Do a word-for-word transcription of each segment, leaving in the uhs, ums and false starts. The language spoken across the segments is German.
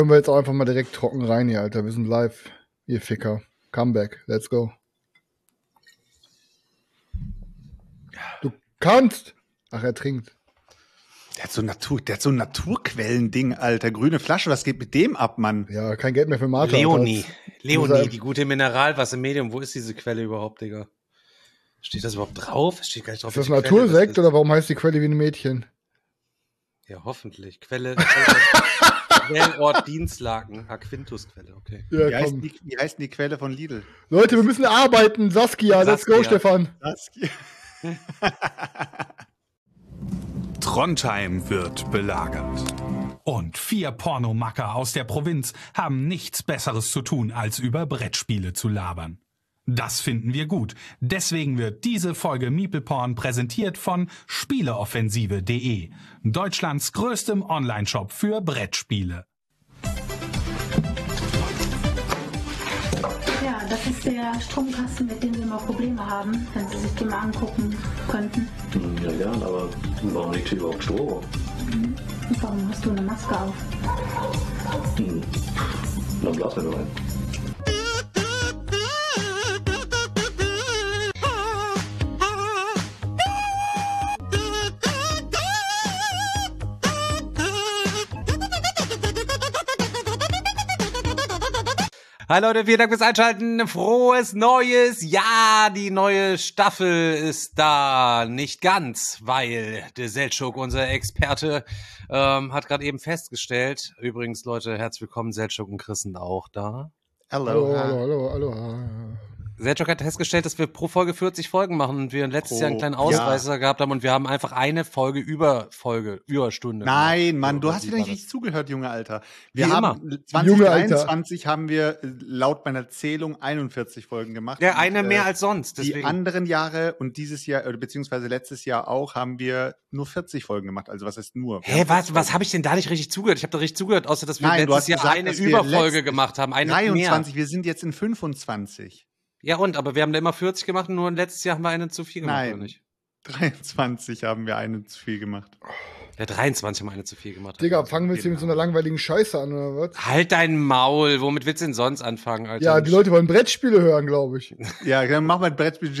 Können wir jetzt auch einfach mal direkt trocken rein hier, Alter. Wir sind live, ihr Ficker. Comeback, let's go. Du kannst! Ach, er trinkt. Der hat so, Natur, der hat so ein Naturquellending, Alter. Grüne Flasche, was geht mit dem ab, Mann? Ja, kein Geld mehr für Martha. Leonie. Leonie, die gute Mineralwasser-Medium. Wo ist diese Quelle überhaupt, Digga? Steht das überhaupt drauf? Steht gar nicht drauf. Ist das Natursekt oder warum heißt die Quelle wie ein Mädchen? Ja, hoffentlich. Quelle. Quellort Dienstlaken. Aquintus-Quelle, okay. Ja, wie, heißt die, wie heißt die Quelle von Lidl? Leute, wir müssen arbeiten. Saskia, let's Saskia. go, Stefan. Saskia. Trondheim wird belagert. Und vier Pornomacker aus der Provinz haben nichts Besseres zu tun, als über Brettspiele zu labern. Das finden wir gut. Deswegen wird diese Folge Meeple Porn präsentiert von Spieleoffensive punkt de, Deutschlands größtem Onlineshop für Brettspiele. Ja, das ist der Stromkasten, mit dem wir immer Probleme haben, wenn Sie sich den mal angucken könnten. Ja, gern, aber warum liegt hier überhaupt Strom? Mhm. Und warum hast du eine Maske auf? Hm. Dann blasen wir nur ein. Hi Leute, vielen Dank fürs Einschalten. Frohes Neues. Ja, die neue Staffel ist da. Nicht ganz, weil der Seltschuk, unser Experte, ähm, hat gerade eben festgestellt. Übrigens, Leute, herzlich willkommen. Seltschuk und Chris sind auch da. Hallo, hallo, hallo, hallo. Seltschuk hat festgestellt, dass wir pro Folge vierzig Folgen machen und wir letztes Oh, Jahr einen kleinen Ausreißer ja. gehabt haben und wir haben einfach eine Folge über Folge, über Stunde. Nein, Mann, so, du hast wieder nicht das. richtig zugehört, Junge Alter. Wir Wie haben immer. zwanzig dreiundzwanzig Junge Alter. haben wir laut meiner Zählung einundvierzig Folgen gemacht. Ja, eine und, mehr äh, als sonst. Die Deswegen. anderen Jahre und dieses Jahr, oder beziehungsweise letztes Jahr auch, haben wir nur vierzig Folgen gemacht. Also was ist nur? Wir Hä, haben was, vierzig was Folgen. habe ich denn da nicht richtig zugehört? Ich habe da richtig zugehört, außer dass wir Nein, du letztes hast Jahr gesagt, eine dass wir Überfolge letzt- gemacht haben. Eine dreiundzwanzig, mehr. wir sind jetzt in fünfundzwanzig. Ja und, aber wir haben da immer vierzig gemacht und nur letztes Jahr haben wir eine zu viel gemacht, Nein. oder nicht? dreiundzwanzig haben wir eine zu viel gemacht. Ja, dreiundzwanzig haben wir eine zu viel gemacht. Digga, fangen wir jetzt hier mit so einer langweiligen Scheiße an, oder was? Halt dein Maul, womit willst du denn sonst anfangen, Alter? Ja, die Leute wollen Brettspiele hören, glaube ich. Ja, dann mach mal ein Brettspiel.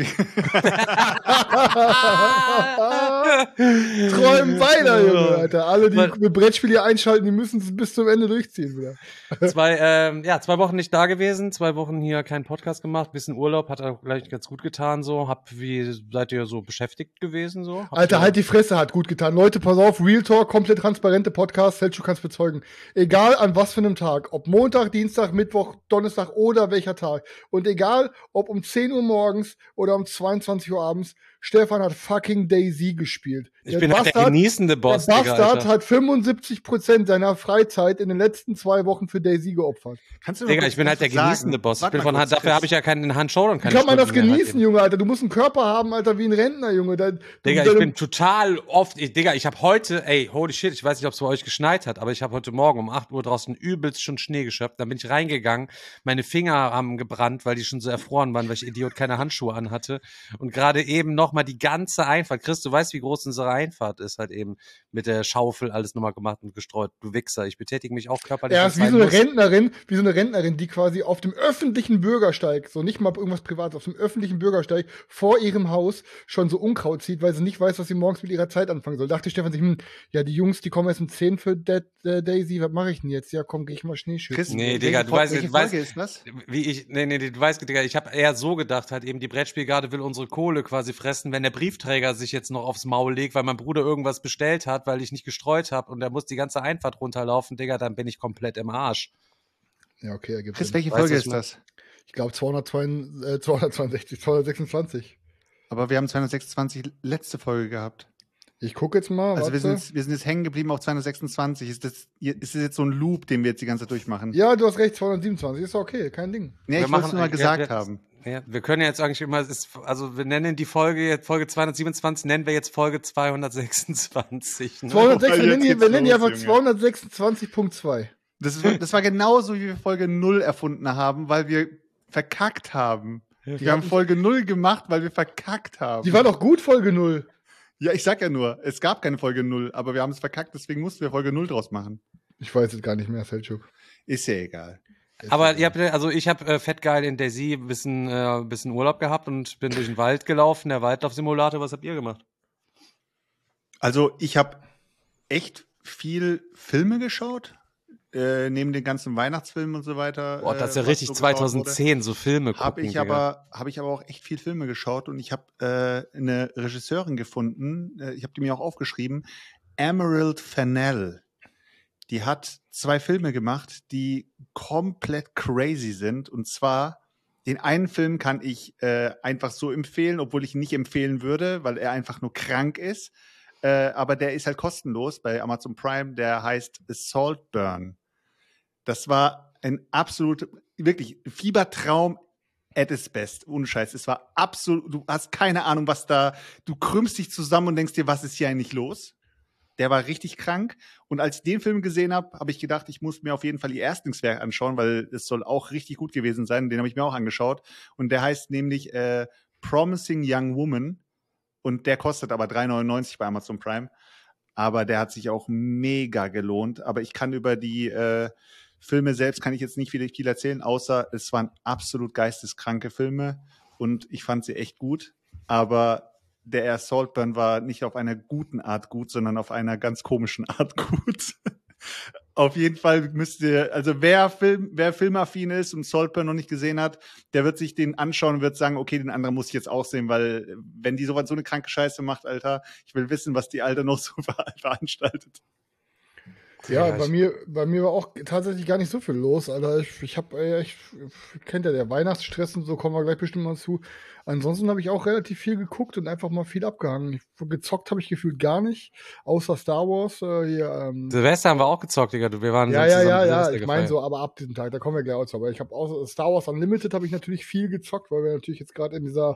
Träumen weiter, Junge, Alter. Alle, die mit Brettspiele hier einschalten, die müssen es bis zum Ende durchziehen wieder. Zwei, ähm, ja, zwei Wochen nicht da gewesen, zwei Wochen hier keinen Podcast gemacht, bisschen Urlaub, hat auch gleich ganz gut getan, so. Hab, wie seid ihr so beschäftigt gewesen, so? Habt Alter, ihr- halt die Fresse, hat gut getan. Leute, pass auf, Real Talk, komplett transparente Podcast, Selchuk kann's bezeugen. Egal an was für einem Tag, ob Montag, Dienstag, Mittwoch, Donnerstag oder welcher Tag. Und egal, ob um zehn Uhr morgens oder um zweiundzwanzig Uhr abends, Stefan hat fucking DayZ gespielt. Ich bin halt der genießende Boss, Der Digga, Bastard Alter. hat fünfundsiebzig Prozent seiner Freizeit in den letzten zwei Wochen für DayZ geopfert. Kannst du mir Digga, kurz ich bin halt der was sagen? genießende Boss. Ich Warte bin mal von kurz, dafür Chris. habe ich ja keinen Hand Show und Wie keine kann man das Stunden mehr genießen, halt Junge, Alter? Du musst einen Körper haben, Alter, wie ein Rentner, Junge. Da, Digga, du, ich bin total oft, ich, Digga, ich habe heute, ey, holy shit, ich weiß nicht, ob es bei euch geschneit hat, aber ich habe heute Morgen um acht Uhr draußen übelst schon Schnee geschöpft. Dann bin ich reingegangen, meine Finger haben gebrannt, weil die schon so erfroren waren, weil ich Idiot keine Handschuhe anhatte. Und gerade eben nochmal die ganze Einfahrt. Chris, du weißt, wie groß unsere Einfahrt ist, halt eben mit der Schaufel alles nochmal gemacht und gestreut. Du Wichser, ich betätige mich auch körperlich. Er wenn ist es wie sein so eine muss. Rentnerin, wie so eine Rentnerin, die quasi auf dem öffentlichen Bürgersteig, so nicht mal irgendwas Privates, auf dem öffentlichen Bürgersteig vor ihrem Haus schon so Unkraut zieht, weil sie nicht weiß, was sie morgens mit ihrer Zeit anfangen soll. Dachte Stefan sich, hm, ja, die Jungs, die kommen erst um zehn für Dead, äh, Daisy, was mache ich denn jetzt? Ja, komm, geh ich mal Schneeschützen. Chris, Nee, welche Digga, du Fol- weißt- welche du weißt- Folge ist das? Wie ich, nee, nee, du weißt, Digga, ich habe eher so gedacht, halt eben, die Brettspielgarde will unsere Kohle quasi fressen, wenn der Briefträger sich jetzt noch aufs Maul legt, weil mein Bruder irgendwas bestellt hat, weil ich nicht gestreut habe und er muss die ganze Einfahrt runterlaufen, Digga, dann bin ich komplett im Arsch. Ja, okay, ergibt Chris, Sinn. welche Weißt Folge du, ist was das? Ich glaube zweihundertzweiundzwanzig, äh, zweihundertzweiundsechzig, zweihundertsechsundzwanzig. Aber wir haben zweihundertsechsundzwanzig letzte Folge gehabt. Ich gucke jetzt mal, Also wir warte. sind, wir sind jetzt hängen geblieben auf zweihundertsechsundzwanzig. Ist das, ist das jetzt so ein Loop, den wir jetzt die ganze Zeit durchmachen? Ja, du hast recht, zweihundertsiebenundzwanzig, ist okay, kein Ding. Nee, Wir ich wollte es machen- nur mal wir- gesagt wir- haben. Ja, wir können ja jetzt eigentlich immer, es ist, also wir nennen die Folge jetzt Folge zweihundertsiebenundzwanzig, nennen wir jetzt Folge zweihundertsechsundzwanzig. Ne? zweihundertsechs, wir jetzt nennen die, geht's wir nennen die los, einfach Junge. zweihundertsechsundzwanzig Punkt zwei. Das, war- das war genauso, wie wir Folge null erfunden haben, weil wir verkackt haben. Wir haben Folge null gemacht, weil wir verkackt haben. Die war doch gut, Folge null. Ja, ich sag ja nur, es gab keine Folge null, aber wir haben es verkackt, deswegen mussten wir Folge null draus machen. Ich weiß jetzt gar nicht mehr, Selchuk. Ist ja egal. Aber ihr habt, also ich habe äh, fett geil in Daisy ein bisschen, äh, bisschen Urlaub gehabt und bin durch den Wald gelaufen, der Waldlaufsimulator. Was habt ihr gemacht? Also ich habe echt viel Filme geschaut, äh, neben den ganzen Weihnachtsfilmen und so weiter. Boah, das ist ja äh, was richtig so geschaut wurde. zweitausendzehn, so Filme gucken. Habe ich Digga. aber habe ich aber auch echt viel Filme geschaut und ich habe äh, eine Regisseurin gefunden, äh, ich habe die mir auch aufgeschrieben, Emerald Fennell. Die hat zwei Filme gemacht, die komplett crazy sind. Und zwar, den einen Film kann ich äh, einfach so empfehlen, obwohl ich ihn nicht empfehlen würde, weil er einfach nur krank ist. Äh, aber der ist halt kostenlos bei Amazon Prime. Der heißt Saltburn. Das war ein absolut, wirklich Fiebertraum at its best. Ohne Scheiß. Es war absolut, du hast keine Ahnung, was da, du krümmst dich zusammen und denkst dir, was ist hier eigentlich los? Der war richtig krank. Und als ich den Film gesehen habe, habe ich gedacht, ich muss mir auf jeden Fall ihr Erstlingswerk anschauen, weil es soll auch richtig gut gewesen sein. Den habe ich mir auch angeschaut. Und der heißt nämlich äh, Promising Young Woman. Und der kostet aber drei neunundneunzig bei Amazon Prime. Aber der hat sich auch mega gelohnt. Aber ich kann über die äh, Filme selbst kann ich jetzt nicht viel, viel erzählen, außer es waren absolut geisteskranke Filme. Und ich fand sie echt gut. Aber der Saltburn war nicht auf einer guten Art gut, sondern auf einer ganz komischen Art gut. Auf jeden Fall müsst ihr, also wer Film, wer filmaffin ist und Saltburn noch nicht gesehen hat, der wird sich den anschauen und wird sagen, okay, den anderen muss ich jetzt auch sehen, weil wenn die sowas so eine kranke Scheiße macht, Alter, ich will wissen, was die Alte noch so ver- veranstaltet. Ja, Ja, bei ich- mir, bei mir war auch tatsächlich gar nicht so viel los, Alter. Ich, ich hab, äh, ich, kennt ja der Weihnachtsstress und so, kommen wir gleich bestimmt mal zu. Ansonsten habe ich auch relativ viel geguckt und einfach mal viel abgehangen. Ich, gezockt habe ich gefühlt gar nicht, außer Star Wars. Äh, hier, ähm, Silvester haben wir auch gezockt, Digga. Du, wir waren ja, so ja, zusammen ja, ja, Silvester ich meine gefeiert. so, aber ab diesem Tag, da kommen wir gleich auch zu. Aber ich habe auch Star Wars Unlimited habe ich natürlich viel gezockt, weil wir natürlich jetzt gerade in dieser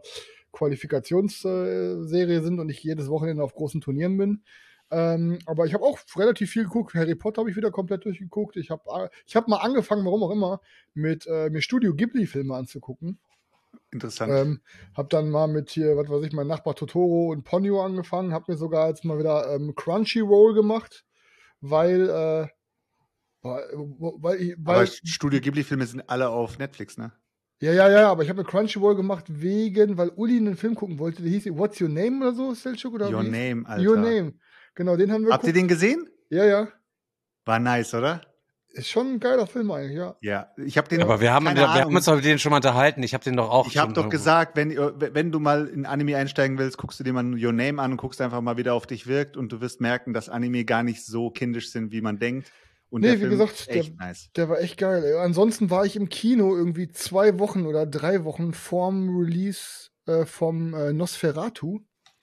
Qualifikationsserie sind und ich jedes Wochenende auf großen Turnieren bin. Ähm, aber ich habe auch relativ viel geguckt. Harry Potter habe ich wieder komplett durchgeguckt. Ich habe ich hab mal angefangen, warum auch immer, mit äh, mir Studio Ghibli-Filme anzugucken. Interessant. Ähm, hab dann mal mit hier, was weiß ich, mein Nachbar Totoro und Ponyo angefangen. Hab mir sogar jetzt mal wieder ähm, Crunchyroll gemacht, weil, äh, weil, weil, ich- Aber weil Studio Ghibli-Filme sind alle auf Netflix, ne? ja, ja, ja, aber ich habe mir Crunchyroll gemacht wegen, weil Uli einen Film gucken wollte, der hieß What's Your Name oder so, Selchuk, oder Your wie? Name, Alter. Your Name. Genau, den haben wir Habt ihr geguckt. den gesehen? Ja, ja. War nice, oder? Ist schon ein geiler Film eigentlich, ja. Ja, ich habe den. Aber wir haben, keine wir, wir Ahnung. haben uns über den schon mal unterhalten. Ich habe den doch auch Ich habe schon doch irgendwo- gesagt, wenn, wenn du mal in Anime einsteigen willst, guckst du dir mal Your Name an und guckst einfach mal, wie der auf dich wirkt und du wirst merken, dass Anime gar nicht so kindisch sind, wie man denkt. Und Nee, der wie Film gesagt, ist der- echt nice. Der war echt geil. Ey. Ansonsten war ich im Kino irgendwie zwei Wochen oder drei Wochen vorm Release äh, vom äh, Nosferatu.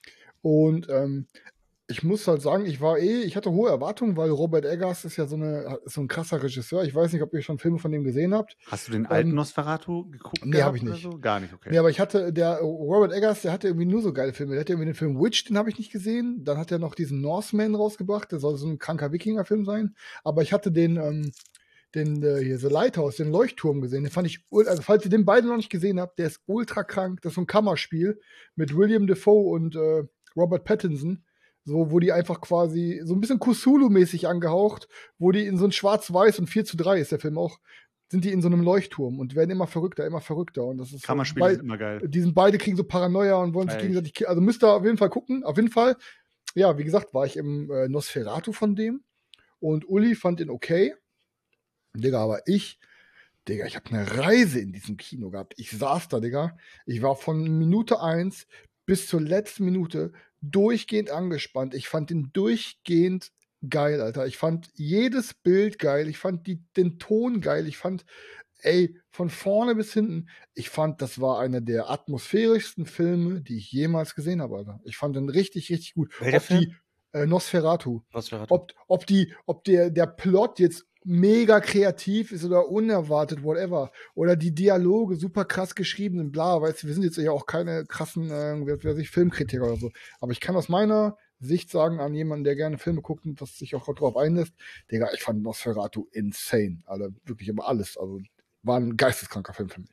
Und ähm, ich muss halt sagen, ich war eh, ich hatte hohe Erwartungen, weil Robert Eggers ist ja so, eine, ist so ein krasser Regisseur. Ich weiß nicht, ob ihr schon Filme von dem gesehen habt. Hast du den alten Ähm, Nosferatu geguckt? nee, gehabt hab ich oder nicht. So? Gar nicht, okay. Nee, aber ich hatte, der Robert Eggers, der hatte irgendwie nur so geile Filme. Der hatte irgendwie den Film Witch, den habe ich nicht gesehen. Dann hat er noch diesen Norseman rausgebracht, der soll so ein kranker Wikinger-Film sein. Aber ich hatte den, ähm, den äh, hier, The Lighthouse, den Leuchtturm gesehen. Den fand ich, ul- also falls ihr den beiden noch nicht gesehen habt, der ist ultra krank. Das ist so ein Kammerspiel mit William Dafoe und äh, Robert Pattinson. So, wo die einfach quasi so ein bisschen Cthulhu-mäßig angehaucht, wo die in so ein Schwarz-Weiß und vier zu drei ist der Film auch, sind die in so einem Leuchtturm und werden immer verrückter, immer verrückter. Und das ist so, Kammerspiele bei- sind immer geil. die sind beide kriegen so Paranoia und wollen sich Feier ich. gegenseitig ki- also müsst ihr auf jeden Fall gucken, auf jeden Fall. Ja, wie gesagt, war ich im äh, Nosferatu von dem und Uli fand ihn okay. Digga, aber ich, Digga, ich habe eine Reise in diesem Kino gehabt. Ich saß da, Digga. Ich war von Minute eins bis zur letzten Minute durchgehend angespannt. Ich fand ihn durchgehend geil, Alter. Ich fand jedes Bild geil. Ich fand die, den Ton geil. Ich fand, ey, von vorne bis hinten, ich fand, das war einer der atmosphärischsten Filme, die ich jemals gesehen habe, Alter. Ich fand den richtig, richtig gut. Welcher Ob die äh, Nosferatu. Nosferatu. Ob, ob, die, ob der, der Plot jetzt mega kreativ ist oder unerwartet, whatever. Oder die Dialoge super krass geschrieben sind, bla, weißt du, wir sind jetzt ja auch keine krassen, äh, wer weiß ich, Filmkritiker oder so. Aber ich kann aus meiner Sicht sagen, an jemanden, der gerne Filme guckt und das sich auch drauf einlässt, Digga, ich fand Nosferatu insane. Alter, wirklich über alles. Also, war ein geisteskranker Film für mich.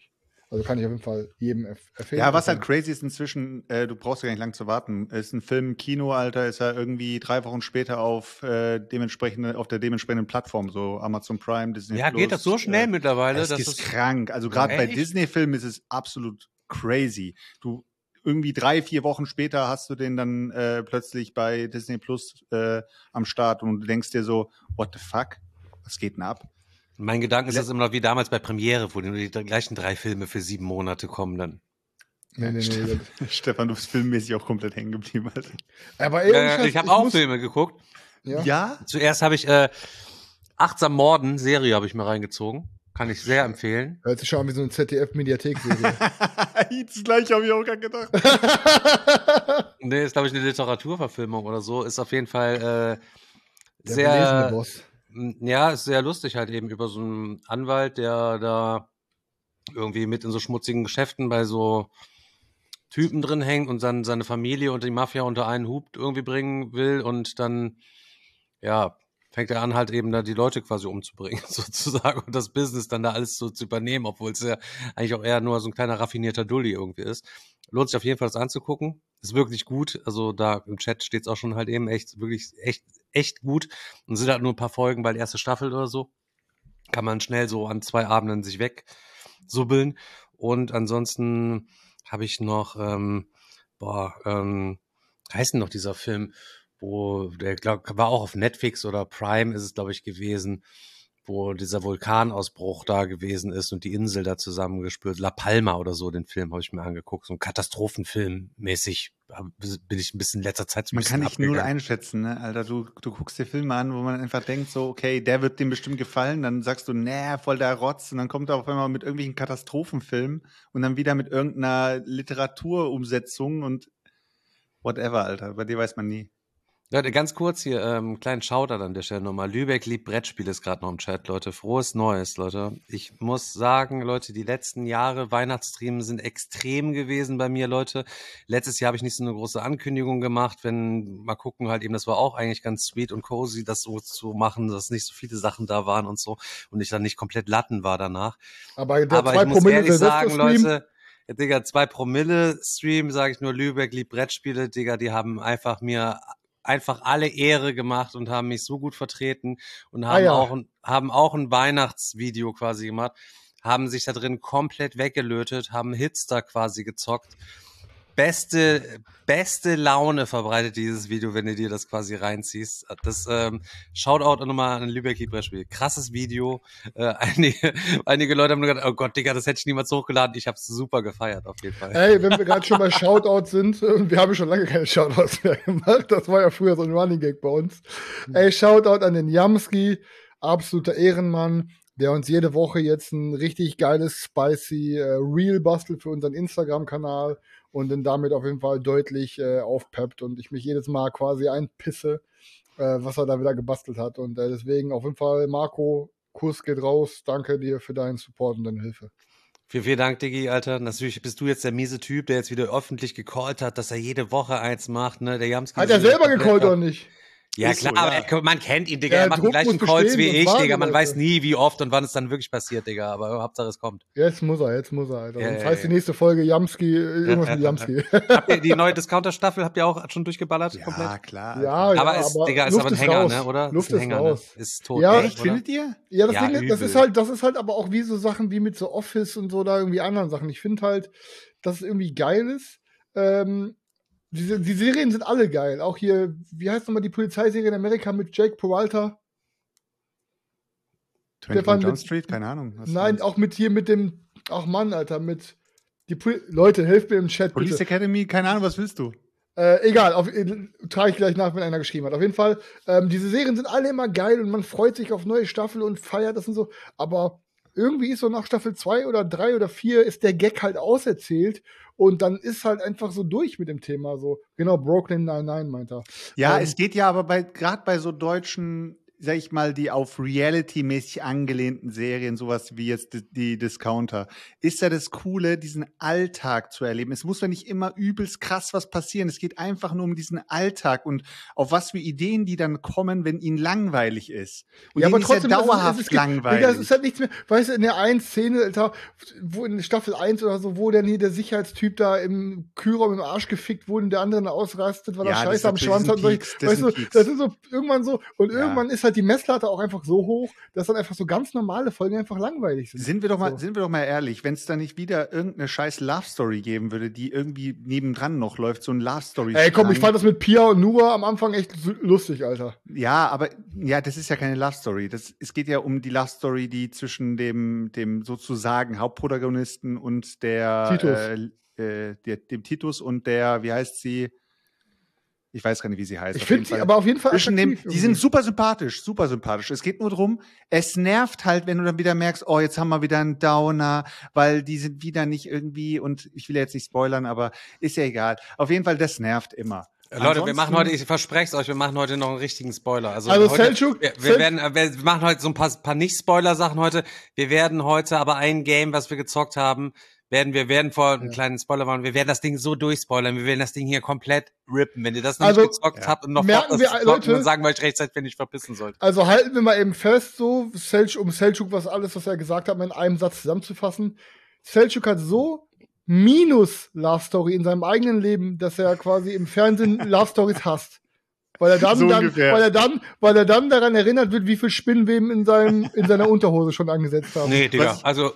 Also kann ich auf jeden Fall jedem empf- empfehlen. Ja, was halt crazy ist inzwischen, äh, du brauchst ja gar nicht lang zu warten. Ist ein Film im Kino, Alter, ist ja irgendwie drei Wochen später auf äh, dementsprechende, auf der dementsprechenden Plattform, so Amazon Prime, Disney Ja, Plus. geht das so schnell äh, mittlerweile? Es dass ist es- krank. Also gerade bei Echt? Disney-Filmen ist es absolut crazy. Du irgendwie drei, vier Wochen später hast du den dann äh, plötzlich bei Disney Plus äh, am Start und du denkst dir so, what the fuck? Was geht denn ab? Mein Gedanke ist das immer noch wie damals bei Premiere, wo nur die gleichen drei Filme für sieben Monate kommen dann. Nee, nee, nee. Stefan, du bist filmmäßig auch komplett hängen geblieben, Alter. Aber ey, Äh, Scheiß, ich habe auch muss- Filme geguckt. Ja. Ja? Zuerst habe ich äh, Achtsam Morden, Serie habe ich mir reingezogen. Kann ich sehr empfehlen. Hört sich schon an wie so eine Z D F-Mediathek-Serie. Das gleiche habe ich auch gerade gedacht. Nee, ist glaube ich eine Literaturverfilmung oder so. Ist auf jeden Fall äh, Der belesene sehr, Boss. m, ja, ist sehr lustig halt eben über so einen Anwalt, der da irgendwie mit in so schmutzigen Geschäften bei so Typen drin hängt und dann seine Familie und die Mafia unter einen Hut irgendwie bringen will und dann, ja, fängt er an, halt eben da die Leute quasi umzubringen, sozusagen, und das Business dann da alles so zu übernehmen, obwohl es ja eigentlich auch eher nur so ein kleiner raffinierter Dulli irgendwie ist. Lohnt sich auf jeden Fall, das anzugucken. Ist wirklich gut. Also da im Chat steht es auch schon halt eben echt, wirklich echt, echt gut. Und sind halt nur ein paar Folgen bei der ersten Staffel oder so. Kann man schnell so an zwei Abenden sich wegsubbeln. Und ansonsten habe ich noch, ähm, boah, ähm, wie heißt denn noch dieser Film, wo, der glaub, war auch auf Netflix oder Prime ist es, glaube ich, gewesen, wo dieser Vulkanausbruch da gewesen ist und die Insel da zusammengespült. La Palma oder so, den Film habe ich mir angeguckt. So ein Katastrophenfilm mäßig bin ich ein bisschen in letzter Zeit so ein Man bisschen kann nicht null abgegangen. einschätzen, ne, Alter. Du, du guckst dir Filme an, wo man einfach denkt, so, okay, der wird dem bestimmt gefallen. Dann sagst du, nee, voll der Rotz. Und dann kommt er auf einmal mit irgendwelchen Katastrophenfilmen und dann wieder mit irgendeiner Literaturumsetzung und whatever, Alter. Bei dir weiß man nie. Leute, ganz kurz hier, ähm, kleinen Shoutout an der Stelle nochmal. Lübeck liebt Brettspiele ist gerade noch im Chat, Leute. Frohes Neues, Leute. Ich muss sagen, Leute, die letzten Jahre Weihnachtsstreams sind extrem gewesen bei mir, Leute. Letztes Jahr habe ich nicht so eine große Ankündigung gemacht, wenn, mal gucken, halt eben, das war auch eigentlich ganz sweet und cozy, das so zu machen, dass nicht so viele Sachen da waren und so und ich dann nicht komplett Latten war danach. Aber der Aber zwei ich muss Promille ehrlich sagen, Silvester-Stream, Leute, ja, Digga, zwei Promille Stream, sage ich nur, Lübeck liebt Brettspiele, Digga, die haben einfach mir einfach alle Ehre gemacht und haben mich so gut vertreten und haben Ah ja. auch ein, haben auch ein Weihnachtsvideo quasi gemacht, haben sich da drin komplett weggelötet, haben Hits da quasi gezockt. Beste, beste Laune verbreitet dieses Video, wenn du dir das quasi reinziehst. Das ähm, Shoutout nochmal an Lübeck Liebrespiel. Krasses Video. Äh, einige, einige Leute haben nur gedacht, oh Gott, Digga, das hätte ich niemals hochgeladen. Ich habe es super gefeiert, auf jeden Fall. Ey, wenn wir gerade schon bei Shoutouts sind, und wir haben schon lange keine Shoutouts mehr gemacht, das war ja früher so ein Running Gag bei uns. Ey, Shoutout an den Jamski, absoluter Ehrenmann, der uns jede Woche jetzt ein richtig geiles, spicy äh, Reel bastelt für unseren Instagram-Kanal und dann damit auf jeden Fall deutlich äh, aufpeppt und ich mich jedes Mal quasi einpisse, äh, was er da wieder gebastelt hat. Und äh, deswegen auf jeden Fall, Marco, Kuss geht raus. Danke dir für deinen Support und deine Hilfe. Vielen, vielen Dank, Diggi, Alter. Natürlich bist du jetzt der miese Typ, der jetzt wieder öffentlich gecallt hat, dass er jede Woche eins macht, ne? Der Jamski. Hat er selber gecallt oder nicht? Ja, Ist klar, so, ja. aber er, man kennt ihn, Digga. Der Er macht die Druck gleichen muss Calls bestehen, wie sonst ich, warten Digga. Man Leute. weiß nie, wie oft und wann es dann wirklich passiert, Digga. Aber Hauptsache es kommt. Jetzt muss er, jetzt muss er, Alter. Ja, Sonst ja, heißt ja. die nächste Folge Jamski, äh, irgendwas Ja, mit ja, Jamski. Habt ihr die neue Discounter-Staffel habt ihr auch schon durchgeballert? Ja, komplett? klar. Ja, Alter. ja, Aber ist, Digga, ist Luft aber ein Hänger, raus. ne, oder? Luft ist ein ist Hänger, raus. ne? Ist tot. Ja, Echt, oder? findet ihr? Ja, das Ja, Ding ist, das übel. ist halt, das ist halt aber auch wie so Sachen wie mit so Office und so da irgendwie anderen Sachen. Ich finde halt, dass es irgendwie geil ist. Ähm, diese, die Serien sind alle geil. Auch hier, wie heißt nochmal die Polizeiserie in Amerika mit Jake Peralta? Stefan, einundzwanzig Jump mit- Street? Keine Ahnung. was du Nein, meinst. auch mit hier mit dem, ach Mann, Alter, mit die Pol Leute, helft mir im Chat Police bitte. Academy? Keine Ahnung, was willst du? Äh, egal, auf, äh, trage ich gleich nach, wenn einer geschrieben hat. Auf jeden Fall, ähm, diese Serien sind alle immer geil und man freut sich auf neue Staffel und feiert das und so. Aber irgendwie ist so nach Staffel zwei oder drei oder vier ist der Gag halt auserzählt und dann ist halt einfach so durch mit dem Thema. So, genau, Brooklyn Nine-Nine meint er. Ja, Ähm, es geht ja aber bei gerade bei so deutschen sag ich mal, die auf Reality-mäßig angelehnten Serien, sowas wie jetzt die, die Discounter, ist ja das Coole, diesen Alltag zu erleben. Es muss ja nicht immer übelst krass was passieren. Es geht einfach nur um diesen Alltag und auf was für Ideen die dann kommen, wenn ihnen langweilig ist. Und ja, aber ist trotzdem, ja das ist- dauerhaft es gibt- langweilig. Digga, es ist halt nichts mehr. Weißt du, in der einen Szene, Alter, wo in Staffel eins oder so, wo dann hier der Sicherheitstyp da im Kühlraum im Arsch gefickt wurde und der andere dann ausrastet, weil er Ja, das Scheiße am sind- Schwanz das hat. sind Und Peaks, solche- das Weißt sind du, Peaks. das ist so irgendwann so. Und Ja. irgendwann ist halt die Messlatte auch einfach so hoch, dass dann einfach so ganz normale Folgen einfach langweilig sind. Sind wir doch mal, So. sind wir doch mal ehrlich, wenn es da nicht wieder irgendeine scheiß Love Story geben würde, die irgendwie nebendran noch läuft, so ein Love Story. Ey, komm, ich fand das mit Pia und Nura am Anfang echt su- lustig, Alter. Ja, aber ja, das ist ja keine Love Story. Das, es geht ja um die Love Story, die zwischen dem, dem sozusagen Hauptprotagonisten und der Titus. Äh, äh, der, dem Titus und der, wie heißt sie? Ich weiß gar nicht, wie sie heißt. Ich Auf finde jeden sie Fall. aber auf jeden Fall Zwischen dem, attraktiv die sind irgendwie. super sympathisch, super sympathisch. Es geht nur drum, es nervt halt, wenn du dann wieder merkst, oh, jetzt haben wir wieder einen Downer, weil die sind wieder nicht irgendwie, und ich will jetzt nicht spoilern, aber ist ja egal. Auf jeden Fall, das nervt immer. Leute, wir Ansonsten- machen heute, ich verspreche es euch, wir machen heute noch einen richtigen Spoiler. Also, Also heute, Selçuk- wir, wir Sel- werden, äh, wir machen heute so ein paar, paar Nicht-Spoiler-Sachen heute. Wir werden heute aber ein Game, was wir gezockt haben, werden wir werden vor einen kleinen Spoiler machen. Wir werden das Ding so durchspoilern. Wir werden das Ding hier komplett rippen. Wenn ihr das nicht Also, gezockt ja. habt und noch Merken vorhabt, wir, das zu zocken, Leute- dann sagen wir euch rechtzeitig, wenn ich verpissen sollt. Also halten wir mal eben fest, so Selçuk, um Selçuk, was alles, was er gesagt hat, mal in einem Satz zusammenzufassen. Selçuk hat so minus Love Story in seinem eigenen Leben, dass er quasi im Fernsehen Love Stories hasst. Weil er dann, So dann ungefähr. weil er dann, weil er dann daran erinnert wird, wie viel Spinnweben in seinem, in seiner Unterhose schon angesetzt haben. Nee, Digga, Was- also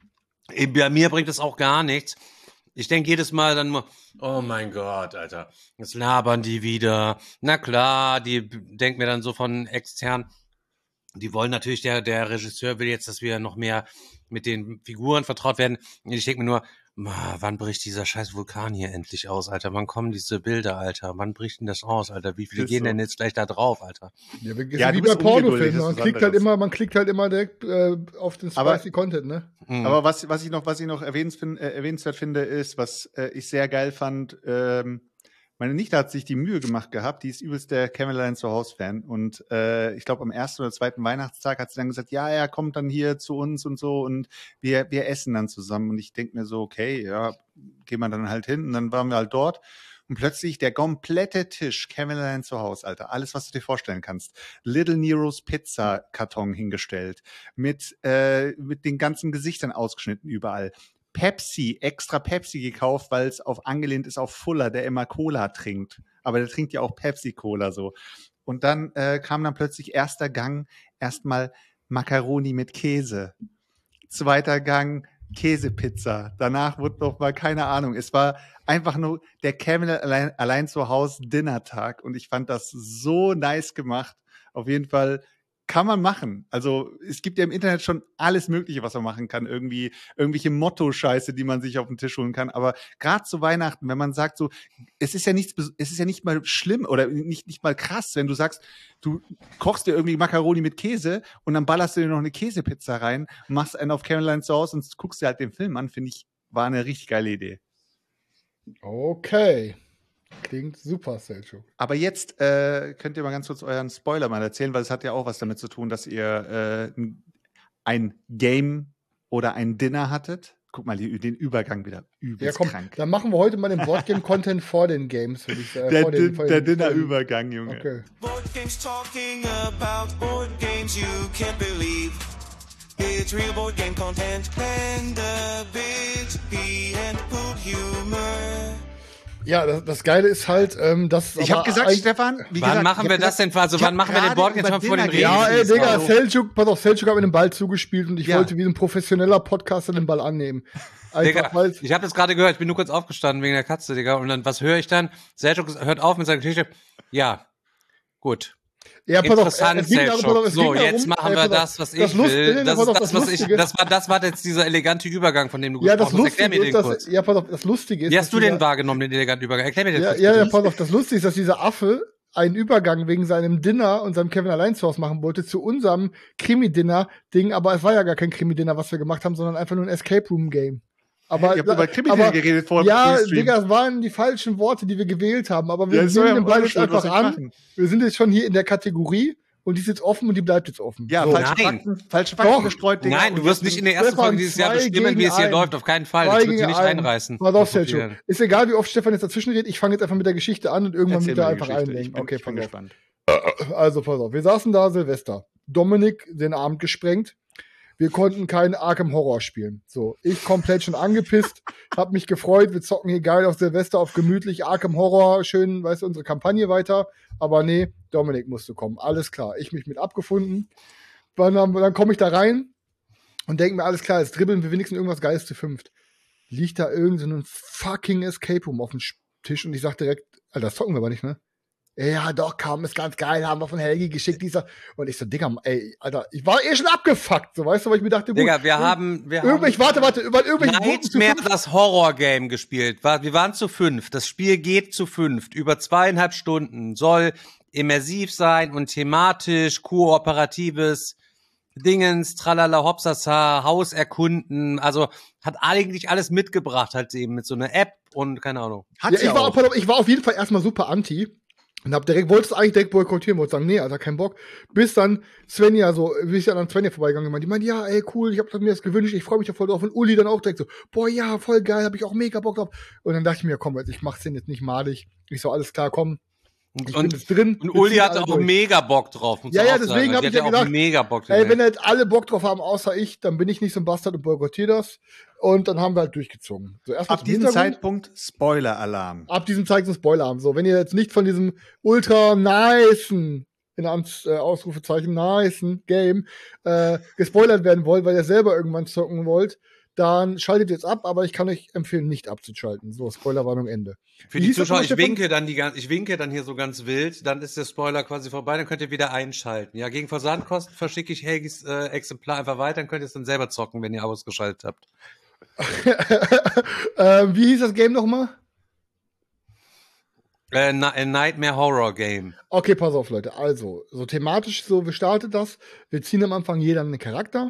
eh, bei mir bringt das auch gar nichts. Ich denke jedes Mal dann nur, oh mein Gott, Alter, jetzt labern die wieder. Na klar, die b- denken mir dann so von extern, die wollen natürlich, der, der Regisseur will jetzt, dass wir noch mehr mit den Figuren vertraut werden. Und ich denke mir nur, ma, wann bricht dieser scheiß Vulkan hier endlich aus, Alter? Wann kommen diese Bilder, Alter? Wann bricht denn das aus, Alter? Wie viele Ist gehen so. denn jetzt gleich da drauf, Alter? Ja, Ja, wie du bei bist ungeduldig, Pornofilmen. das Man ist was klickt halt anderes. immer, man klickt halt immer direkt äh, auf den Aber- spicy Content, ne? Mhm. Aber was, was ich noch, was ich noch erwähnenswert, äh, erwähnenswert finde, ist, was äh, ich sehr geil fand, ähm, meine Nichte hat sich die Mühe gemacht gehabt, die ist übelst der Caroline zu Haus-Fan. Und äh, ich glaube, am ersten oder zweiten Weihnachtstag hat sie dann gesagt, ja, er kommt dann hier zu uns und so und wir, wir essen dann zusammen. Und ich denke mir so, okay, ja, gehen wir dann halt hin. Und dann waren wir halt dort. Und plötzlich der komplette Tisch, Caroline zu Haus, Alter, alles, was du dir vorstellen kannst. Little Neros Pizza-Karton hingestellt, mit, äh, mit den ganzen Gesichtern ausgeschnitten überall. Pepsi, extra Pepsi gekauft, weil es auf angelehnt ist auf Fuller, der immer Cola trinkt. Aber der trinkt ja auch Pepsi-Cola so. Und dann äh, kam dann plötzlich erster Gang erstmal Macaroni mit Käse. Zweiter Gang Käsepizza. Danach wurde noch mal, keine Ahnung, es war einfach nur der Camel allein, allein zu Hause Dinnertag und ich fand das so nice gemacht. Auf jeden Fall kann man machen. Also es gibt ja im Internet schon alles Mögliche, was man machen kann. Irgendwie irgendwelche Motto-Scheiße, die man sich auf den Tisch holen kann. Aber gerade zu Weihnachten, wenn man sagt so, es ist ja nichts, es ist ja nicht mal schlimm oder nicht, nicht mal krass, wenn du sagst, du kochst dir irgendwie Macaroni mit Käse und dann ballerst du dir noch eine Käsepizza rein, machst einen auf Caroline zu Hause und guckst dir halt den Film an, finde ich, war eine richtig geile Idee. Okay. Klingt super, Selçuk. Aber jetzt äh, könnt ihr mal ganz kurz euren Spoiler mal erzählen, weil es hat ja auch was damit zu tun, dass ihr äh, ein Game oder ein Dinner hattet. Guck mal, die, den Übergang wieder übelst Ja, komm, krank. dann machen wir heute mal den Boardgame-Content vor den Games, würde ich sagen. Der, vor den, Din- vor der den- vor den- Dinner-Übergang, Junge. Okay. Board games talking about board games you can't believe. It's real board game content and a bit pee and poop humor. Ja, das, das Geile ist halt, ähm, dass Ich aber habe gesagt, eigentlich- Stefan, wie Wann gesagt, machen ich wir hab das denn? Also ich wann hab machen wir den gerade Boardgames über vor den Dinner Reden? Ja, ey, geredet. Digga, Also, Selçuk, pass auf, Selçuk hat mir den Ball zugespielt und ich Ja. wollte wie ein professioneller Podcaster den Ball annehmen. Einfach, Digga, weil, ich habe das gerade gehört, ich bin nur kurz aufgestanden wegen der Katze, Digga. Und dann, was höre ich dann? Selçuk hört auf mit seiner Geschichte. Ja, gut. ja, pass auf, Interessant, es ging darum- pass auf, Selçuk. es So, ging darum- jetzt machen ey, wir pass auf, das, was ich das Lust- will. nee, Das pass ist auf, das, was ich, Lustige- das war, das war jetzt dieser elegante Übergang, von dem du Ja, das gesprochen hast. Erklär Lustige mir ist, den dass, kurz. ja, pass auf, das Lustige ist, Wie dass hast du den dieser- wahrgenommen, den eleganten Übergang? Erklär mir den Ja, kurz. ja, ja, bitte. pass auf, das Lustige ist, dass dieser Affe einen Übergang wegen seinem Dinner und seinem Kevin allein zu Hause machen wollte zu unserem Krimi-Dinner-Ding, aber es war ja gar kein Krimi-Dinner, was wir gemacht haben, sondern einfach nur ein Escape-Room-Game. Aber, Ihr habt über Krimi aber geredet vor dem ja, Stream. Digga, es waren die falschen Worte, die wir gewählt haben, aber wir Ja, ist euer- nehmen den Ball eure jetzt Schuld, was einfach soll ich an. machen? Wir sind jetzt schon hier in der Kategorie und die ist jetzt offen und die bleibt jetzt offen. Ja, so. falsche Nein. Fakten, falsche Fakten Doch. gestreut, Digga. Nein, du wirst nicht in der ersten Stefan, Folge dieses Jahr zwei bestimmen, wie es hier gegen läuft. einen. Auf keinen Fall. Zwei Das wird gegen sie nicht einen. einreißen. Pass auf, Das Sergio. probieren. Ist egal, wie oft Stefan jetzt dazwischen redet, ich fange jetzt einfach mit der Geschichte an und irgendwann Erzähl mit der mir die einfach Geschichte. einlenken. Ich bin, Okay, ich bin pass auf. gespannt. Also, pass auf. Wir saßen da Silvester. Dominik den Abend gesprengt. Wir konnten keinen Arkham Horror spielen. So, ich komplett schon angepisst, hab mich gefreut, wir zocken hier geil auf Silvester auf gemütlich Arkham Horror, schön, weißt du, unsere Kampagne weiter. Aber nee, Dominik musste kommen. Alles klar, ich mich mit abgefunden. Dann, dann komme ich da rein und denke mir, alles klar, jetzt dribbeln wir wenigstens irgendwas Geiles zu fünft. Liegt da irgend so ein fucking Escape Room auf dem Tisch und ich sag direkt, Alter, das zocken wir aber nicht, ne? Ja, doch, komm, ist ganz geil, haben wir von Helgi geschickt, dieser. Und ich so, Digga, ey, Alter, ich war eh schon abgefuckt, so, weißt du, weil ich mir dachte, gut. Digga, wir haben, wir haben irgendwelche, warte, warte, über irgendwelche Gurken zu Nightmare fünf- das Horror-Game gespielt. War- Wir waren zu fünf. Das Spiel geht zu fünft. Über zweieinhalb Stunden. Soll immersiv sein und thematisch, kooperatives Dingens, tralala, hopsasa, Haus erkunden. Also hat eigentlich alles mitgebracht, halt eben mit so einer App und keine Ahnung. Hat Ja, sie ich, war, auch. auch- pass auf, ich war auf jeden Fall erstmal super anti. Und hab direkt, wollte es eigentlich direkt boykottieren, wollte sagen, nee, Alter, kein Bock. Bis dann Svenja so, wie ich dann an Svenja vorbeigegangen bin, die meinte, ja, ey, cool, ich hab mir das gewünscht, ich freue mich da voll drauf. Und Uli dann auch direkt so, boah, ja, voll geil, hab ich auch mega Bock drauf. Und dann dachte ich mir, komm, ich mach's den jetzt nicht malig. Ich so, alles klar, komm. Ich bin Und, jetzt drin. und wir Uli ziehen hatte alle auch durch. mega Bock drauf. muss Ja, man ja, auch deswegen sagen. hab Die ich hat ja auch gesagt, mega Bock Ey, drauf. wenn jetzt alle Bock drauf haben, außer ich, dann bin ich nicht so ein Bastard und boykottiere das. Und dann haben wir halt durchgezogen. So, erstmal Ab zum diesem Hintergrund. Zeitpunkt Spoiler-Alarm. Ab diesem Zeitpunkt Spoiler haben. So, wenn ihr jetzt nicht von diesem ultra nicen, in Ans, äh, Ausrufezeichen, nicen Game äh, gespoilert werden wollt, weil ihr selber irgendwann zocken wollt, dann schaltet jetzt ab, aber ich kann euch empfehlen, nicht abzuschalten. So, Spoilerwarnung Ende. Für Wie die hieß das Zuschauer, nochmal, ich Stefan? winke dann die gan- ich winke dann hier so ganz wild, dann ist der Spoiler quasi vorbei, dann könnt ihr wieder einschalten. Ja, gegen Versandkosten verschicke ich Helgis äh, Exemplar einfach weiter, dann könnt ihr es dann selber zocken, wenn ihr ausgeschaltet habt. ähm, wie hieß das Game nochmal? Äh, Na- äh, Nightmare Horror Game. Okay, pass auf, Leute. Also, so thematisch so, wir starten das. Wir ziehen am Anfang jeder einen Charakter.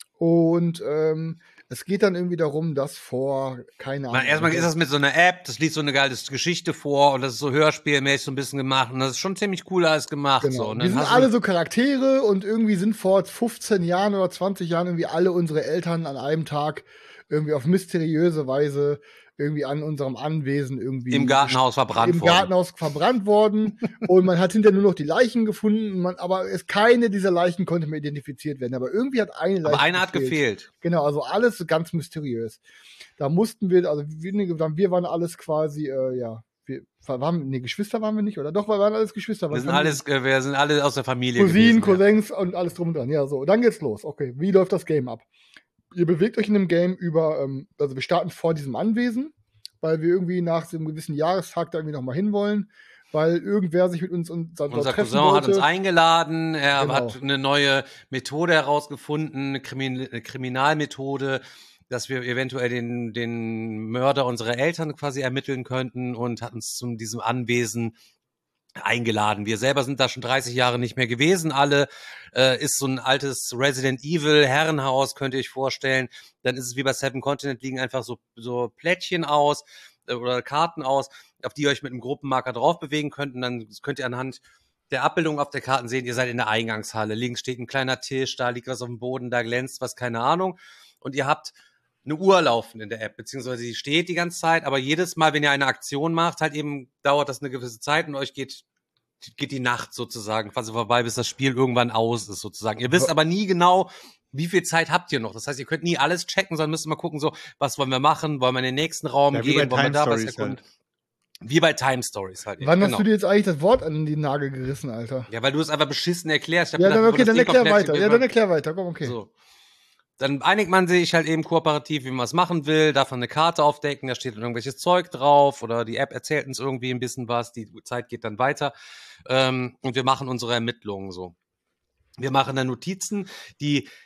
Und ähm, es geht dann irgendwie darum, dass vor, keine Ahnung. Na, erstmal ist das mit so einer App, das liest so eine geile Geschichte vor und das ist so hörspielmäßig so ein bisschen gemacht und das ist schon ziemlich cool alles gemacht. Genau. So. Und Wir dann sind hast du- alle so Charaktere und irgendwie sind vor fünfzehn Jahren oder zwanzig Jahren irgendwie alle unsere Eltern an einem Tag irgendwie auf mysteriöse Weise irgendwie an unserem Anwesen irgendwie im Gartenhaus verbrannt im worden. Gartenhaus verbrannt worden und man hat hinterher nur noch die Leichen gefunden, man, aber es, keine dieser Leichen konnte mehr identifiziert werden. Aber irgendwie hat eine Leiche Aber einer hat gefehlt. Genau, also alles so ganz mysteriös. Da mussten wir, also wir, wir waren alles quasi, äh, ja, wir waren, nee, Geschwister waren wir nicht, oder doch, wir waren alles Geschwister. Wir waren sind Familie. alles, äh, wir sind alle aus der Familie Cousinen, gewesen. Ja. Cousins und alles drum und dran. Ja, so, dann geht's los. Okay, wie läuft das Game ab? Ihr bewegt euch in dem Game über, ähm, also wir starten vor diesem Anwesen, weil wir irgendwie nach so einem gewissen Jahrestag da irgendwie nochmal hinwollen, weil irgendwer sich mit uns und Unser treffen Cousin hat wollte. uns eingeladen, er Genau. hat eine neue Methode herausgefunden, eine, Krimin eine Kriminalmethode, dass wir eventuell den, den Mörder unserer Eltern quasi ermitteln könnten und hat uns zu diesem Anwesen eingeladen. Wir selber sind da schon dreißig Jahre nicht mehr gewesen, alle. Äh, ist so ein altes Resident Evil Herrenhaus, könnt ihr euch vorstellen. Dann ist es wie bei Seven Continent, liegen einfach so, so Plättchen aus äh, oder Karten aus, auf die ihr euch mit einem Gruppenmarker drauf bewegen könnt. Und dann könnt ihr anhand der Abbildung auf der Karten sehen, ihr seid in der Eingangshalle. Links steht ein kleiner Tisch, da liegt was auf dem Boden, da glänzt was, keine Ahnung. Und ihr habt eine Uhr laufen in der App, beziehungsweise die steht die ganze Zeit, aber jedes Mal, wenn ihr eine Aktion macht, halt eben dauert das eine gewisse Zeit und euch geht geht die Nacht sozusagen quasi vorbei, bis das Spiel irgendwann aus ist sozusagen. Ihr wisst aber nie genau, wie viel Zeit habt ihr noch. Das heißt, ihr könnt nie alles checken, sondern müsst mal gucken, so, was wollen wir machen? Wollen wir in den nächsten Raum Ja, wie gehen? bei Wollen wir da Time was Stories erkunden? Wie bei Time Stories halt. eben, Wann genau. hast du dir jetzt eigentlich das Wort an den Nagel gerissen, Alter? Ja, weil du es einfach beschissen erklärst. Ich hab Ja, gedacht, dann bevor okay, das dann Ding erklär komplett- weiter. Ja, dann erklär weiter. Komm, okay. So. Dann einigt man sich halt eben kooperativ, wie man es machen will, darf man eine Karte aufdecken, da steht dann irgendwelches Zeug drauf oder die App erzählt uns irgendwie ein bisschen was, die Zeit geht dann weiter ähm, und wir machen unsere Ermittlungen so. Wir machen dann Notizen, die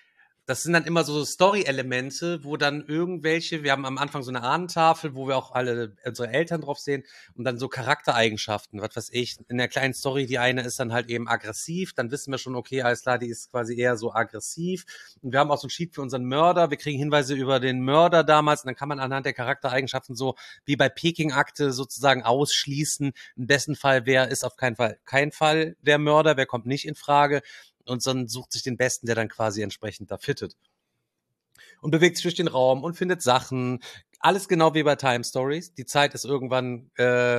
das sind dann immer so Story-Elemente, wo dann irgendwelche, wir haben am Anfang so eine Ahnentafel, wo wir auch alle unsere Eltern drauf sehen und dann so Charaktereigenschaften, was weiß ich. In der kleinen Story, die eine ist dann halt eben aggressiv, dann wissen wir schon, okay, alles klar, die ist quasi eher so aggressiv. Und wir haben auch so ein Sheet für unseren Mörder, wir kriegen Hinweise über den Mörder damals und dann kann man anhand der Charaktereigenschaften so wie bei Peking-Akte sozusagen ausschließen. Im besten Fall, wer ist auf keinen Fall, kein Fall der Mörder, wer kommt nicht in Frage. Und dann sucht sich den Besten, der dann quasi entsprechend da fittet. Und bewegt sich durch den Raum und findet Sachen. Alles genau wie bei Time Stories. Die Zeit ist irgendwann, äh,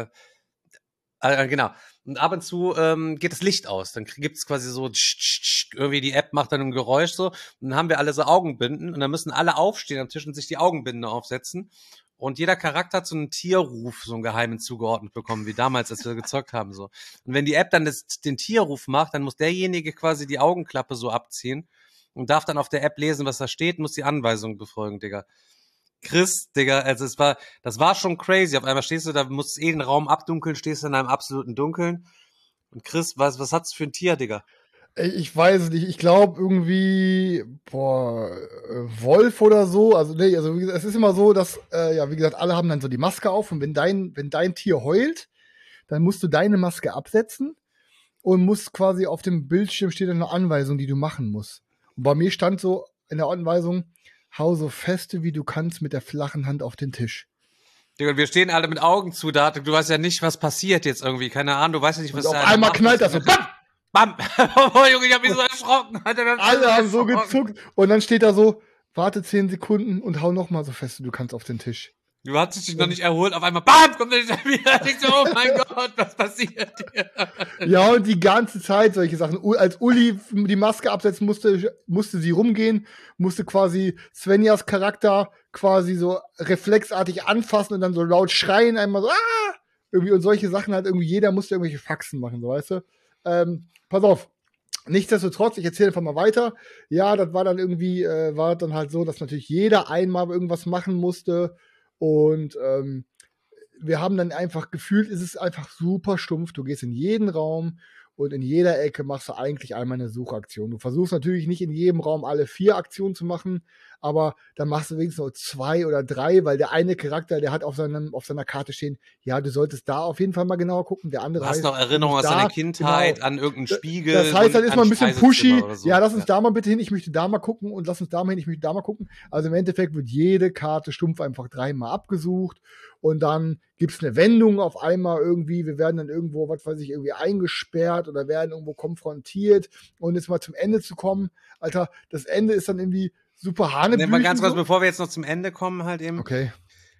äh genau. Und ab und zu ähm, geht das Licht aus. Dann gibt es quasi so, tsch, tsch, tsch, irgendwie die App macht dann ein Geräusch so. Und dann haben wir alle so Augenbinden. Und dann müssen alle aufstehen am Tisch und sich die Augenbinden aufsetzen. Und jeder Charakter hat so einen Tierruf, so einen geheimen zugeordnet bekommen, wie damals, als wir gezockt haben, so. Und wenn die App dann das, den Tierruf macht, dann muss derjenige quasi die Augenklappe so abziehen und darf dann auf der App lesen, was da steht, muss die Anweisung befolgen, Digga. Chris, Digga, also es war, das war schon crazy. Auf einmal stehst du, da musst eh den Raum abdunkeln, stehst du in einem absoluten Dunkeln. Und Chris, was, was hat's für ein Tier, Digga? Ich weiß es nicht. Ich glaube irgendwie, boah, äh, Wolf oder so. Also, nee, also wie gesagt, es ist immer so, dass, äh, ja, wie gesagt, alle haben dann so die Maske auf und wenn dein, wenn dein Tier heult, dann musst du deine Maske absetzen und musst quasi auf dem Bildschirm steht eine Anweisung, die du machen musst. Und bei mir stand so in der Anweisung, hau so feste wie du kannst mit der flachen Hand auf den Tisch. Digga, wir stehen alle mit Augen zu, da, du weißt ja nicht, was passiert jetzt irgendwie. Keine Ahnung, du weißt ja nicht, was und da auf einmal knallt das so, bam! Bam! Oh, Junge, ich hab mich so erschrocken. Alter, wir haben Alle haben so erschrocken. gezuckt. Und dann steht da so, warte zehn Sekunden und hau noch mal so fest, wie du kannst auf den Tisch. Du hattest dich noch nicht erholt, auf einmal BAM! Kommt der wieder. Ich so, oh mein Gott, was passiert hier? Ja, und die ganze Zeit solche Sachen. U- Als Uli die Maske absetzen musste, musste sie rumgehen, musste quasi Svenjas Charakter quasi so reflexartig anfassen und dann so laut schreien, einmal so, ah! Irgendwie und solche Sachen halt irgendwie, jeder musste irgendwelche Faxen machen, so weißt du. Ähm, pass auf. Nichtsdestotrotz, ich erzähle einfach mal weiter. Ja, das war dann irgendwie, äh, war dann halt so, dass natürlich jeder einmal irgendwas machen musste. Und ähm, wir haben dann einfach gefühlt, es ist einfach super stumpf. Du gehst in jeden Raum und in jeder Ecke machst du eigentlich einmal eine Suchaktion. Du versuchst natürlich nicht in jedem Raum alle vier Aktionen zu machen, aber dann machst du wenigstens nur zwei oder drei, weil der eine Charakter, der hat auf, seinem, auf seiner Karte stehen, ja, du solltest da auf jeden Fall mal genauer gucken. Der andere Du hast heißt, noch Erinnerungen aus da, deiner Kindheit, genau. an irgendeinen Spiegel. Das heißt, dann und ist man ein bisschen an pushy. Speisezimmer oder so. Ja, lass uns da mal bitte hin, ich möchte da mal gucken und lass uns da mal hin, ich möchte da mal gucken. Also im Endeffekt wird jede Karte stumpf einfach dreimal abgesucht und dann gibt's eine Wendung auf einmal irgendwie. Wir werden dann irgendwo, was weiß ich, irgendwie eingesperrt oder werden irgendwo konfrontiert. Und jetzt mal zum Ende zu kommen, Alter, das Ende ist dann irgendwie super Hanebüchen. Nimm mal ganz kurz, so. bevor wir jetzt noch zum Ende kommen, halt eben. Okay.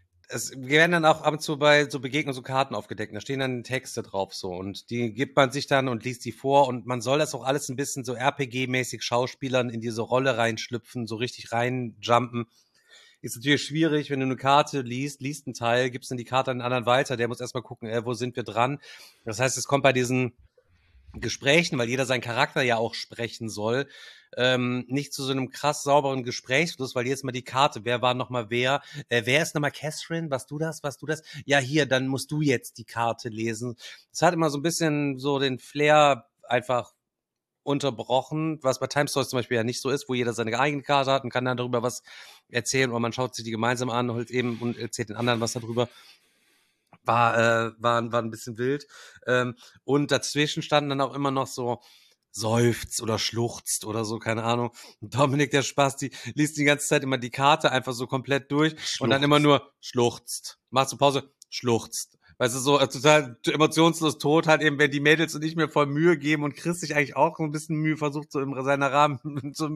Es werden dann auch ab und zu bei so Begegnungen so Karten aufgedeckt. Da stehen dann Texte drauf so und die gibt man sich dann und liest die vor und man soll das auch alles ein bisschen so R P G-mäßig Schauspielern in diese Rolle reinschlüpfen, so richtig reinjumpen. Ist natürlich schwierig, wenn du eine Karte liest, liest einen Teil, gibst dann die Karte an den anderen weiter, der muss erstmal gucken, äh, wo sind wir dran. Das heißt, es kommt bei diesen Gesprächen, weil jeder seinen Charakter ja auch sprechen soll, ähm, nicht zu so einem krass sauberen Gesprächsfluss, weil jetzt mal die Karte, wer war nochmal wer, äh, wer ist nochmal Catherine, warst du das, warst du das? Ja, hier, dann musst du jetzt die Karte lesen. Das hat immer so ein bisschen so den Flair einfach unterbrochen, was bei Time Stories zum Beispiel ja nicht so ist, wo jeder seine eigene Karte hat und kann dann darüber was erzählen oder man schaut sich die gemeinsam an holt eben und erzählt den anderen was darüber. War, äh, war, war ein bisschen wild. Ähm, und dazwischen standen dann auch immer noch so seufzt oder schluchzt oder so, keine Ahnung. Und Dominik, der Spaß, die liest die ganze Zeit immer die Karte einfach so komplett durch Schluchzt. und dann immer nur schluchzt. Macht so Pause, schluchzt. Weißt du, so äh, total emotionslos tot halt eben, wenn die Mädels und ich mir voll Mühe geben und Chris sich eigentlich auch ein bisschen Mühe versucht, so in seiner Rahmen zu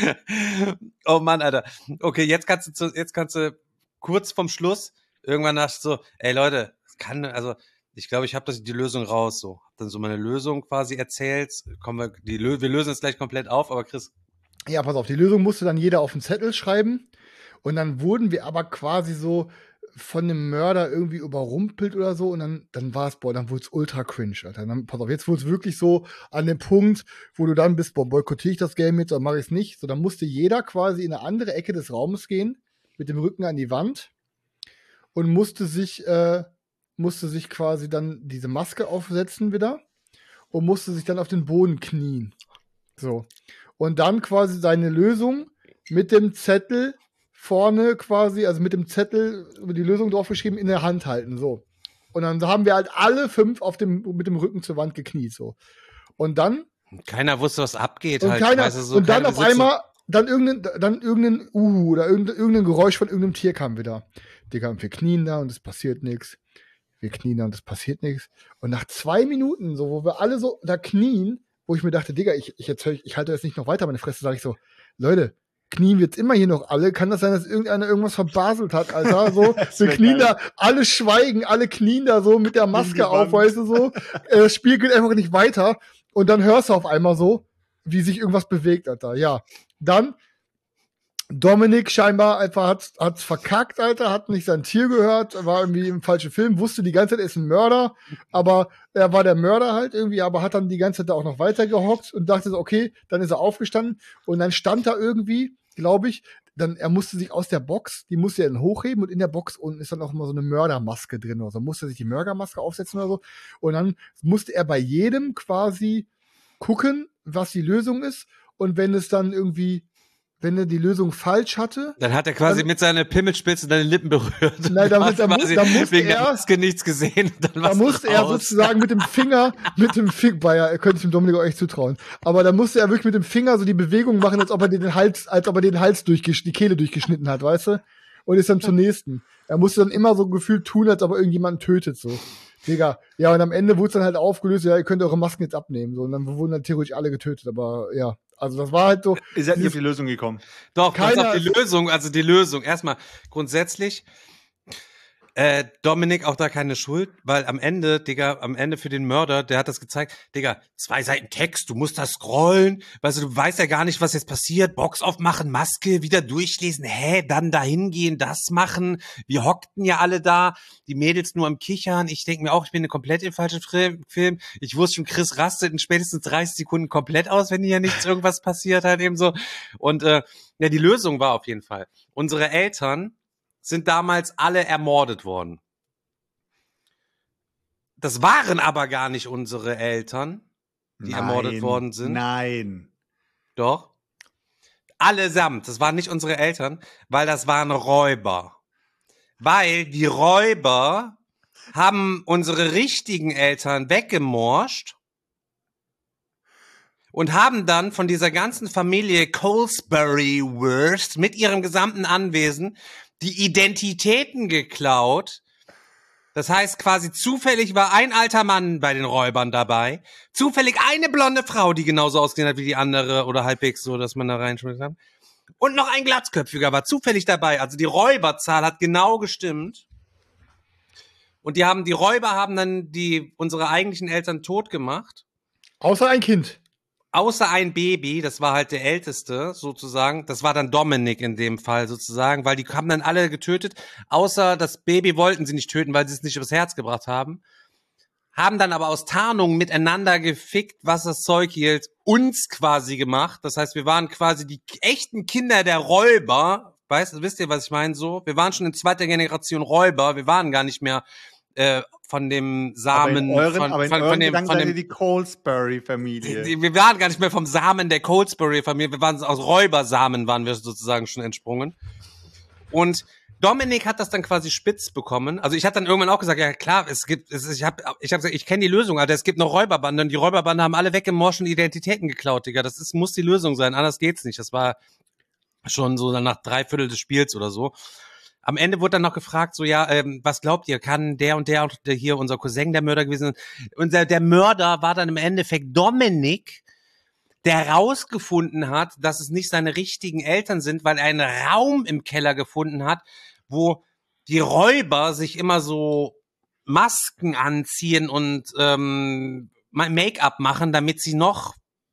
oh Mann, Alter. Okay, jetzt kannst du, zu, jetzt kannst du kurz vom Schluss irgendwann nach so, ey Leute, das kann, also ich glaube, ich habe das die Lösung raus, so. Hab dann so meine Lösung quasi erzählt. Kommen wir, die, wir lösen es gleich komplett auf, aber Chris. Ja, pass auf, die Lösung musste dann jeder auf den Zettel schreiben. Und dann wurden wir aber quasi so von einem Mörder irgendwie überrumpelt oder so. Und dann, dann war es, boah, dann wurde es ultra cringe, Alter. Dann, pass auf, jetzt wurde es wirklich so an dem Punkt, wo du dann bist, boah, boykottiere ich das Game jetzt oder mache ich es nicht. So, dann musste jeder quasi in eine andere Ecke des Raumes gehen, mit dem Rücken an die Wand und musste sich, äh, musste sich quasi dann diese Maske aufsetzen wieder und musste sich dann auf den Boden knien. So. Und dann quasi seine Lösung mit dem Zettel vorne quasi, also mit dem Zettel über die Lösung draufgeschrieben, in der Hand halten, so. Und dann haben wir halt alle fünf auf dem, mit dem Rücken zur Wand gekniet, so. Und dann. Keiner wusste, was abgeht, und halt. Keiner, weißt du, so und dann auf sitzen. einmal, dann irgendein, dann irgendein Uhu oder irgendein, irgendein Geräusch von irgendeinem Tier kam wieder. Digga, und wir knien da und es passiert nichts. Wir knien da und es passiert nichts. Und nach zwei Minuten, so, wo wir alle so da knien, wo ich mir dachte, Digga, ich, ich, jetzt, ich, ich halte jetzt nicht noch weiter meine Fresse, sage ich so, Leute, knien wir jetzt immer hier noch alle? Kann das sein, dass irgendeiner irgendwas verbaselt hat, Alter? So, wir knien geil. da, alle schweigen, alle knien da so mit der Maske auf, weißt du so. Äh, Das Spiel geht einfach nicht weiter. Und dann hörst du auf einmal so, wie sich irgendwas bewegt, Alter. Ja, dann Dominik scheinbar einfach hat's, hat's verkackt, Alter, hat nicht sein Tier gehört, war irgendwie im falschen Film, wusste die ganze Zeit, er ist ein Mörder, aber er war der Mörder halt irgendwie, aber hat dann die ganze Zeit da auch noch weiter gehockt und dachte so, okay, dann ist er aufgestanden und dann stand er irgendwie, glaube ich, dann, er musste sich aus der Box, die musste er dann hochheben und in der Box unten ist dann auch immer so eine Mördermaske drin oder so, musste sich die Mördermaske aufsetzen oder so und dann musste er bei jedem quasi gucken, was die Lösung ist und wenn es dann irgendwie wenn er die Lösung falsch hatte. Dann hat er quasi dann, mit seiner Pimmelspitze deine Lippen berührt. Nein, da, da, quasi da musste wegen er, der Maske nichts gesehen. Dann da musste er sozusagen mit dem Finger, mit dem Finger, ja, könnte ich dem Dominik auch echt zutrauen. Aber da musste er wirklich mit dem Finger so die Bewegung machen, als ob er den Hals, als ob er den Hals durchgesch- die Kehle durchgeschnitten hat, weißt du? Und ist dann zur nächsten. Er musste dann immer so gefühlt tun, als ob er irgendjemanden tötet, so. Digga. Ja, und am Ende wurde es dann halt aufgelöst, ja, ihr könnt eure Masken jetzt abnehmen, so. Und dann wurden dann theoretisch alle getötet, aber ja. Also das war halt so. Ihr seid nicht auf die Lösung gekommen. Doch, Keiner auf die Lösung, also die Lösung. Erstmal grundsätzlich, äh, Dominik auch da keine Schuld, weil am Ende, Digga, am Ende für den Mörder, der hat das gezeigt, Digga, zwei Seiten Text, du musst da scrollen, weißt du, du weißt ja gar nicht, was jetzt passiert, Box aufmachen, Maske, wieder durchlesen, hä, dann da hingehen, das machen, wir hockten ja alle da, die Mädels nur am Kichern, ich denke mir auch, ich bin komplett im falschen Film, ich wusste schon, Chris rastet in spätestens dreißig Sekunden komplett aus, wenn hier nichts irgendwas passiert halt eben so, und äh, ja, die Lösung war auf jeden Fall, unsere Eltern sind damals alle ermordet worden. Das waren aber gar nicht unsere Eltern, die Nein, ermordet worden sind. Nein. Doch. Allesamt. Das waren nicht unsere Eltern, weil das waren Räuber. Weil die Räuber haben unsere richtigen Eltern weggemorscht und haben dann von dieser ganzen Familie Colesbury-Worst mit ihrem gesamten Anwesen die Identitäten geklaut. Das heißt quasi zufällig war ein alter Mann bei den Räubern dabei. Zufällig eine blonde Frau, die genauso ausgesehen hat wie die andere oder halbwegs so, dass man da reinschmeckt hat. Und noch ein Glatzköpfiger war zufällig dabei. Also die Räuberzahl hat genau gestimmt. Und die haben, die Räuber haben dann die, unsere eigentlichen Eltern tot gemacht. Außer ein Kind. Außer ein Baby, das war halt der Älteste sozusagen, das war dann Dominik in dem Fall sozusagen, weil die haben dann alle getötet, außer das Baby wollten sie nicht töten, weil sie es nicht übers Herz gebracht haben, haben dann aber aus Tarnung miteinander gefickt, was das Zeug hielt, uns quasi gemacht, das heißt, wir waren quasi die echten Kinder der Räuber, weißt, wisst ihr, was ich meine so? Wir waren schon in zweiter Generation Räuber, wir waren gar nicht mehr äh, von dem Samen, aber in euren, von, aber in von, euren von dem, Gedanken von seid dem ihr die Colesbury-Familie. Die- Wir waren gar nicht mehr vom Samen der Colesbury-Familie, wir waren aus Räubersamen, waren wir sozusagen schon entsprungen. Und Dominik hat das dann quasi spitz bekommen. Also ich hatte dann irgendwann auch gesagt, ja klar, es gibt, es, ich habe ich hab gesagt, ich kenne die Lösung, Alter, es gibt eine Räuberbande und die Räuberbande haben alle weggemorschen Identitäten geklaut, Digga. Das ist, muss die Lösung sein, anders geht's nicht. Das war schon so dann nach drei Viertel des Spiels oder so. Am Ende wurde dann noch gefragt, so, ja, ähm, was glaubt ihr, kann der und der und der hier unser Cousin der Mörder gewesen sein? Und der, der Mörder war dann im Endeffekt Dominik, der rausgefunden hat, dass es nicht seine richtigen Eltern sind, weil er einen Raum im Keller gefunden hat, wo die Räuber sich immer so Masken anziehen und ähm, Make-up machen, damit sie noch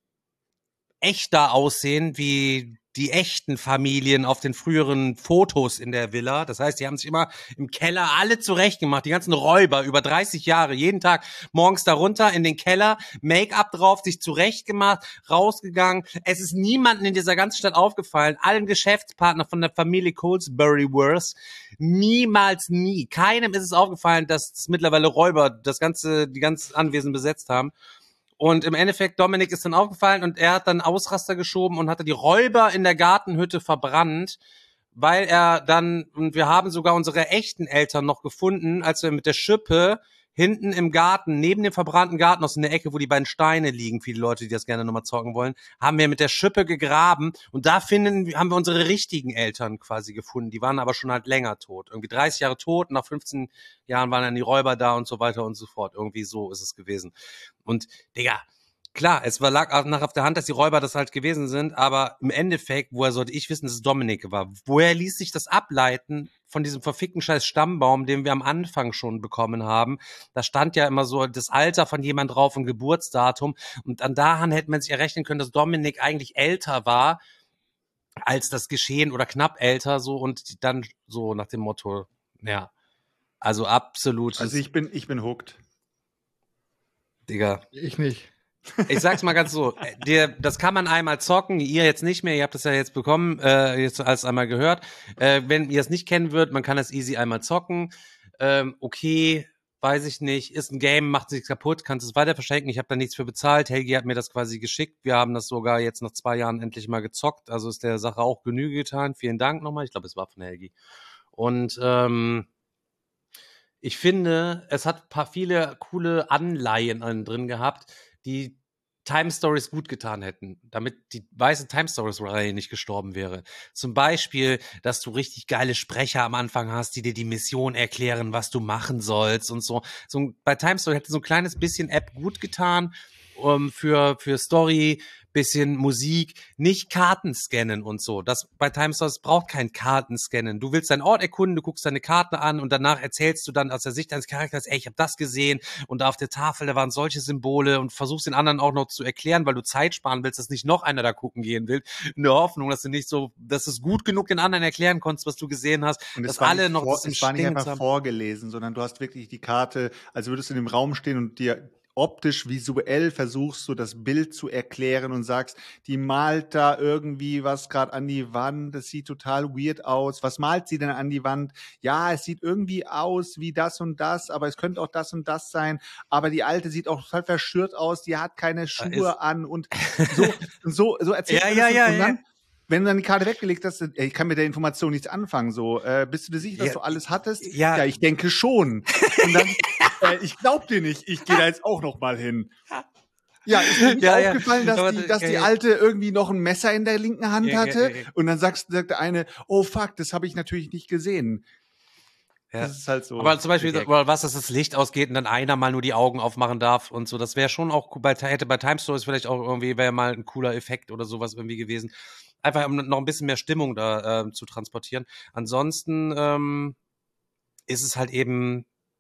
echter aussehen wie die echten Familien auf den früheren Fotos in der Villa. Das heißt, die haben sich immer im Keller alle zurechtgemacht, die ganzen Räuber über dreißig Jahre, jeden Tag morgens da runter in den Keller, Make-up drauf, sich zurechtgemacht, rausgegangen. Es ist niemandem in dieser ganzen Stadt aufgefallen, allen Geschäftspartnern von der Familie Colesbury-Worth, niemals nie. Keinem ist es aufgefallen, dass mittlerweile Räuber das ganze, die ganze Anwesen besetzt haben. Und im Endeffekt, Dominik ist dann aufgefallen und er hat dann Ausraster geschoben und hatte die Räuber in der Gartenhütte verbrannt, weil er dann, und wir haben sogar unsere echten Eltern noch gefunden, als wir mit der Schippe hinten im Garten, neben dem verbrannten Gartenhaus in der Ecke, wo die beiden Steine liegen, viele Leute, die das gerne nochmal zocken wollen, haben wir mit der Schippe gegraben und da finden, haben wir unsere richtigen Eltern quasi gefunden. Die waren aber schon halt länger tot. Irgendwie dreißig Jahre tot, nach fünfzehn Jahren waren dann die Räuber da und so weiter und so fort. Irgendwie so ist es gewesen. Und, Digga, klar, es war, lag nach auf der Hand, dass die Räuber das halt gewesen sind, aber im Endeffekt, woher sollte ich wissen, dass es Dominik war? Woher ließ sich das ableiten von diesem verfickten scheiß Stammbaum, den wir am Anfang schon bekommen haben? Da stand ja immer so das Alter von jemand drauf und Geburtsdatum und an daran hätte man sich errechnen können, dass Dominik eigentlich älter war als das Geschehen oder knapp älter so und dann so nach dem Motto, ja, also absolut. Also ich bin, ich bin hooked. Digga. Ich nicht. Ich sag's mal ganz so, dir, das kann man einmal zocken, ihr jetzt nicht mehr, ihr habt das ja jetzt bekommen, äh, jetzt alles einmal gehört. Äh, wenn ihr es nicht kennen würdet, man kann das easy einmal zocken. Ähm, okay, weiß ich nicht, ist ein Game, macht sich kaputt, kannst es weiter verschenken, ich habe da nichts für bezahlt. Helgi hat mir das quasi geschickt, wir haben das sogar jetzt nach zwei Jahren endlich mal gezockt, also ist der Sache auch Genüge getan. Vielen Dank nochmal, ich glaube, es war von Helgi. Und ähm, ich finde, es hat ein paar viele coole Anleihen drin gehabt, die Time Stories gut getan hätten, damit die weiße Time Stories-Reihe nicht gestorben wäre. Zum Beispiel, dass du richtig geile Sprecher am Anfang hast, die dir die Mission erklären, was du machen sollst und so. So ein, bei Time Story hätte so ein kleines bisschen App gut getan, um, für, für Story, bisschen Musik, nicht Karten scannen und so. Das bei Time Stories braucht kein Kartenscannen. Du willst deinen Ort erkunden, du guckst deine Karte an und danach erzählst du dann aus der Sicht deines Charakters, ey, ich habe das gesehen und da auf der Tafel, da waren solche Symbole und versuchst den anderen auch noch zu erklären, weil du Zeit sparen willst, dass nicht noch einer da gucken gehen will, in der Hoffnung, dass du nicht so, dass du es gut genug den anderen erklären konntest, was du gesehen hast, und dass es war alle nicht noch vor, das es war nicht Instinkt einfach haben. vorgelesen, sondern du hast wirklich die Karte, als würdest du in dem Raum stehen und dir optisch, visuell versuchst du das Bild zu erklären und sagst, die malt da irgendwie was gerade an die Wand, das sieht total weird aus. Was malt sie denn an die Wand? Ja, es sieht irgendwie aus wie das und das, aber es könnte auch das und das sein. Aber die Alte sieht auch total verschürt aus, die hat keine Schuhe an und so, so, so erzählt Ja, man ja, das ja, und dann, ja. wenn du dann die Karte weggelegt hast, ey, ich kann mit der Information nichts anfangen. So, äh, bist du dir sicher, dass Ja, du alles hattest? ja. ja, ich denke schon. Und dann, äh, ich glaub dir nicht, ich gehe da jetzt auch noch mal hin. Ja, ist mir nicht Ja, ja. aufgefallen, dass, Aber die, das- dass ja, die ja. Alte irgendwie noch ein Messer in der linken Hand Ja, ja, hatte. ja, ja. Und dann sagst, sagt der eine, oh fuck, das habe ich natürlich nicht gesehen. Ja. Das ist halt so. Aber zum Beispiel, der Gag. oder was, dass das Licht ausgeht und dann einer mal nur die Augen aufmachen darf und so. Das wäre schon auch cool. Bei, hätte bei Time Stories vielleicht auch irgendwie, wäre mal ein cooler Effekt oder sowas irgendwie gewesen. Einfach um noch ein bisschen mehr Stimmung da äh, zu transportieren. Ansonsten ähm, ist es halt eben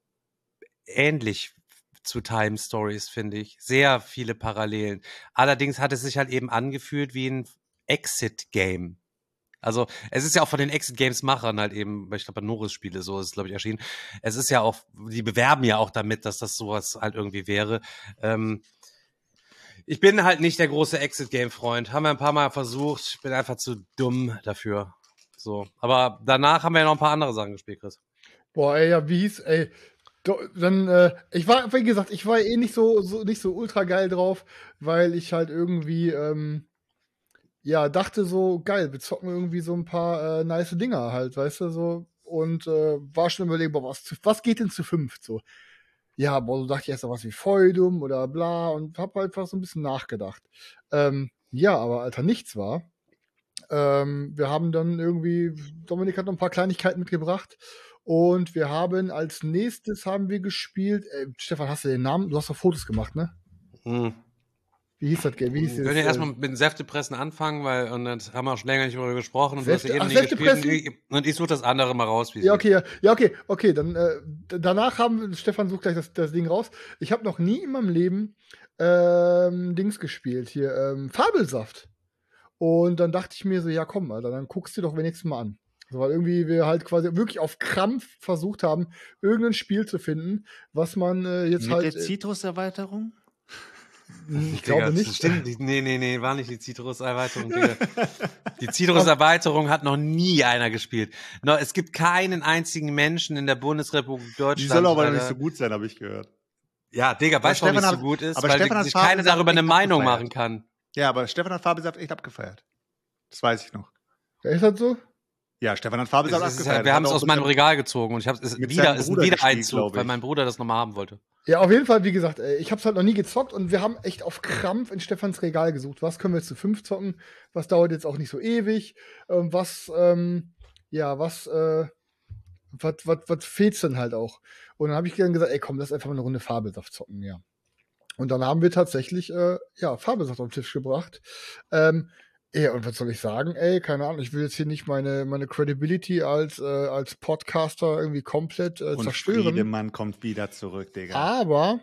ähnlich zu Time Stories, finde ich. Sehr viele Parallelen. Allerdings hat es sich halt eben angefühlt wie ein Exit-Game. Also, es ist ja auch von den Exit-Games-Machern halt eben, ich glaube, bei Norris-Spiele so ist es, glaube ich, erschienen. Es ist ja auch, die bewerben ja auch damit, dass das sowas halt irgendwie wäre. Ähm, ich bin halt nicht der große Exit-Game-Freund. Haben wir ein paar Mal versucht. Ich bin einfach zu dumm dafür. So. Aber danach haben wir ja noch ein paar andere Sachen gespielt, Chris. Boah, ey, ja, wie hieß, ey. Do, dann, äh, ich war, wie gesagt, ich war eh nicht so, so, nicht so ultra geil drauf, weil ich halt irgendwie, ähm, ja, dachte so, geil, wir zocken irgendwie so ein paar äh, nice Dinger halt, weißt du, so. Und äh, war schon überlegen, boah, was, zu- was geht denn zu fünft, so. Ja, boah, so dachte ich erst noch was wie Feudum oder bla und hab halt einfach so ein bisschen nachgedacht. Ähm, ja, aber Alter, nichts war. Ähm, wir haben dann irgendwie, Dominik hat noch ein paar Kleinigkeiten mitgebracht und wir haben als nächstes haben wir gespielt, äh, Stefan, hast du den Namen? Du hast doch Fotos gemacht, ne? Hm. Wie hieß das Game? Wie hieß Wir das, können ja äh, erstmal mit den Säftepressen anfangen, weil, und dann haben wir auch schon länger nicht darüber gesprochen und du hast Säfte- ja eben ach, nicht gespielt. Und Säftepressen? ich, und ich suche das andere mal raus, wie es Ja, ist. okay, ja, ja, okay, okay, dann äh, d- danach haben Stefan sucht gleich das, das Ding raus. Ich habe noch nie in meinem Leben ähm, Dings gespielt hier, ähm, Fabelsaft. Und dann dachte ich mir so, ja komm, Alter, dann guckst du doch wenigstens mal an. So, weil irgendwie wir halt quasi wirklich auf Krampf versucht haben, irgendein Spiel zu finden, was man äh, jetzt Mit halt. der Citrus-Erweiterung? äh, ich Digga, glaube das nicht. Stimmt nicht. Nee, nee, nee, war nicht die Citrus-Erweiterung, Digga. Die Citrus-Erweiterung hat noch nie einer gespielt. No, es gibt keinen einzigen Menschen in der Bundesrepublik Die Deutschland. soll aber Alter. nicht so gut sein, habe ich gehört. Ja, Digga, weißt du, warum Stefan nicht so hat- gut ist? aber Weil Stefan hat sich Farbe keiner gesagt, darüber eine echt Meinung abgefeiert. machen kann. Ja, aber Stefan hat Fabisaft echt abgefeiert. Das weiß ich noch. Ja, ist das so? Ja, Stefan hat Fabisaft Es ist, abgefeiert. wir haben es Hat auch aus mit meinem seinem- Regal gezogen und ich habe es mit wieder, seinem ist ein Bruder Wiedereinzug, gespielt, glaub weil ich. mein Bruder das nochmal haben wollte. Ja, auf jeden Fall, wie gesagt, ey, ich hab's halt noch nie gezockt und wir haben echt auf Krampf in Stefans Regal gesucht. Was können wir jetzt zu fünf zocken? Was dauert jetzt auch nicht so ewig? Ähm, was, ähm, ja, was, äh, was, was, was fehlt's denn halt auch? Und dann habe ich dann gesagt, ey, komm, lass einfach mal eine Runde Fabelsaft zocken, ja. Und dann haben wir tatsächlich, äh, ja, Fabelsaft auf den Tisch gebracht. Ähm, ja, und was soll ich sagen? Ey, keine Ahnung, ich will jetzt hier nicht meine, meine Credibility als, äh, als Podcaster irgendwie komplett äh, Und zerstören. Friedemann kommt wieder zurück, Digga. Aber,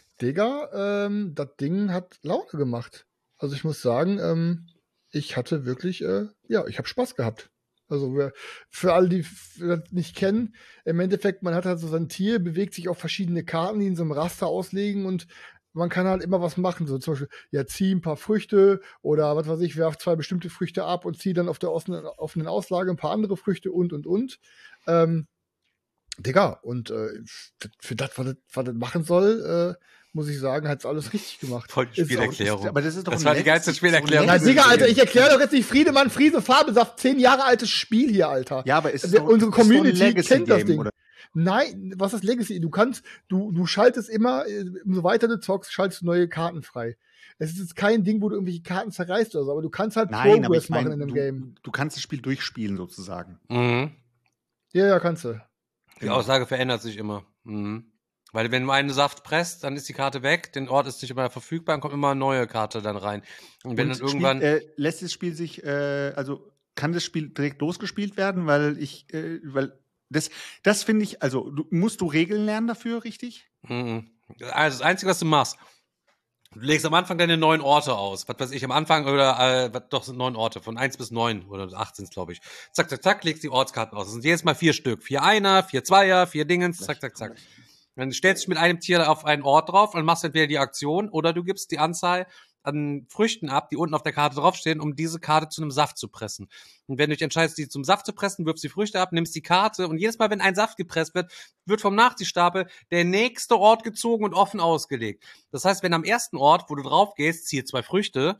Digga, ähm, das Ding hat Laune gemacht. Also ich muss sagen, ähm, ich hatte wirklich, äh, ja, ich habe Spaß gehabt. Also wer- für alle, die f- das nicht kennen, im Endeffekt, man hat halt so sein Tier, bewegt sich auf verschiedene Karten, die in so einem Raster auslegen und man kann halt immer was machen. So zum Beispiel, ja, zieh ein paar Früchte oder was weiß ich, werf zwei bestimmte Früchte ab und zieh dann auf der offenen, offenen Auslage ein paar andere Früchte und und und. Ähm, Digga, und äh, für das, was das, was das machen soll, äh, muss ich sagen, hat's alles richtig gemacht. Voll die Ist auch- Spielerklärung. Aber das ist doch Das ein war die Letz- geilste Spielerklärung. so Na, ein Digga, Alter, ich Legacy-Game. erkläre doch jetzt nicht Friedemann, Friese, Fabesaft, zehn Jahre altes Spiel hier, Alter. Ja, aber ist es Wir- doch, unsere ist doch ein Community Legacy-Game, kennt das Ding. oder? Nein, was ist Legacy? Du kannst, du, du schaltest immer, äh, umso weiter du zockst, schaltest du neue Karten frei. Es ist jetzt kein Ding, wo du irgendwelche Karten zerreißt oder so, aber du kannst halt Nein, aber Progress ich mein, machen in dem du, Game. du kannst das Spiel durchspielen, sozusagen. Mhm. Ja, ja, kannst du. Die Aussage verändert sich immer. Mhm. Weil wenn du einen Saft presst, dann ist die Karte weg, den Ort ist nicht immer verfügbar, dann kommt immer eine neue Karte dann rein. Und wenn Und dann irgendwann. spielt, äh, lässt das Spiel sich, äh, also kann das Spiel direkt losgespielt werden, weil ich, äh, weil das, das finde ich, also du, musst du Regeln lernen dafür, richtig? Mhm. Also das Einzige, was du machst, du legst am Anfang deine neun Orte aus. Was weiß ich, am Anfang, oder äh, was, doch sind neun Orte, von eins bis neun oder acht sind es, glaube ich. Zack, zack, zack, legst die Ortskarten aus. Das sind jedes Mal vier Stück. Vier Einer, vier Zweier, vier Dingens, zack, zack, zack. Dann stellst du dich mit einem Tier auf einen Ort drauf und machst entweder die Aktion oder du gibst die Anzahl an Früchten ab, die unten auf der Karte draufstehen, um diese Karte zu einem Saft zu pressen. Und wenn du dich entscheidest, die zum Saft zu pressen, wirfst die Früchte ab, nimmst die Karte und jedes Mal, wenn ein Saft gepresst wird, wird vom Nachziehstapel der nächste Ort gezogen und offen ausgelegt. Das heißt, wenn am ersten Ort, wo du drauf gehst, ziehe zwei Früchte,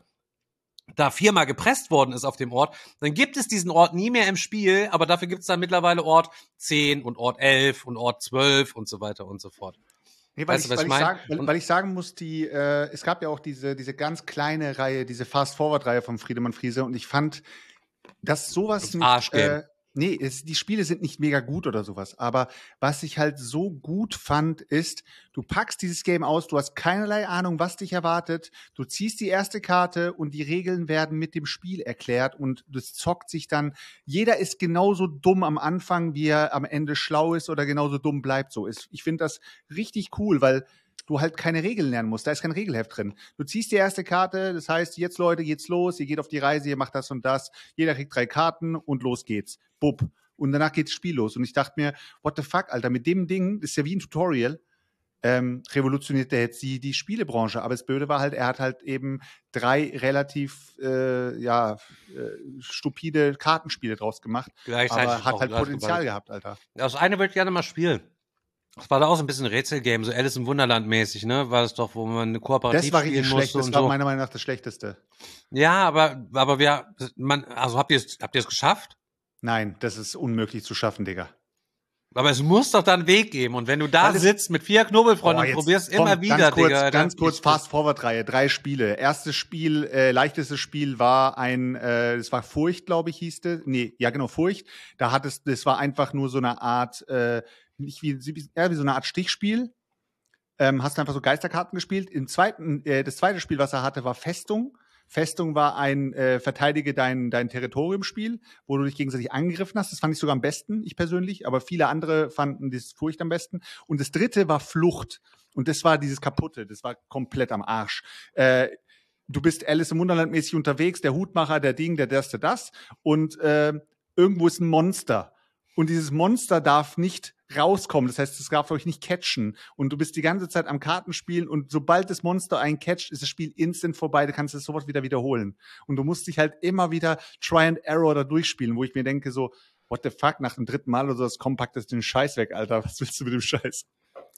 da viermal gepresst worden ist auf dem Ort, dann gibt es diesen Ort nie mehr im Spiel, aber dafür gibt es dann mittlerweile Ort zehn und Ort elf und Ort zwölf und so weiter und so fort. Nee, weil, Weißt ich, du, was weil, ich ich mein? sag, weil, weil ich sagen muss, die, äh, es gab ja auch diese, diese ganz kleine Reihe, diese Fast-Forward-Reihe von Friedemann Friese und ich fand, dass sowas Das nicht, Arschgame. äh, nee, es, die Spiele sind nicht mega gut oder sowas, aber was ich halt so gut fand, ist, du packst dieses Game aus, du hast keinerlei Ahnung, was dich erwartet, du ziehst die erste Karte und die Regeln werden mit dem Spiel erklärt und das zockt sich dann, jeder ist genauso dumm am Anfang, wie er am Ende schlau ist oder genauso dumm bleibt so. Ist, ich finde das richtig cool, weil du halt keine Regeln lernen musst. Da ist kein Regelheft drin. Du ziehst die erste Karte, das heißt, jetzt Leute, geht's los, ihr geht auf die Reise, ihr macht das und das, jeder kriegt drei Karten und los geht's. Bub. Und danach geht's Spiel los. Und ich dachte mir, what the fuck, Alter, mit dem Ding, das ist ja wie ein Tutorial, ähm, revolutioniert der jetzt die, die Spielebranche. Aber das Blöde war halt, er hat halt eben drei relativ, äh, ja, äh, stupide Kartenspiele draus gemacht. Gleichzeitig Aber hat auch halt gleich Potenzial geballert. gehabt, Alter. Das eine würde ich gerne mal spielen. Das war da auch so ein bisschen Rätselgame, so Alice im Wunderland mäßig, ne? War das doch, wo man eine kooperativ Das war richtig spielen schlecht. musste Das und war so. meiner Meinung nach das Schlechteste. Ja, aber, aber wir, man, also habt ihr es, habt ihr es geschafft? Nein, das ist unmöglich zu schaffen, Digga. Aber es muss doch da einen Weg geben. Und wenn du da Weil es- sitzt mit vier Knubbelfreunden Boah, und jetzt probierst komm, immer wieder, ganz kurz, Digga. Ganz dann- kurz, ich- Fast-Forward-Reihe, drei Spiele. Erstes Spiel, äh, leichtestes Spiel war ein, äh, das war Furcht, glaube ich, hieß das. Nee, ja genau, Furcht. Da hat es, das war einfach nur so eine Art, äh, nicht wie, eher wie so eine Art Stichspiel. Ähm, hast du einfach so Geisterkarten gespielt. Im zweiten, äh, das zweite Spiel, was er hatte, war Festung. Festung war ein äh, Verteidige dein, dein Territorium-Spiel, wo du dich gegenseitig angegriffen hast. Das fand ich sogar am besten, ich persönlich, aber viele andere fanden das Furcht am besten. Und das dritte war Flucht. Und das war dieses Kaputte, das war komplett am Arsch. Äh, du bist Alice im Wunderland mäßig unterwegs, der Hutmacher, der Ding, der das, der das. Und äh, irgendwo ist ein Monster. Und dieses Monster darf nicht rauskommen. Das heißt, es darf euch nicht catchen. Und du bist die ganze Zeit am Kartenspielen und sobald das Monster einen catcht, ist das Spiel instant vorbei. Du kannst es sofort wieder wiederholen. Und du musst dich halt immer wieder Try and Error da durchspielen, wo ich mir denke so, what the fuck, nach dem dritten Mal oder so, das Kompakt ist den Scheiß weg, Alter. Was willst du mit dem Scheiß?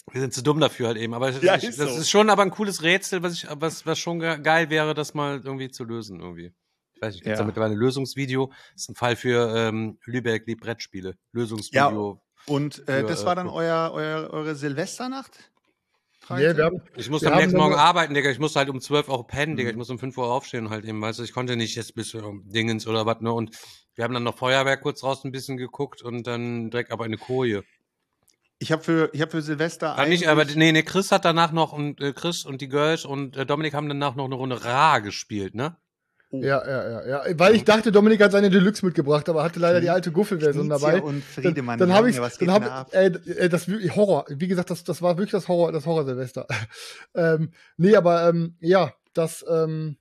Wir sind zu dumm dafür halt eben. Aber das, Ja, ist, ist das so. ist schon aber ein cooles Rätsel, was, ich, was, was schon ge- geil wäre, das mal irgendwie zu lösen irgendwie. Ich weiß nicht, gibt es Ja. da mittlerweile ein Lösungsvideo? Das ist ein Fall für ähm, Lübeck liebt Brettspiele. Lösungsvideo. Und äh, Für, das äh, war dann für- euer, euer, eure Silvesternacht? Nee, wir haben, Ich muss wir am haben nächsten dann- Morgen arbeiten, Digga. Ich musste halt um zwölf auch pennen, Digga. Ich Mhm. muss um fünf Uhr aufstehen halt eben, weißt du. Ich konnte nicht jetzt bis um Dingens oder was, ne. Und wir haben dann noch Feuerwerk kurz raus ein bisschen geguckt und dann direkt aber in eine Koje. Ich habe für, ich hab für Silvester Ah, nicht, eigentlich... aber nee, nee, Chris hat danach noch, und äh, Chris und die Girls und äh, Dominik haben danach noch eine Runde Ra gespielt, ne? Ja, ja, ja, ja. Weil ich dachte, Dominik hat seine Deluxe mitgebracht, aber hatte leider die alte Guffel-Version Knizia dabei. und Friedemann, Dann, dann habe ich, Junge, was geht dann denn da hab, ab? ey, ey, das wirklich Horror. Wie gesagt, das, das war wirklich das Horror, das Horror-Silvester. ähm, nee, aber ähm, ja, das, ähm,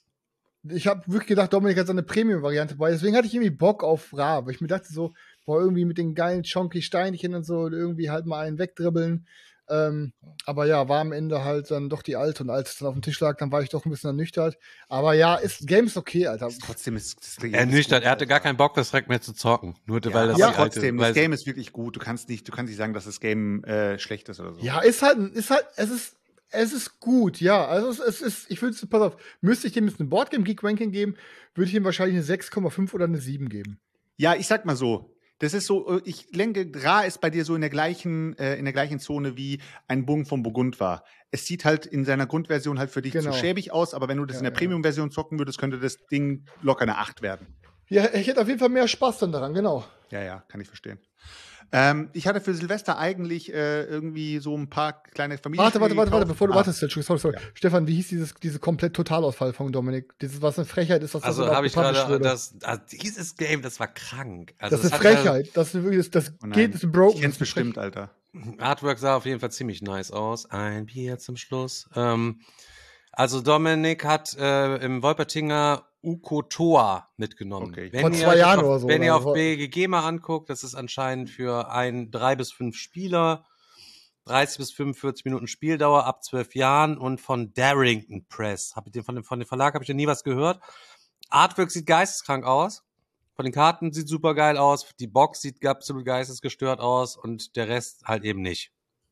ich habe wirklich gedacht, Dominik hat seine Premium-Variante bei. Deswegen hatte ich irgendwie Bock auf Ra, weil ich mir dachte so, boah, irgendwie mit den geilen chonky Steinchen und so, irgendwie halt mal einen wegdribbeln. Ähm, aber ja, war am Ende halt dann doch die alte, und als es dann auf dem Tisch lag, dann war ich doch ein bisschen ernüchtert. Aber ja, ist Game ist okay, Alter. Trotzdem ist das Game Ernüchtert, gut, er hatte gar Alter. keinen Bock, das direkt mehr zu zocken. Nur Ja, weil das aber die alte, trotzdem, weil das Game ist wirklich gut. Du kannst nicht, du kannst nicht sagen, dass das Game äh, schlecht ist oder so. Ja, ist halt, ist halt, es ist, es ist gut, ja. Also es, es ist, ich würde, pass auf, müsste ich dem jetzt ein Boardgame Geek Ranking geben, würde ich ihm wahrscheinlich eine sechs Komma fünf oder eine sieben geben. Ja, ich sag mal so. Das ist so, äh, ich denke, Ra ist bei dir so in der gleichen, äh, in der gleichen Zone wie ein Bogen von Burgund war. Es sieht halt in seiner Grundversion halt für dich Genau. zu schäbig aus, aber wenn du das Ja, in der ja. Premium-Version zocken würdest, könnte das Ding locker eine acht werden. Ja, ich hätte auf jeden Fall mehr Spaß dann daran, genau. Ja, ja, kann ich verstehen. Ähm, ich hatte für Silvester eigentlich äh, irgendwie so ein paar kleine Familien. Warte, warte, warte, warte, bevor du ah, wartest, sorry, sorry. Ja. Stefan, wie hieß dieses, diese komplett Totalausfall von Dominik? Dieses, was eine Frechheit ist, dass das also überhaupt habe ich gepublished gerade, wurde. das, also dieses Game, das war krank. Also Das ist es eine hat, Frechheit. Das ist wirklich, das, das Oh nein, geht, ist broken. ich kenn's das ist eine bestimmt, Alter. äh, Artwork sah auf jeden Fall ziemlich nice aus. Ein Bier zum Schluss. Ähm, also Dominik hat äh, im Wolpertinger Ukotoa mitgenommen. Okay. Wenn Vor ihr zwei euch Jahren auf, oder so, Wenn ihr oder? auf B G G mal anguckt, das ist anscheinend für ein drei bis fünf Spieler, dreißig bis fünfundvierzig Minuten Spieldauer ab zwölf Jahren und von Darrington Press. Hab ich den, von, dem, von dem Verlag habe ich ja nie was gehört. Artwork sieht geisteskrank aus. Von den Karten sieht super geil aus. Die Box sieht absolut geistesgestört aus und der Rest halt eben nicht.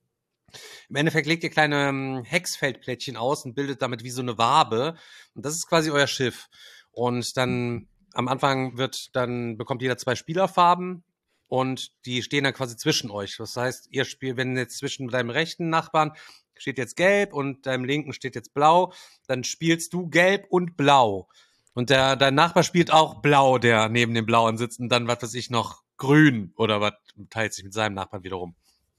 Im Endeffekt legt ihr kleine ähm, Hexfeldplättchen aus und bildet damit wie so eine Wabe. Und das ist quasi euer Schiff. Und dann am Anfang wird dann bekommt jeder zwei Spielerfarben und die stehen dann quasi zwischen euch. Das heißt, ihr spielt, wenn jetzt zwischen deinem rechten Nachbarn steht jetzt gelb und deinem linken steht jetzt blau, dann spielst du gelb und blau. Und der, dein Nachbar spielt auch blau, der neben dem blauen sitzt und dann, was weiß ich, noch grün oder was, teilt sich mit seinem Nachbarn wiederum.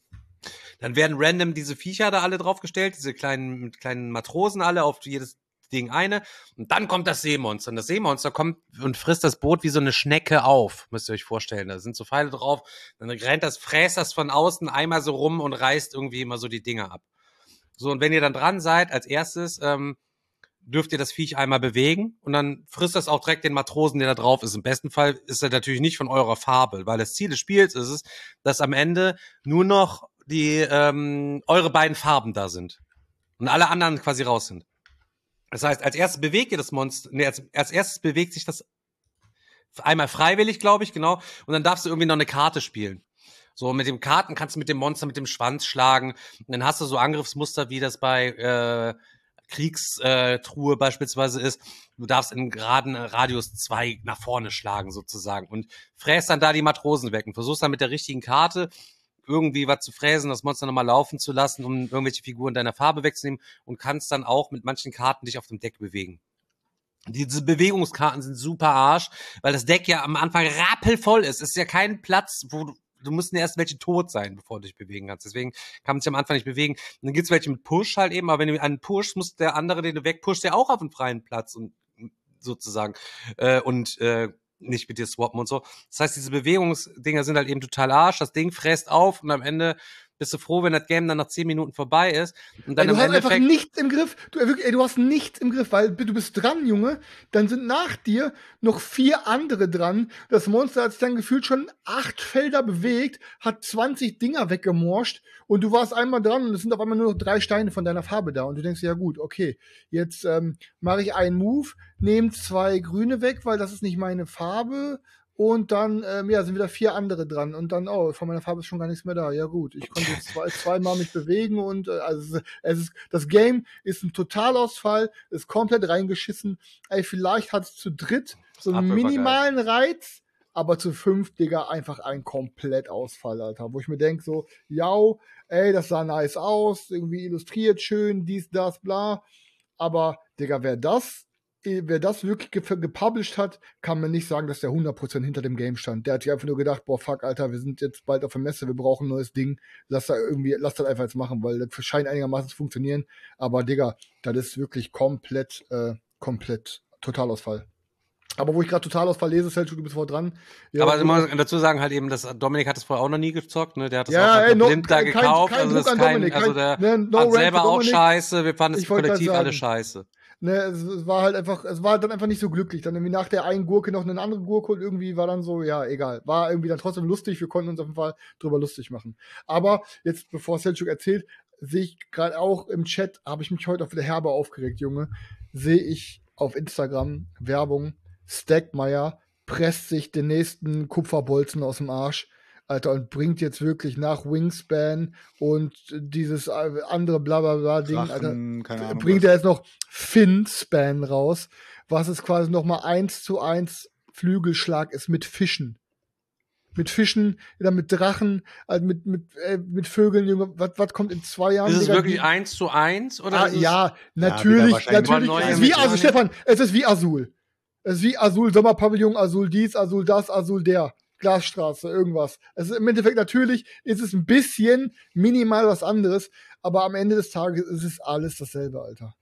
Dann werden random diese Viecher da alle draufgestellt, diese kleinen, kleinen Matrosen alle auf jedes Ding eine. Und dann kommt das Seemonster. Und das Seemonster kommt und frisst das Boot wie so eine Schnecke auf, müsst ihr euch vorstellen. Da sind so Pfeile drauf. Dann rennt das, fräst das von außen einmal so rum und reißt irgendwie immer so die Dinger ab. So, und wenn ihr dann dran seid, als erstes, ähm, dürft ihr das Viech einmal bewegen und dann frisst das auch direkt den Matrosen, der da drauf ist. Im besten Fall ist er natürlich nicht von eurer Farbe, weil das Ziel des Spiels ist es, dass am Ende nur noch die ähm, eure beiden Farben da sind und alle anderen quasi raus sind. Das heißt, als erstes bewegt ihr das Monster, nee, als, als erstes bewegt sich das einmal freiwillig, glaube ich, genau, und dann darfst du irgendwie noch eine Karte spielen. So, mit den Karten kannst du mit dem Monster mit dem Schwanz schlagen und dann hast du so Angriffsmuster, wie das bei äh, Kriegstruhe beispielsweise ist. Du darfst in geraden Radius zwei nach vorne schlagen sozusagen und fräst dann da die Matrosen weg und versuchst dann mit der richtigen Karte irgendwie was zu fräsen, das Monster nochmal laufen zu lassen, um irgendwelche Figuren deiner Farbe wegzunehmen und kannst dann auch mit manchen Karten dich auf dem Deck bewegen. Diese Bewegungskarten sind super Arsch, weil das Deck ja am Anfang rappelvoll ist. Es ist ja kein Platz, wo du Du mussten erst welche tot sein, bevor du dich bewegen kannst. Deswegen kann man sich am Anfang nicht bewegen. Und dann gibt's welche mit Push halt eben, aber wenn du einen pushst, muss der andere, den du wegpushst, ja auch auf einen freien Platz und sozusagen äh, und äh, nicht mit dir swappen und so. Das heißt, diese Bewegungsdinger sind halt eben total Arsch. Das Ding fräst auf und am Ende bist du froh, wenn das Game dann nach zehn Minuten vorbei ist. Und dann Ey, du im hast einfach Endeffekt nichts im Griff. Du, ey, wirklich, ey, du hast nichts im Griff, weil du bist dran, Junge. Dann sind nach dir noch vier andere dran. Das Monster hat sich dann gefühlt schon acht Felder bewegt, hat zwanzig Dinger weggemorscht und du warst einmal dran und es sind auf einmal nur noch drei Steine von deiner Farbe da. Und du denkst, ja gut, okay, jetzt ähm, mache ich einen Move, nehme zwei Grüne weg, weil das ist nicht meine Farbe. Und dann, ähm, ja, sind wieder vier andere dran. Und dann, oh, von meiner Farbe ist schon gar nichts mehr da. Ja gut, ich konnte jetzt zwei, zweimal mich bewegen und äh, also es ist, das Game ist ein Totalausfall, ist komplett reingeschissen. Ey, vielleicht hat es zu dritt so einen Apfel war minimalen Reiz, aber zu fünf, Digga, einfach ein Komplettausfall, Alter. Wo ich mir denke so, ja, ey, das sah nice aus, irgendwie illustriert schön, dies, das, bla. Aber, Digga, wer das wer das wirklich ge- gepublished hat, kann man nicht sagen, dass der hundert Prozent hinter dem Game stand. Der hat sich einfach nur gedacht, boah, fuck, Alter, wir sind jetzt bald auf der Messe, wir brauchen ein neues Ding. Lass da irgendwie, lass das einfach jetzt machen, weil das scheint einigermaßen zu funktionieren. Aber, Digga, das ist wirklich komplett, äh, komplett Totalausfall. Aber wo ich gerade Totalausfall lese, Selchuk, du bist vor dran. Ja, aber so- man muss dazu sagen halt eben, dass Dominik hat das vorher auch noch nie gezockt, ne? Der hat das Ja, auch ey, einfach no- blind da kein- gekauft. kein also Druck das ist an kein, Dominik, also kein- der ne, no hat rant selber für auch Dominik. scheiße, wir fanden es Ich wollte kollektiv grad alle sagen. scheiße. Ne, es, es war halt einfach, es war dann einfach nicht so glücklich. Dann irgendwie nach der einen Gurke noch eine andere Gurke und irgendwie war dann so, ja, egal. War irgendwie dann trotzdem lustig, wir konnten uns auf jeden Fall drüber lustig machen. Aber jetzt, bevor Selchuk erzählt, sehe ich gerade auch im Chat, habe ich mich heute auch wieder herbe aufgeregt, Junge, sehe ich auf Instagram Werbung, Stackmeyer presst sich den nächsten Kupferbolzen aus dem Arsch. Alter, und bringt jetzt wirklich nach Wingspan und dieses äh, andere Blablabla-Ding, Alter, Drachen, keine Ahnung. bringt was. er jetzt noch Finspan raus, was es quasi nochmal eins zu eins Flügelschlag ist mit Fischen. Mit Fischen, dann mit Drachen, also mit, mit, äh, mit Vögeln, Junge, was, was kommt in zwei Jahren? Ist es Digga, wirklich die- eins zu eins? Oder Ah, ist es ja, wieder natürlich, wahrscheinlich natürlich. neue Es ist wie, also Mechanik. Stefan, es ist wie Azul. Es ist wie Azul Sommerpavillon, Azul dies, Azul das, Azul der. Glasstraße, irgendwas. Es ist im Endeffekt natürlich, ist es ein bisschen minimal was anderes, aber am Ende des Tages ist es alles dasselbe, Alter.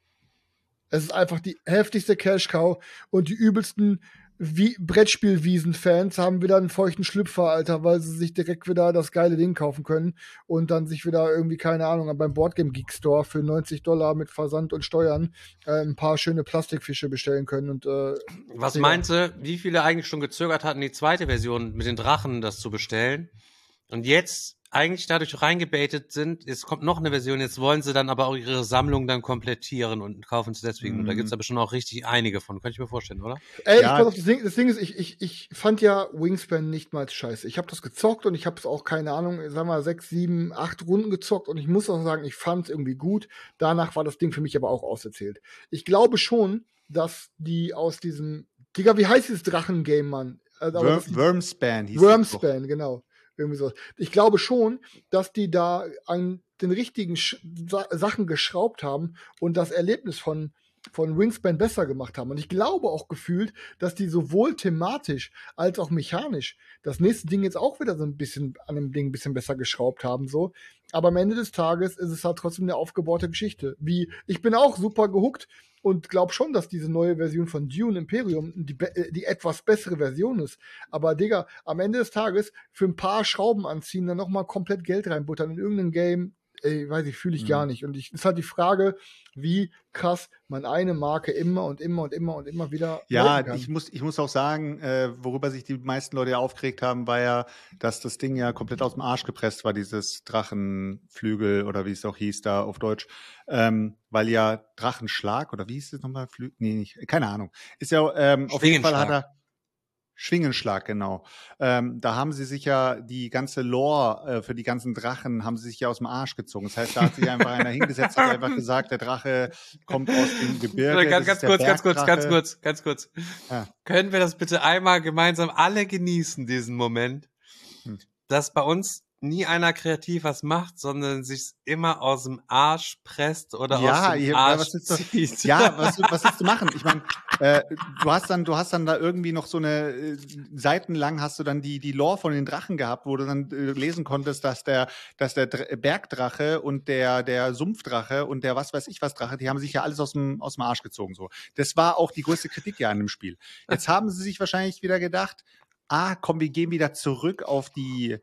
Es ist einfach die heftigste Cash-Cow und die übelsten Wie- Brettspielwiesen-Fans haben wieder einen feuchten Schlüpfer, Alter, weil sie sich direkt wieder das geile Ding kaufen können und dann sich wieder irgendwie, keine Ahnung, beim Boardgame Geek Store für neunzig Dollar mit Versand und Steuern äh, ein paar schöne Plastikfische bestellen können und äh, Was Digga. meinst du, wie viele eigentlich schon gezögert hatten, die zweite Version mit den Drachen das zu bestellen? Und jetzt eigentlich dadurch reingebaitet sind, es kommt noch eine Version, jetzt wollen sie dann aber auch ihre Sammlung dann komplettieren und kaufen es deswegen. Und da Mhm. gibt es aber schon auch richtig einige von. Kann ich mir vorstellen, oder? Ey, Ja. ich pass auf, das Ding, das Ding ist, ich, ich, ich fand ja Wingspan nicht mal scheiße. Ich habe das gezockt und ich habe es auch, keine Ahnung, sagen wir mal, sechs, sieben, acht Runden gezockt und ich muss auch sagen, ich fand es irgendwie gut. Danach war das Ding für mich aber auch auserzählt. Ich glaube schon, dass die aus diesem, Digga, wie heißt dieses Drachengame, Mann? Also, aber Worm, das- Wormspan hieß das doch. Wormspan, genau. Irgendwie so. Ich glaube schon, dass die da an den richtigen Sch Sa Sachen geschraubt haben und das Erlebnis von, von Wingspan besser gemacht haben. Und ich glaube auch gefühlt, dass die sowohl thematisch als auch mechanisch das nächste Ding jetzt auch wieder so ein bisschen an dem Ding ein bisschen besser geschraubt haben. So. Aber am Ende des Tages ist es halt trotzdem eine aufgebaute Geschichte. Wie, ich bin auch super gehuckt und glaube schon, dass diese neue Version von Dune Imperium die, be- äh, die etwas bessere Version ist. Aber Digga, am Ende des Tages für ein paar Schrauben anziehen, dann nochmal komplett Geld reinbuttern in irgendein Game, ey, weiß ich, fühle ich Mhm. gar nicht. Und ich ist halt die Frage, wie krass man eine Marke immer und immer und immer und immer wieder Ja, halten kann. ich muss, ich muss auch sagen, äh, worüber sich die meisten Leute ja aufgeregt haben, war ja, dass das Ding ja komplett aus dem Arsch gepresst war, dieses Drachenflügel oder wie es auch hieß da auf Deutsch. Ähm, weil ja Drachenschlag oder wie hieß es nochmal? Flü nee, nicht, keine Ahnung. Ist ja, ähm, auf jeden Fall hat er Schwingenschlag, genau. Ähm, da haben sie sich ja die ganze Lore äh, für die ganzen Drachen haben sie sich ja aus dem Arsch gezogen. Das heißt, da hat sich einfach einer hingesetzt und hat einfach gesagt, der Drache kommt aus dem Gebirge. ganz, das ganz ist kurz, der ganz kurz, ganz Bergdrache. kurz, ganz kurz. Ja. Können wir das bitte einmal gemeinsam alle genießen, diesen Moment, Hm. dass bei uns nie einer kreativ was macht, sondern sich immer aus dem Arsch presst oder Ja, aus dem ihr- Arsch was ist das? zieht. Ja, was, was willst du machen? Ich meine, äh, du hast dann, du hast dann da irgendwie noch so eine äh, seitenlang hast du dann die die Lore von den Drachen gehabt, wo du dann äh, lesen konntest, dass der, dass der Dr Bergdrache und der der Sumpfdrache und der was weiß ich was Drache, die haben sich ja alles aus dem aus dem Arsch gezogen so. Das war auch die größte Kritik ja an dem Spiel. Jetzt haben sie sich wahrscheinlich wieder gedacht, ah, komm, wir gehen wieder zurück auf die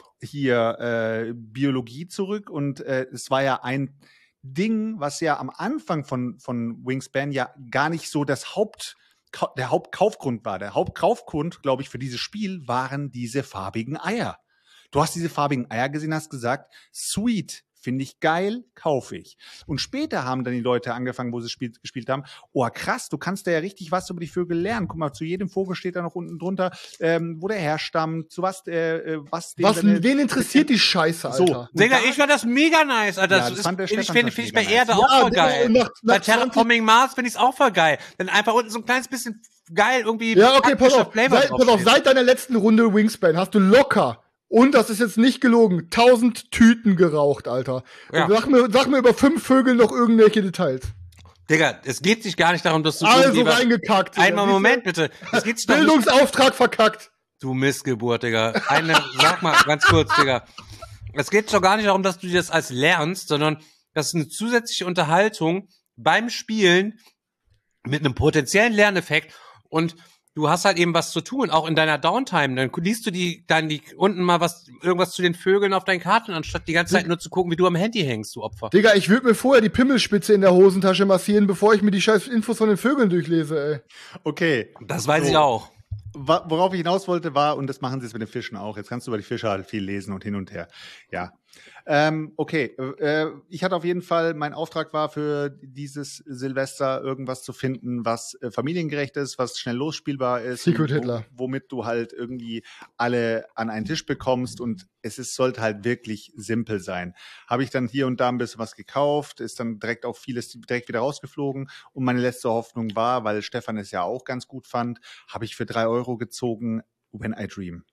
hier äh, Biologie zurück und äh, es war ja ein Ding, was ja am Anfang von, von Wingspan ja gar nicht so das Haupt, der Hauptkaufgrund war. Der Hauptkaufgrund, glaube ich, für dieses Spiel waren diese farbigen Eier. Du hast diese farbigen Eier gesehen, hast gesagt, sweet, Finde ich geil, kaufe ich. Und später haben dann die Leute angefangen, wo sie spiel, gespielt haben, oh krass, du kannst da ja richtig was über die Vögel lernen. Guck mal, zu jedem Vogel steht da noch unten drunter, ähm, wo der herstammt, zu was, äh, was, Was, seine, wen interessiert die Scheiße, Alter? So. Digga, ich fand das mega nice, Alter. Ja, Das das ist, fand der ich Stefan finde fast find ich bei mega Erde nice. auch Ja, voll Digga, geil. und nach- Bei nach zwanzig Terraforming Mars finde ich es auch voll geil. Denn einfach unten so ein kleines bisschen geil irgendwie Ja, okay, pass praktischer auf. Flavor Seit, pass auf, draufsteht. seit deiner letzten Runde Wingspan hast du locker, und das ist jetzt nicht gelogen, tausend Tüten geraucht, Alter. Ja. Und Sag mir, sag mir über fünf Vögel noch irgendwelche Details. Digga, es geht sich gar nicht darum, dass du Also irgendwie was- reingekackt. Digga. Einmal Siehst du? Moment bitte. Es geht sich doch nicht, Bildungsauftrag verkackt. du Missgeburt, Digga. Eine, sag mal ganz kurz, Digga. Es geht doch gar nicht darum, dass du dir das als lernst, sondern das ist eine zusätzliche Unterhaltung beim Spielen mit einem potenziellen Lerneffekt und du hast halt eben was zu tun, auch in deiner Downtime. Dann liest du die, dann die unten mal was, irgendwas zu den Vögeln auf deinen Karten, anstatt die ganze Zeit nur zu gucken, wie du am Handy hängst, du Opfer. Digga, ich würde mir vorher die Pimmelspitze in der Hosentasche massieren, bevor ich mir die scheiß Infos von den Vögeln durchlese, ey. Okay. Das weiß So. ich auch. Wa- Worauf ich hinaus wollte, war, und das machen sie jetzt mit den Fischen auch, jetzt kannst du über die Fische halt viel lesen und hin und her. Ja. Ähm, okay, äh, ich hatte auf jeden Fall, mein Auftrag war für dieses Silvester irgendwas zu finden, was äh, familiengerecht ist, was schnell losspielbar ist. Secret und Hitler. Wo, womit du halt irgendwie alle an einen Tisch bekommst und es ist, sollte halt wirklich simpel sein. Habe ich dann hier und da ein bisschen was gekauft, ist dann direkt auch vieles direkt wieder rausgeflogen und meine letzte Hoffnung war, weil Stefan es ja auch ganz gut fand, habe ich für drei Euro gezogen When I Dream.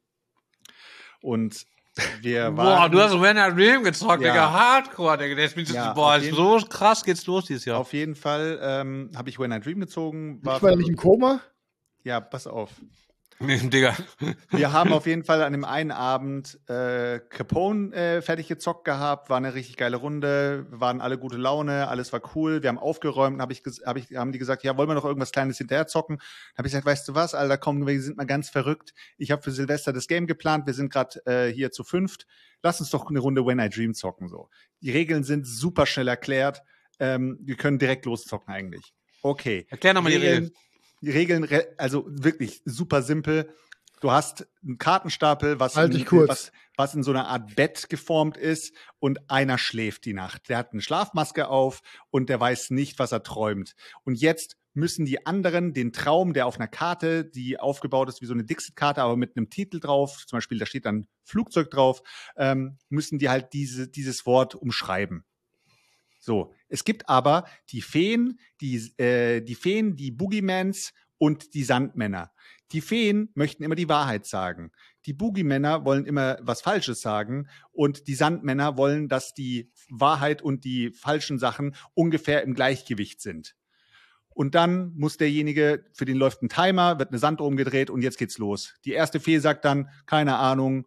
Und wir Boah, waren, du hast When I Dream gezockt, Ja. Digga. Hardcore, Digga. Das bin ich, Ja, boah, auf jeden- so krass geht's los dieses Jahr. auf jeden Fall ähm, habe ich When I Dream gezogen. War Ich war nicht im Koma. ja, pass auf. Digga. Wir haben auf jeden Fall an dem einen Abend äh, Capone äh, fertig gezockt gehabt, war eine richtig geile Runde, waren alle gute Laune, alles war cool. Wir haben aufgeräumt, habe ich, ges- hab ich, haben die gesagt, ja, wollen wir noch irgendwas Kleines hinterher zocken? Habe ich gesagt, weißt du was, Alter, komm, wir sind mal ganz verrückt. Ich habe für Silvester das Game geplant, wir sind gerade äh, hier zu fünft. Lass uns doch eine Runde When I Dream zocken. So. Die Regeln sind super schnell erklärt. Ähm, wir können direkt loszocken eigentlich. Okay. Erklär nochmal die Regeln. Die Regeln, re- also wirklich super simpel. Du hast einen Kartenstapel, was, Halt in, dich kurz. was, was in so einer Art Bett geformt ist und einer schläft die Nacht. Der hat eine Schlafmaske auf und der weiß nicht, was er träumt. Und jetzt müssen die anderen den Traum, der auf einer Karte, die aufgebaut ist wie so eine Dixit-Karte, aber mit einem Titel drauf, zum Beispiel da steht dann Flugzeug drauf, ähm, müssen die halt diese, dieses Wort umschreiben. So, es gibt aber die Feen, die, äh, die Feen, die Boogiemans und die Sandmänner. Die Feen möchten immer die Wahrheit sagen. Die Boogiemänner wollen immer was Falsches sagen und die Sandmänner wollen, dass die Wahrheit und die falschen Sachen ungefähr im Gleichgewicht sind. Und dann muss derjenige, für den läuft ein Timer, wird eine Sanduhr umgedreht und jetzt geht's los. Die erste Fee sagt dann, keine Ahnung,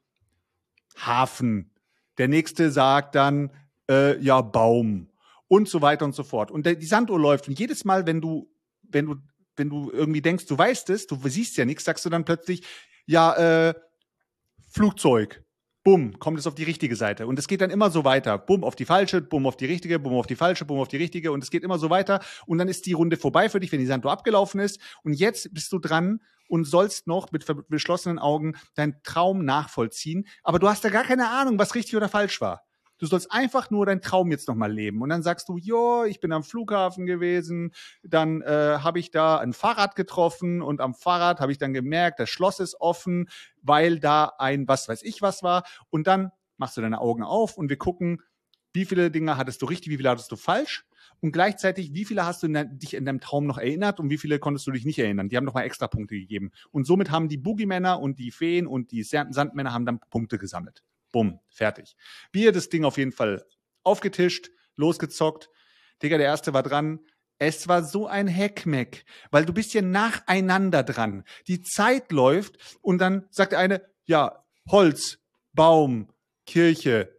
Hafen. Der nächste sagt dann, äh, ja, Baum. Und so weiter und so fort. Und der, die Sanduhr läuft. Und jedes Mal, wenn du, wenn du, wenn du irgendwie denkst, du weißt es, du siehst ja nichts, sagst du dann plötzlich, ja, äh, Flugzeug. Bumm, kommt es auf die richtige Seite. Und es geht dann immer so weiter. Bumm auf die falsche, bumm auf die richtige, bumm auf die falsche, bumm auf die richtige. Und es geht immer so weiter. Und dann ist die Runde vorbei für dich, wenn die Sanduhr abgelaufen ist. Und jetzt bist du dran und sollst noch mit ver- geschlossenen Augen deinen Traum nachvollziehen. Aber du hast ja gar keine Ahnung, was richtig oder falsch war. Du sollst einfach nur deinen Traum jetzt nochmal leben. Und dann sagst du, jo, ich bin am Flughafen gewesen, dann äh, habe ich da ein Fahrrad getroffen und am Fahrrad habe ich dann gemerkt, das Schloss ist offen, weil da ein was weiß ich was war. Und dann machst du deine Augen auf und wir gucken, wie viele Dinge hattest du richtig, wie viele hattest du falsch und gleichzeitig, wie viele hast du in de- dich in deinem Traum noch erinnert und wie viele konntest du dich nicht erinnern. Die haben nochmal extra Punkte gegeben. Und somit haben die Boogie-Männer und die Feen und die Sand- Sandmänner haben dann Punkte gesammelt. Bumm, fertig. Wir das Ding auf jeden Fall aufgetischt, losgezockt. Digga, der erste war dran. Es war so ein Heckmeck, weil du bist ja nacheinander dran. Die Zeit läuft und dann sagt der eine, ja, Holz, Baum, Kirche.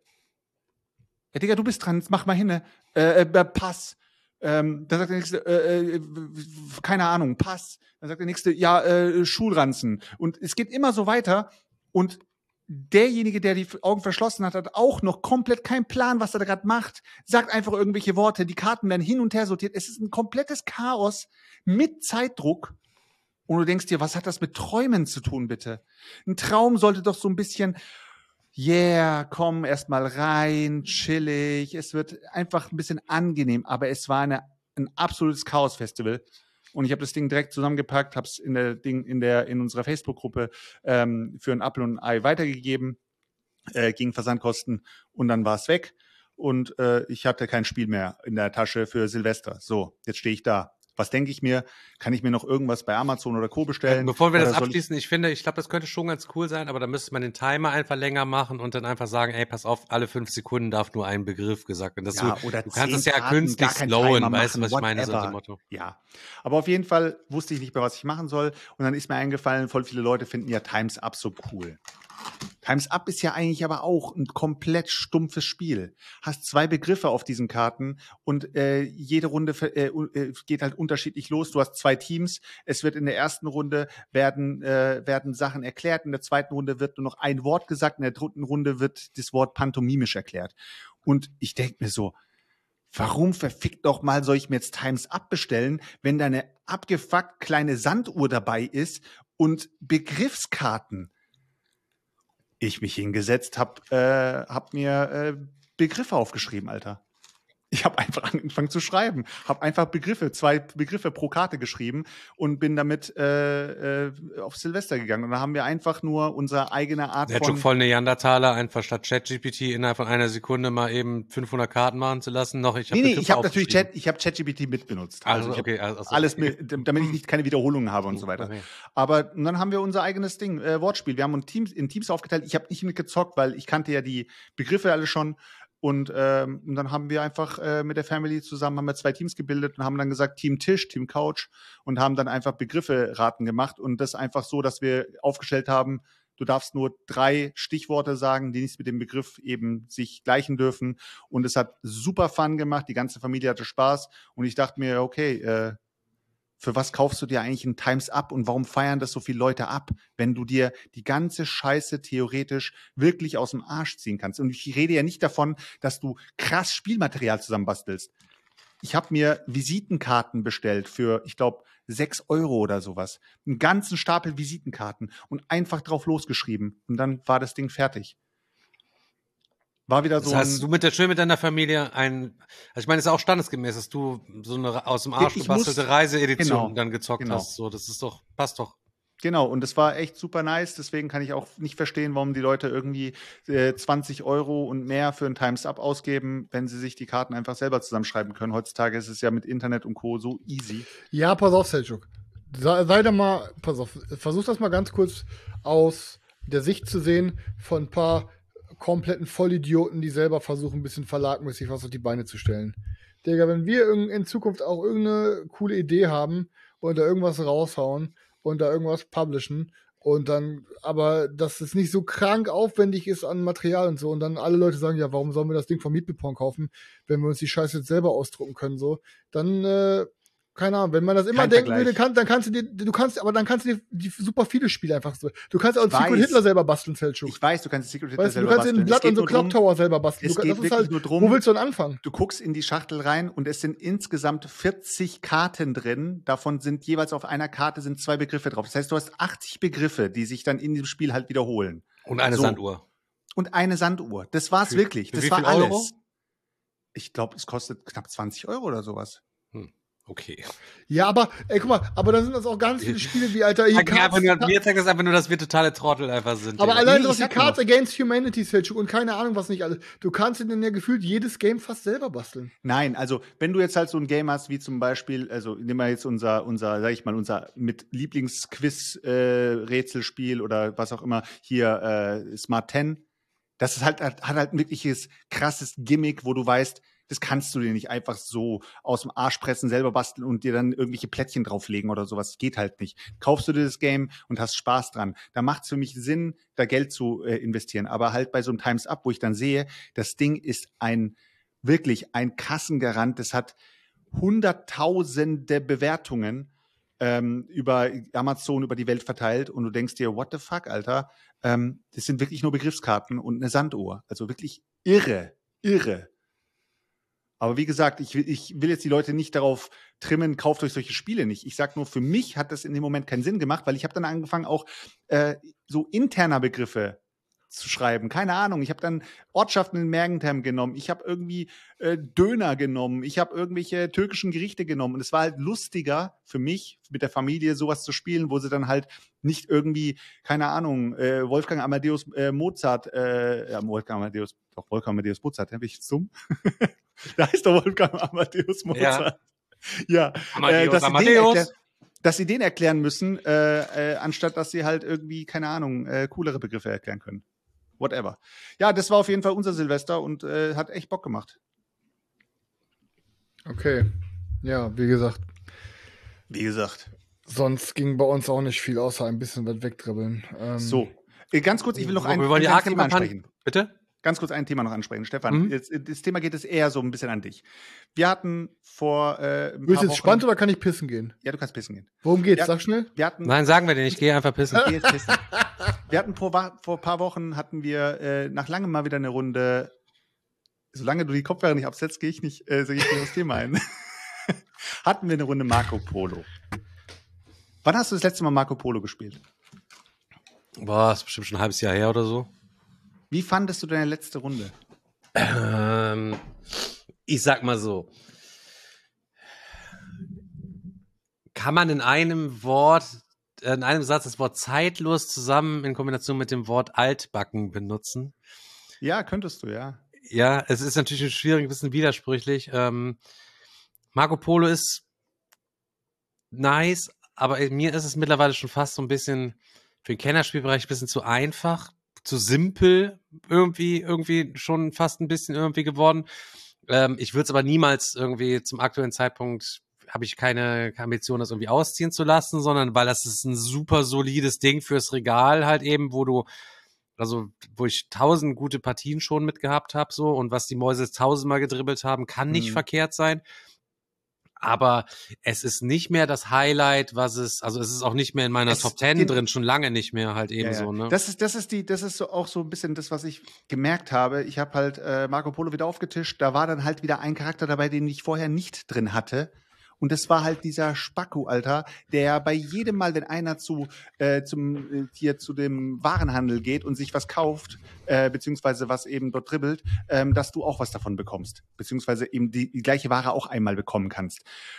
Ja, Digga, du bist dran, jetzt mach mal hin. Ne? Äh, äh, Pass. Ähm, dann sagt der nächste, äh, äh, keine Ahnung, Pass. Dann sagt der nächste, ja, äh, Schulranzen. Und es geht immer so weiter und derjenige, der die Augen verschlossen hat, hat auch noch komplett keinen Plan, was er da gerade macht. Sagt einfach irgendwelche Worte. Die Karten werden hin und her sortiert. Es ist ein komplettes Chaos mit Zeitdruck. Und du denkst dir, was hat das mit Träumen zu tun, bitte? Ein Traum sollte doch so ein bisschen, yeah, komm erst mal rein, chillig, es wird einfach ein bisschen angenehm, aber es war eine, ein absolutes Chaos-Festival. Und ich habe das Ding direkt zusammengepackt, habe es in der Ding in der in unserer Facebook-Gruppe ähm, für ein Apfel und ein Ei weitergegeben, äh, gegen Versandkosten, und dann war es weg. Und äh, ich hatte kein Spiel mehr in der Tasche für Silvester. So, jetzt stehe ich da. Was denke ich mir? Kann ich mir noch irgendwas bei Amazon oder Co. bestellen? Bevor wir Oder das soll abschließen, ich, ich finde, ich glaube, das könnte schon ganz cool sein, aber da müsste man den Timer einfach länger machen und dann einfach sagen, ey, pass auf, alle fünf Sekunden darf nur ein Begriff gesagt werden. Dass Ja, du, oder du kannst zehn es ja Karten, künstlich gar keinen slowen, Timer weißt du, was machen, ich meine, so whatever. dem Motto. Ja, aber auf jeden Fall wusste ich nicht mehr, was ich machen soll. Und dann ist mir eingefallen, voll viele Leute finden ja Times Up so cool. Times Up ist ja eigentlich aber auch ein komplett stumpfes Spiel. Hast zwei Begriffe auf diesen Karten und äh, jede Runde äh, äh, geht halt unterschiedlich los. Du hast zwei Teams. Es wird in der ersten Runde werden, äh, werden Sachen erklärt. In der zweiten Runde wird nur noch ein Wort gesagt. In der dritten Runde wird das Wort pantomimisch erklärt. Und ich denke mir so, warum verfickt doch mal soll ich mir jetzt Times Up bestellen, wenn da eine abgefuckt kleine Sanduhr dabei ist und Begriffskarten? Ich mich hingesetzt, hab, äh, hab mir äh, Begriffe aufgeschrieben, Alter. Ich habe einfach angefangen zu schreiben, habe einfach Begriffe, zwei Begriffe pro Karte geschrieben und bin damit äh, äh, auf Silvester gegangen. Und da haben wir einfach nur unsere eigene Art Der hat schon von... voll Neandertaler, einfach statt ChatGPT innerhalb von einer Sekunde mal eben fünfhundert Karten machen zu lassen. Noch, ich habe Nee, nee, ich habe natürlich Chat, ich habe ChatGPT mitbenutzt. Also, ich hab okay, also, alles mit, damit ich nicht keine Wiederholungen habe und so weiter. Okay. Aber und dann haben wir unser eigenes Ding, äh, Wortspiel. Wir haben uns Teams, in Teams aufgeteilt. Ich habe nicht mitgezockt, weil ich kannte ja die Begriffe alle schon. Und, ähm, und dann haben wir einfach äh, mit der Family zusammen haben wir zwei Teams gebildet und haben dann gesagt, Team Tisch, Team Couch, und haben dann einfach Begriffe raten gemacht. Und das einfach so, dass wir aufgestellt haben, du darfst nur drei Stichworte sagen, die nicht mit dem Begriff eben sich gleichen dürfen. Und es hat super Fun gemacht, die ganze Familie hatte Spaß. Und ich dachte mir, okay, äh, für was kaufst du dir eigentlich ein Times Up und warum feiern das so viele Leute ab, wenn du dir die ganze Scheiße theoretisch wirklich aus dem Arsch ziehen kannst? Und ich rede ja nicht davon, dass du krass Spielmaterial zusammenbastelst. Ich habe mir Visitenkarten bestellt für, ich glaube, sechs Euro oder sowas. Einen ganzen Stapel Visitenkarten und einfach drauf losgeschrieben. Und dann war das Ding fertig. War wieder so Das heißt, ein, du mit der schön mit deiner Familie ein, also ich meine, es ist auch standesgemäß, dass du so eine aus dem Arsch Ich gebastelte muss- Reiseedition genau, dann gezockt genau. hast. So, das ist doch, passt doch. Genau, und das war echt super nice, deswegen kann ich auch nicht verstehen, warum die Leute irgendwie äh, zwanzig Euro und mehr für ein Times Up ausgeben, wenn sie sich die Karten einfach selber zusammenschreiben können. Heutzutage ist es ja mit Internet und Co. so easy. Ja, pass auf, Selçuk. Sei, sei da mal, pass auf, versuch das mal ganz kurz aus der Sicht zu sehen von ein paar kompletten Vollidioten, die selber versuchen, ein bisschen verlagmäßig was auf die Beine zu stellen. Digga, wenn wir irg- in Zukunft auch irgendeine coole Idee haben und da irgendwas raushauen und da irgendwas publishen und dann, aber dass es nicht so krank aufwendig ist an Material und so und dann alle Leute sagen, ja, warum sollen wir das Ding von Meatbeporn kaufen, wenn wir uns die Scheiße jetzt selber ausdrucken können, so, dann, äh, keine Ahnung, wenn man das immer Kein denken Vergleich. würde, kann, dann kannst du dir, du kannst, aber dann kannst du dir die super viele Spiele einfach so. Du kannst auch einen Ich Secret weiß. Hitler selber basteln, Selçuk. Ich weiß, du kannst Secret Hitler Weißt du, du selber kannst den basteln. Blood Es geht und so nur Clock drum, Tower selber basteln. es Du, geht das ist wirklich halt, nur drum, wo willst du denn anfangen? du guckst in die Schachtel rein und es sind insgesamt vierzig Karten drin. Davon sind jeweils auf einer Karte sind zwei Begriffe drauf. Das heißt, du hast achtzig Begriffe, die sich dann in diesem Spiel halt wiederholen. Und eine So. Sanduhr. Und eine Sanduhr. Das war's Für- wirklich. für Das wie war viel alles. Euro? Ich glaube, es kostet knapp zwanzig Euro oder sowas. Okay. Ja, aber, ey, guck mal, aber da sind das auch ganz viele Spiele wie, Alter, hier Sag mir, einfach Cards, nur, mir zeigt das einfach nur, dass wir totale Trottel einfach sind. aber Digga. allein Nee, was ich wie sag Cards nur. Against Humanity, Selçuk und keine Ahnung was nicht alles. Du kannst in ja gefühlt jedes Game fast selber basteln. Nein, also wenn du jetzt halt so ein Game hast, wie zum Beispiel, also nehmen wir jetzt unser, unser, sag ich mal, unser mit Lieblingsquiz-Rätselspiel oder was auch immer, hier äh, Smart zehn, das ist halt, hat halt ein wirkliches krasses Gimmick, wo du weißt, das kannst du dir nicht einfach so aus dem Arsch pressen, selber basteln und dir dann irgendwelche Plättchen drauflegen oder sowas. Geht halt nicht. Kaufst du dir das Game und hast Spaß dran. Da macht es für mich Sinn, da Geld zu äh, investieren. Aber halt bei so einem Times Up, wo ich dann sehe, das Ding ist ein, wirklich ein Kassengarant. Das hat hunderttausende Bewertungen ähm, über Amazon, über die Welt verteilt und du denkst dir, what the fuck, Alter? Ähm, das sind wirklich nur Begriffskarten und eine Sanduhr. Also wirklich irre, irre. Aber wie gesagt, ich will, ich will jetzt die Leute nicht darauf trimmen, kauft euch solche Spiele nicht. Ich sag nur, für mich hat das in dem Moment keinen Sinn gemacht, weil ich habe dann angefangen, auch äh, so interner Begriffe zu schreiben. Keine Ahnung. Ich habe dann Ortschaften in Mergentheim genommen. Ich habe irgendwie äh, Döner genommen. Ich habe irgendwelche türkischen Gerichte genommen. Und es war halt lustiger für mich, mit der Familie sowas zu spielen, wo sie dann halt nicht irgendwie, keine Ahnung, äh, Wolfgang Amadeus äh, Mozart, äh, ja, Wolfgang Amadeus, doch Wolfgang Amadeus Mozart, bin ich jetzt dumm? Da heißt doch Wolfgang Amadeus Mozart. Ja, ja Amadeus, äh, dass, Amadeus. Sie den erklär, dass sie den erklären müssen, äh, äh, anstatt dass sie halt irgendwie, keine Ahnung, äh, coolere Begriffe erklären können. Whatever. Ja, das war auf jeden Fall unser Silvester und äh, hat echt Bock gemacht. Okay. Ja, wie gesagt. Wie gesagt. Sonst ging bei uns auch nicht viel, außer ein bisschen was wegdribbeln. Ähm, So. Äh, ganz kurz, ich will noch ein, Wir wollen die ein Thema Arkham-Kampagne. ansprechen. Bitte? Ganz kurz ein Thema noch ansprechen. Stefan, Mhm. jetzt, das Thema geht es eher so ein bisschen an dich. Wir hatten vor äh, ein Bist du paar jetzt Wochen... spannend oder kann ich pissen gehen? Ja, du kannst pissen gehen. Worum geht's? Ja. Sag schnell. Wir hatten, Nein, sagen wir dir nicht. Geh einfach pissen. Geh jetzt pissen. Wir hatten vor, Wa- vor ein paar Wochen hatten wir äh, nach langem mal wieder eine Runde. Solange du die Kopfhörer nicht absetzt, gehe ich nicht, äh, gehe ich nicht aufs Thema ein. Hatten wir eine Runde Marco Polo. Wann hast du das letzte Mal Marco Polo gespielt? Boah, ist bestimmt schon ein halbes Jahr her oder so. Wie fandest du deine letzte Runde? Ähm, ich sag mal so. Kann man in einem Wort, in einem Satz das Wort zeitlos zusammen in Kombination mit dem Wort altbacken benutzen? Ja, könntest du, ja. Ja, es ist natürlich schwierig, ein bisschen widersprüchlich. Ähm, Marco Polo ist nice, aber mir ist es mittlerweile schon fast so ein bisschen für den Kennerspielbereich ein bisschen zu einfach, zu simpel irgendwie, irgendwie schon fast ein bisschen irgendwie geworden. Ähm, ich würde es aber niemals irgendwie zum aktuellen Zeitpunkt, habe ich keine Ambition, das irgendwie ausziehen zu lassen, sondern weil das ist ein super solides Ding fürs Regal halt eben, wo du, also wo ich tausend gute Partien schon mitgehabt habe so und was die Mäuse tausendmal gedribbelt haben, kann nicht Mhm. verkehrt sein. Aber es ist nicht mehr das Highlight, was es, also es ist auch nicht mehr in meiner Es- Top Ten den- drin, schon lange nicht mehr halt eben Ja, ja. so, ne? Das ist, das ist die, das ist so auch so ein bisschen das, was ich gemerkt habe. Ich habe halt äh, Marco Polo wieder aufgetischt. Da war dann halt wieder ein Charakter dabei, den ich vorher nicht drin hatte. Und das war halt dieser Spacko, Alter, der bei jedem Mal, wenn einer zu äh, zum äh, hier zu dem Warenhandel geht und sich was kauft, äh, beziehungsweise was eben dort dribbelt, ähm, dass du auch was davon bekommst, beziehungsweise eben die, die gleiche Ware auch einmal bekommen kannst.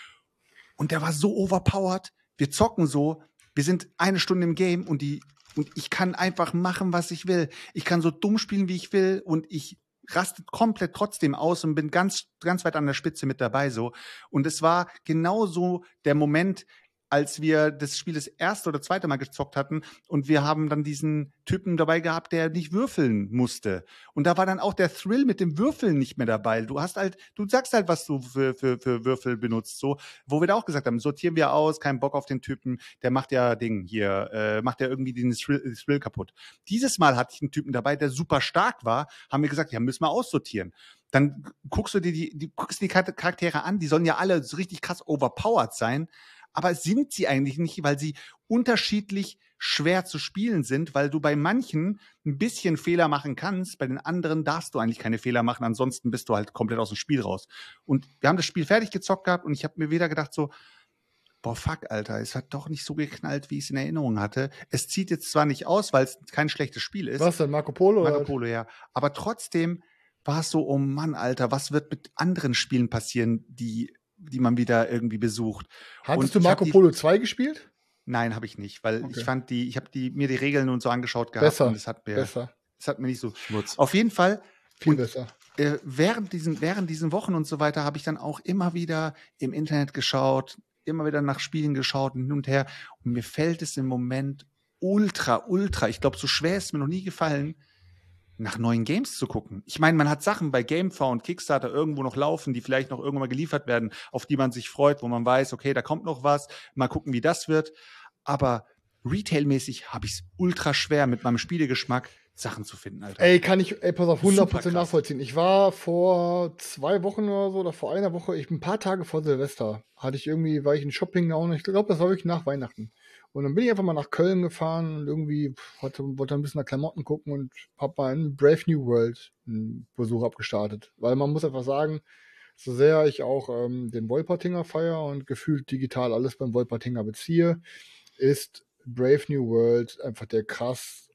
Und der war so overpowered. Wir zocken so. Wir sind eine Stunde im Game und die und ich kann einfach machen, was ich will. Ich kann so dumm spielen, wie ich will und ich raste komplett trotzdem aus und bin ganz ganz weit an der Spitze mit dabei so. Und es war genauso der Moment, als wir das Spiel das erste oder zweite Mal gezockt hatten und wir haben dann diesen Typen dabei gehabt, der nicht würfeln musste. Und da war dann auch der Thrill mit dem Würfeln nicht mehr dabei. Du hast halt, du sagst halt, was du für, für, für Würfel benutzt, so, wo wir da auch gesagt haben, sortieren wir aus, kein Bock auf den Typen, der macht ja Ding hier, äh, macht ja irgendwie den Thrill, Thrill kaputt. Dieses Mal hatte ich einen Typen dabei, der super stark war, haben wir gesagt, ja, müssen wir aussortieren. Dann guckst du dir die, die, guckst die Charaktere an, die sollen ja alle so richtig krass overpowered sein. Aber sind sie eigentlich nicht, weil sie unterschiedlich schwer zu spielen sind, weil du bei manchen ein bisschen Fehler machen kannst, bei den anderen darfst du eigentlich keine Fehler machen, ansonsten bist du halt komplett aus dem Spiel raus. Und wir haben das Spiel fertig gezockt gehabt und ich habe mir wieder gedacht so, boah, fuck, Alter, es hat doch nicht so geknallt, wie ich es in Erinnerung hatte. Es zieht jetzt zwar nicht aus, weil es kein schlechtes Spiel ist. Was denn, Marco Polo? Marco oder? Polo, ja. Aber trotzdem war es so, oh Mann, Alter, was wird mit anderen Spielen passieren, die die man wieder irgendwie besucht. Hattest Und du ich hab Marco die- Polo zwei gespielt? Nein, habe ich nicht, weil Okay. ich fand die, ich habe die mir die Regeln und so angeschaut gehabt Besser, und es hat mir, besser, es hat mir nicht so. Schmutz. Auf jeden Fall viel und, besser. äh, während diesen während diesen Wochen und so weiter habe ich dann auch immer wieder im Internet geschaut, immer wieder nach Spielen geschaut und hin und her und mir fällt es im Moment ultra ultra, ich glaube, so schwer ist es mir noch nie gefallen, nach neuen Games zu gucken. Ich meine, man hat Sachen bei GameFound und Kickstarter irgendwo noch laufen, die vielleicht noch irgendwann mal geliefert werden, auf die man sich freut, wo man weiß, okay, da kommt noch was, mal gucken, wie das wird. Aber retailmäßig habe ich es ultra schwer, mit meinem Spielegeschmack Sachen zu finden, Alter. Ey, kann ich, ey, pass auf, hundert Prozent Super krass. nachvollziehen. Ich war vor zwei Wochen oder so, oder vor einer Woche, ich ein paar Tage vor Silvester, hatte ich irgendwie, war ich in Shopping und ich glaube, das war wirklich nach Weihnachten. Und dann bin ich einfach mal nach Köln gefahren und irgendwie pff, hatte, wollte ein bisschen nach Klamotten gucken und hab mal in Brave New World einen Besuch abgestartet. Weil man muss einfach sagen, so sehr ich auch ähm, den Wolpertinger feiere und gefühlt digital alles beim Wolpertinger beziehe, ist Brave New World einfach der krass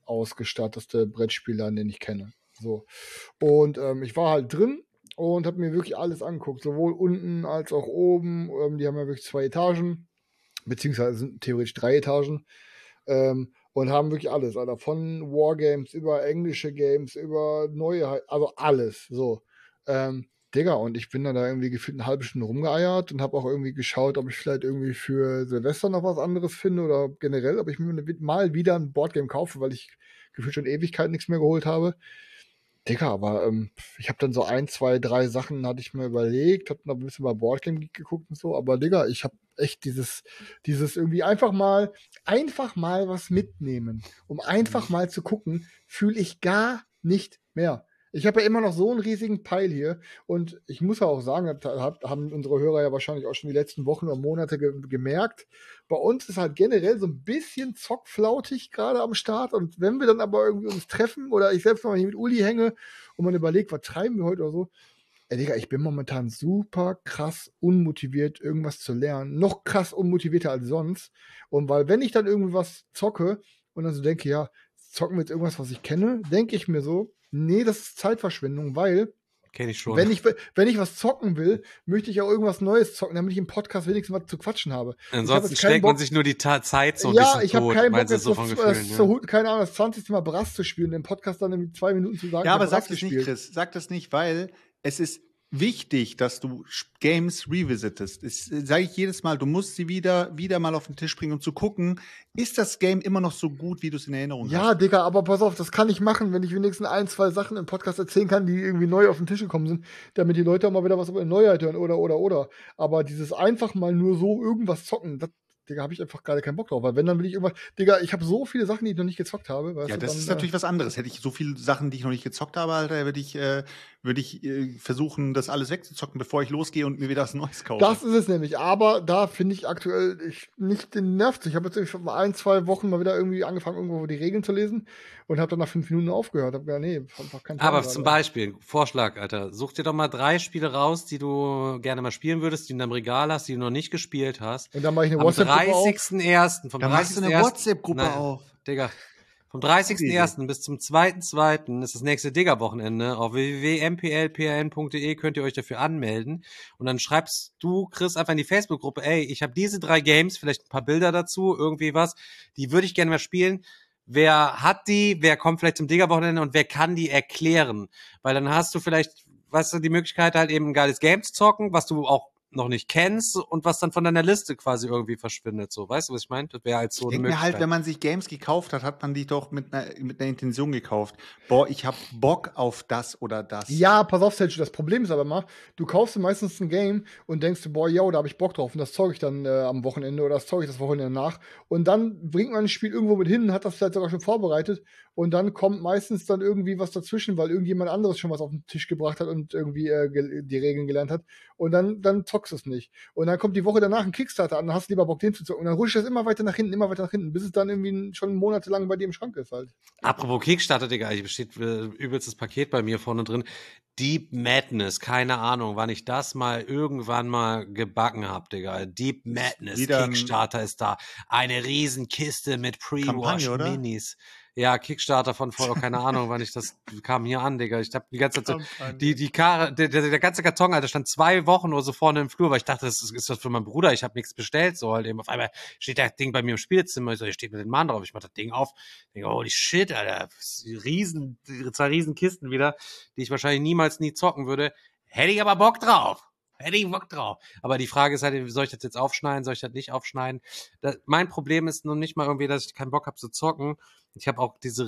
ausgestattete Brettspieler, den ich kenne. So. Und ähm, ich war halt drin und habe mir wirklich alles angeguckt, sowohl unten als auch oben. Ähm, die haben ja wirklich zwei Etagen, beziehungsweise sind theoretisch drei Etagen. Ähm, und haben wirklich alles, Alter, von Wargames über englische Games, über neue, also alles, so. Ähm, Digga, und ich bin dann da irgendwie gefühlt eine halbe Stunde rumgeeiert und habe auch irgendwie geschaut, ob ich vielleicht irgendwie für Silvester noch was anderes finde oder generell, ob ich mir mal wieder ein Boardgame kaufe, weil ich gefühlt schon Ewigkeit nichts mehr geholt habe. Digga, aber ähm, ich habe dann so ein, zwei, drei Sachen hatte ich mir überlegt, hab noch ein bisschen bei Boardgame Geek geguckt und so, aber Digga, ich habe echt dieses, dieses irgendwie einfach mal, einfach mal was mitnehmen, um einfach mal zu gucken, fühle ich gar nicht mehr. Ich habe ja immer noch so einen riesigen Pile hier und ich muss ja auch sagen, das hab- haben unsere Hörer ja wahrscheinlich auch schon die letzten Wochen oder Monate ge gemerkt. Bei uns ist halt generell so ein bisschen zockflautig gerade am Start und wenn wir dann aber irgendwie uns treffen oder ich selbst mal hier mit Uli hänge und man überlegt, was treiben wir heute oder so, ey Digga, ich bin momentan super krass unmotiviert, irgendwas zu lernen. Noch krass unmotivierter als sonst. Und weil wenn ich dann irgendwie was zocke und dann so denke, ja, zocken wir jetzt irgendwas, was ich kenne, denke ich mir so, nee, das ist Zeitverschwendung, weil Kenn ich schon. wenn ich, wenn ich was zocken will, möchte ich auch irgendwas Neues zocken, damit ich im Podcast wenigstens was zu quatschen habe. Ansonsten ich hab schlägt man Bock, sich nur die Ta Zeit so ein ja, bisschen ich habe tot, keinen Bock, meinst du, jetzt so so, von äh, Gefühlen, so, ja. keine Ahnung, das zwanzigste Mal Brass zu spielen, den Podcast dann in zwei Minuten zu sagen, Ja, ich aber hab sag Brass das nicht, gespielt. Chris. Sag das nicht, weil es ist wichtig, dass du Sch- Games revisitest. Das sage ich jedes Mal. Du musst sie wieder, wieder mal auf den Tisch bringen, um zu gucken, ist das Game immer noch so gut, wie du es in Erinnerung Ja, hast? Digga, aber pass auf, das kann ich machen, wenn ich wenigstens ein, zwei Sachen im Podcast erzählen kann, die irgendwie neu auf den Tisch gekommen sind, damit die Leute auch mal wieder was über eine Neuheit hören oder, oder, oder. Aber dieses einfach mal nur so irgendwas zocken, das, Digga, habe ich einfach gerade keinen Bock drauf. Weil wenn, dann will ich irgendwas, Digga, ich habe so viele Sachen, die ich noch nicht gezockt habe. Weißt Ja, du, das dann, ist natürlich was anderes. Hätte ich so viele Sachen, die ich noch nicht gezockt habe, Alter, würde ich, äh, würde ich äh, versuchen, das alles wegzuzocken, bevor ich losgehe und mir wieder was Neues kaufe. Das ist es nämlich. Aber da finde ich aktuell ich, nicht den Nerv. Ich habe jetzt irgendwie schon mal ein, zwei Wochen mal wieder irgendwie angefangen, irgendwo die Regeln zu lesen und habe dann nach fünf Minuten aufgehört. Hab gesagt, nee, einfach keinen Plan Aber gerade. zum Beispiel, Vorschlag, Alter, such dir doch mal drei Spiele raus, die du gerne mal spielen würdest, die du in deinem Regal hast, die du noch nicht gespielt hast. Und dann mache ich eine Am WhatsApp-Gruppe auf. dreißigsten ersten vom Da machst du eine dreißigsten ersten WhatsApp-Gruppe Nein, auf. Digga. Vom dreißigsten ersten bis zum zweiten zweiten ist das nächste Digger-Wochenende. Auf w w w punkt m p l p r n punkt d e könnt ihr euch dafür anmelden. Und dann schreibst du, Chris, einfach in die Facebook-Gruppe, ey, ich habe diese drei Games, vielleicht ein paar Bilder dazu, irgendwie was, die würde ich gerne mal spielen. Wer hat die, wer kommt vielleicht zum Digger-Wochenende und wer kann die erklären? Weil dann hast du vielleicht, weißt du, die Möglichkeit halt eben ein geiles Game zu zocken, was du auch noch nicht kennst und was dann von deiner Liste quasi irgendwie verschwindet. So, weißt du, was ich meine? Das wäre halt so Ich eine denke mir Möglichkeit. halt, wenn man sich Games gekauft hat, hat man die doch mit einer, mit einer Intention gekauft. Boah, ich hab Bock auf das oder das. Ja, pass auf, Selchuk, das Problem ist aber mal, du kaufst dir meistens ein Game und denkst dir, boah, yo, da habe ich Bock drauf und das zocke ich dann äh, am Wochenende oder das zocke ich das Wochenende nach und dann bringt man ein Spiel irgendwo mit hin, hat das vielleicht sogar schon vorbereitet und dann kommt meistens dann irgendwie was dazwischen, weil irgendjemand anderes schon was auf den Tisch gebracht hat und irgendwie äh, ge- die Regeln gelernt hat und dann, dann zockst du es nicht. Und dann kommt die Woche danach ein Kickstarter an, dann hast du lieber Bock, den zu zocken und dann rutscht das immer weiter nach hinten, immer weiter nach hinten, bis es dann irgendwie schon monatelang bei dir im Schrank ist halt. Apropos Kickstarter, Digga, hier besteht äh, übelstes Paket bei mir vorne drin. Deep Madness, keine Ahnung, wann ich das mal irgendwann mal gebacken hab, Digga. Deep Madness, wieder ein- Kickstarter ist da. Eine Riesenkiste mit Kampagne, oder? Pre-Wash-Minis. Ja, Kickstarter von vor, keine Ahnung, wann ich das kam hier an, Digga. Ich hab die ganze Zeit, so- die, die Kar der, der, der ganze Karton, Alter, stand zwei Wochen oder so vorne im Flur, weil ich dachte, das ist, ist das für meinen Bruder, ich habe nichts bestellt, so halt eben. Auf einmal steht das Ding bei mir im Spielzimmer, ich so, hier steht mit dem Mann drauf, ich mach das Ding auf, denke, holy shit, Alter, riesen, zwei riesen Kisten wieder, die ich wahrscheinlich niemals nie zocken würde. Hätte ich aber Bock drauf. Hätte ich Bock drauf. Aber die Frage ist halt, soll ich das jetzt aufschneiden, soll ich das nicht aufschneiden? Das, mein Problem ist noch nicht mal irgendwie, dass ich keinen Bock habe zu zocken. Ich habe auch diese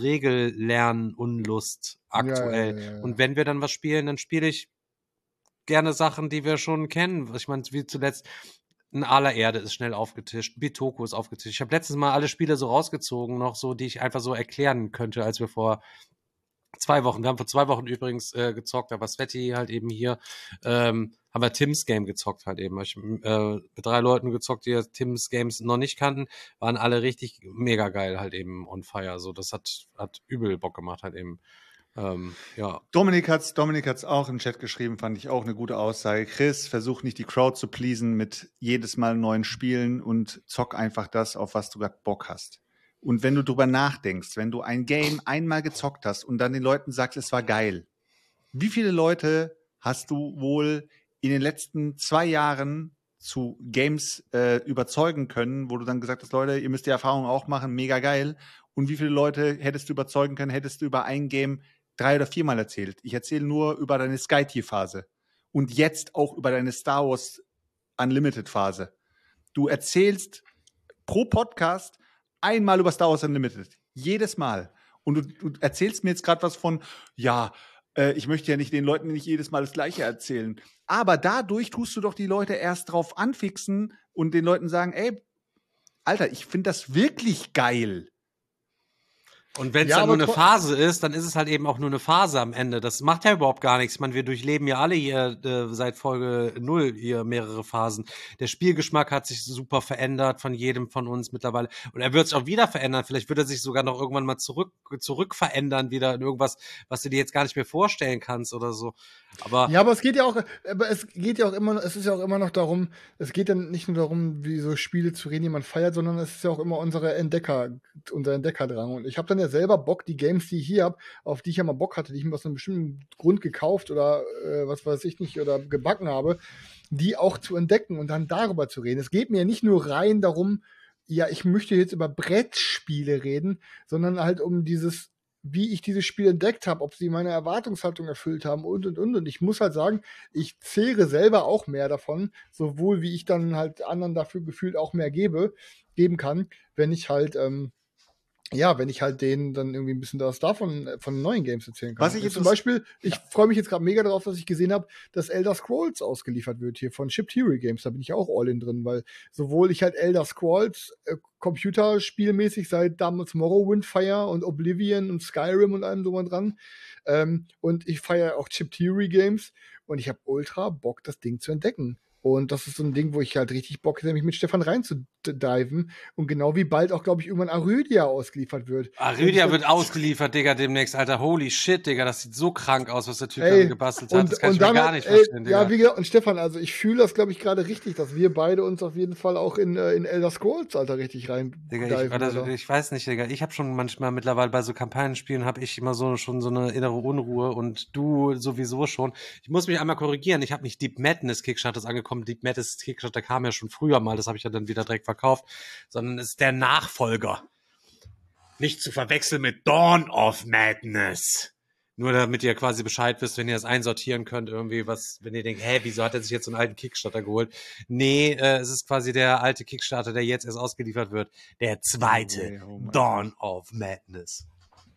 Regellernunlust aktuell. Ja, ja, ja, ja. Und wenn wir dann was spielen, dann spiele ich gerne Sachen, die wir schon kennen. Ich meine, wie zuletzt ein aller Erde ist schnell aufgetischt, Bitoku ist aufgetischt. Ich habe letztens mal alle Spiele so rausgezogen, noch so, die ich einfach so erklären könnte, als wir vor zwei Wochen, wir haben vor zwei Wochen übrigens äh, gezockt, da war Sveti halt eben hier, ähm, haben wir Tims Game gezockt halt eben. Ich äh, mit drei Leuten gezockt, die Tims Games noch nicht kannten, waren alle richtig mega geil halt eben on fire. So, das hat, hat übel Bock gemacht halt eben. Ähm, ja. Dominik hat's, Dominik hat's auch im Chat geschrieben, fand ich auch eine gute Aussage. Chris, versuch nicht die Crowd zu pleasen mit jedes Mal neuen Spielen und zock einfach das, auf was du gerade Bock hast. Und wenn du drüber nachdenkst, wenn du ein Game einmal gezockt hast und dann den Leuten sagst, es war geil, wie viele Leute hast du wohl in den letzten zwei Jahren zu Games äh, überzeugen können, wo du dann gesagt hast, Leute, ihr müsst die Erfahrung auch machen, mega geil. Und wie viele Leute hättest du überzeugen können, hättest du über ein Game drei oder viermal erzählt? Ich erzähle nur über deine Sky-Tier-Phase und jetzt auch über deine Star Wars Unlimited-Phase. Du erzählst pro Podcast einmal über Star Wars Unlimited. Jedes Mal. Und du, du erzählst mir jetzt gerade was von, ja, äh, ich möchte ja nicht den Leuten nicht jedes Mal das Gleiche erzählen. Aber dadurch tust du doch die Leute erst drauf anfixen und den Leuten sagen, ey, Alter, ich finde das wirklich geil. Und wenn es Ja, dann nur aber eine tro- Phase ist, dann ist es halt eben auch nur eine Phase am Ende. Das macht ja überhaupt gar nichts. Ich meine, wir durchleben ja alle hier äh, seit Folge null hier mehrere Phasen. Der Spielgeschmack hat sich super verändert von jedem von uns mittlerweile. Und er wird sich auch wieder verändern. Vielleicht wird er sich sogar noch irgendwann mal zurück, zurück verändern, wieder in irgendwas, was du dir jetzt gar nicht mehr vorstellen kannst oder so. Aber Ja, aber es geht ja auch, aber es geht ja auch immer, es ist ja auch immer noch darum, es geht dann nicht nur darum, wie so Spiele zu reden, die man feiert, sondern es ist ja auch immer unsere Entdecker, unser Entdeckerdrang. Und ich habe dann ja selber Bock, die Games, die ich hier habe, auf die ich ja mal Bock hatte, die ich mir aus einem bestimmten Grund gekauft oder äh, was weiß ich nicht, oder gebacken habe, die auch zu entdecken und dann darüber zu reden. Es geht mir ja nicht nur rein darum, ja, ich möchte jetzt über Brettspiele reden, sondern halt um dieses, wie ich dieses Spiel entdeckt habe, ob sie meine Erwartungshaltung erfüllt haben und, und, und. Und ich muss halt sagen, ich zehre selber auch mehr davon, sowohl wie ich dann halt anderen dafür gefühlt auch mehr gebe, geben kann, wenn ich halt, ähm, ja, wenn ich halt denen dann irgendwie ein bisschen das davon äh, von neuen Games erzählen kann. Was ich jetzt zum uns- Beispiel, ich freue mich jetzt gerade mega darauf, dass ich gesehen habe, dass Elder Scrolls ausgeliefert wird hier von Chip Theory Games. Da bin ich auch all in drin, weil sowohl ich halt Elder Scrolls äh, computerspielmäßig seit damals Morrowind feier und Oblivion und Skyrim und allem drum und dran. Ähm, und ich feiere auch Chip Theory Games und ich habe ultra Bock, das Ding zu entdecken. Und das ist so ein Ding, wo ich halt richtig Bock hätte, mich mit Stefan reinzudiven. Und genau wie bald auch, glaube ich, irgendwann Arydia ausgeliefert wird. Arydia Und ich wird ausgeliefert, Digga, demnächst, Alter. Holy shit, Digga, das sieht so krank aus, was der Typ Ey, da gebastelt hat. Das kann ich mir dann gar halt, nicht ey, vorstellen, Digga. Ja, wie gesagt, und Stefan, also ich fühle das, glaube ich, gerade richtig, dass wir beide uns auf jeden Fall auch in, äh, in Elder Scrolls, Alter, richtig rein Digga, diven, ich, Alter, Alter. ich weiß nicht, Digga. Ich habe schon manchmal mittlerweile bei so Kampagnenspielen habe ich immer so schon so eine innere Unruhe und du sowieso schon. Ich muss mich einmal korrigieren. Ich habe nicht Deep Madness Kickstarters angekommen. Deep Madness Kickstarter kam ja schon früher mal. Das habe ich ja dann wieder direkt verkauft. Sondern es ist der Nachfolger. Nicht zu verwechseln mit Dawn of Madness. Nur damit ihr quasi Bescheid wisst, wenn ihr das einsortieren könnt, irgendwie was, wenn ihr denkt, hä, wieso hat er sich jetzt so einen alten Kickstarter geholt? Nee, äh, es ist quasi der alte Kickstarter, der jetzt erst ausgeliefert wird. Der zweite Oh, oh mein Dawn of Madness.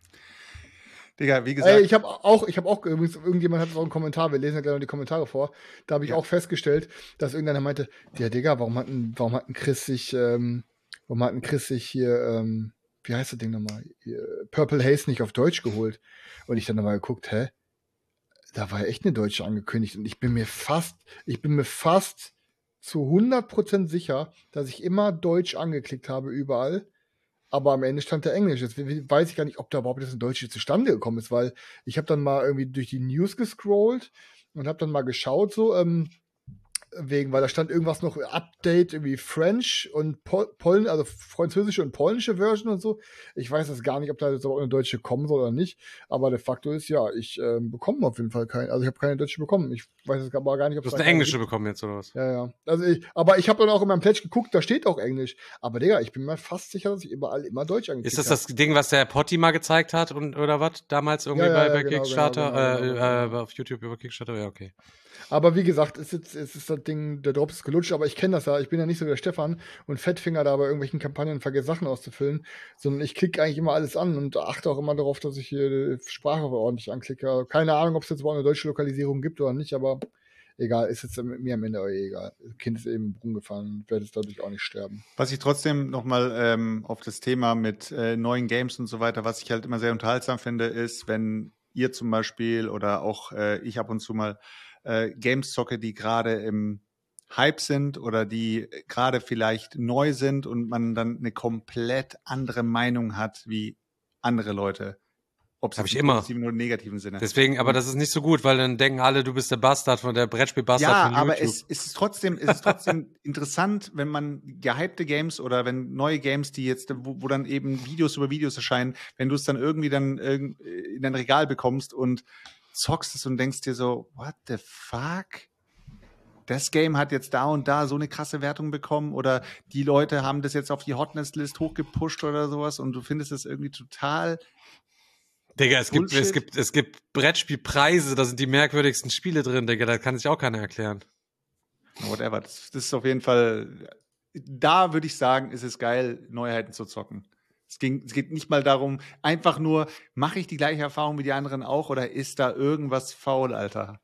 Digga, wie gesagt, Ey, ich habe auch, ich habe auch übrigens, irgendjemand hat auch einen Kommentar, wir lesen ja gleich noch die Kommentare vor, da habe ich Ja. auch festgestellt, dass irgendeiner meinte, ja Digga, warum hat ein, warum hat ein Chris sich, ähm, warum hat ein Chris sich hier, ähm, wie heißt das Ding nochmal, hier, Purple Haze nicht auf Deutsch geholt? Und ich dann nochmal geguckt, hä? Da war ja echt eine Deutsche angekündigt und ich bin mir fast, ich bin mir fast zu hundert Prozent sicher, dass ich immer Deutsch angeklickt habe überall. Aber am Ende stand da Englisch. Jetzt weiß ich gar nicht, ob da überhaupt das in Deutsch zustande gekommen ist, weil ich habe dann mal irgendwie durch die News gescrollt und habe dann mal geschaut, so, ähm, wegen, weil da stand irgendwas noch Update, irgendwie French und Pol Polen, also französische und polnische Version und so. Ich weiß jetzt gar nicht, ob da jetzt auch eine deutsche kommen soll oder nicht. Aber de facto ist ja, ich ähm, bekomme auf jeden Fall keine, also ich habe keine deutsche bekommen. Ich weiß jetzt aber gar nicht, ob Du es hast da eine keine englische gibt. bekommen jetzt, oder was? Ja, ja. Also ich, aber ich habe dann auch in meinem Pledge geguckt, da steht auch Englisch. Aber Digga, ich bin mir fast sicher, dass ich überall immer Deutsch angeklickt Ist das das Ding, was der Potti mal gezeigt hat und oder was? Damals irgendwie Ja, ja, bei, ja, bei genau, Kickstarter, genau, genau, äh, genau, äh, genau. auf YouTube über Kickstarter? Ja, okay. Aber wie gesagt, es ist, es ist das Ding, der Drops ist gelutscht, aber ich kenne das ja. Ich bin ja nicht so wie der Stefan und Fettfinger da bei irgendwelchen Kampagnen vergesse Sachen auszufüllen, sondern ich klicke eigentlich immer alles an und achte auch immer darauf, dass ich hier die Sprache ordentlich anklicke. Also keine Ahnung, ob es jetzt überhaupt eine deutsche Lokalisierung gibt oder nicht, aber egal, ist jetzt mit mir am Ende auch eh egal. Das Kind ist eben im Brunnen gefallen und werde jetzt dadurch auch nicht sterben. was ich trotzdem nochmal ähm, auf das Thema mit äh, neuen Games und so weiter, was ich halt immer sehr unterhaltsam finde, ist, wenn ihr zum Beispiel oder auch äh, ich ab und zu mal äh, Games zocke, die gerade im Hype sind oder die gerade vielleicht neu sind und man dann eine komplett andere Meinung hat wie andere Leute. Ob es Hab ich im immer. positiven oder negativen Sinne. Deswegen, aber das ist nicht so gut, weil dann denken alle, du bist der Bastard von der Brettspiel-Bastard Ja, von YouTube. aber es, es ist trotzdem, es ist trotzdem interessant, wenn man gehypte Games oder wenn neue Games, die jetzt, wo, wo dann eben Videos über Videos erscheinen, wenn du es dann irgendwie dann irgend- in dein Regal bekommst und zockst es und denkst dir so, what the fuck? Das Game hat jetzt da und da so eine krasse Wertung bekommen oder die Leute haben das jetzt auf die Hotness-List hochgepusht oder sowas und du findest es irgendwie total. Digga, es gibt, es Bullshit. gibt, es gibt Brettspielpreise, da sind die merkwürdigsten Spiele drin, Digga, da kann sich auch keiner erklären. Whatever. Das, das ist auf jeden Fall, da würde ich sagen, ist es geil, Neuheiten zu zocken. Es, ging, es geht nicht mal darum, einfach nur, mache ich die gleiche Erfahrung wie die anderen auch oder ist da irgendwas faul, Alter?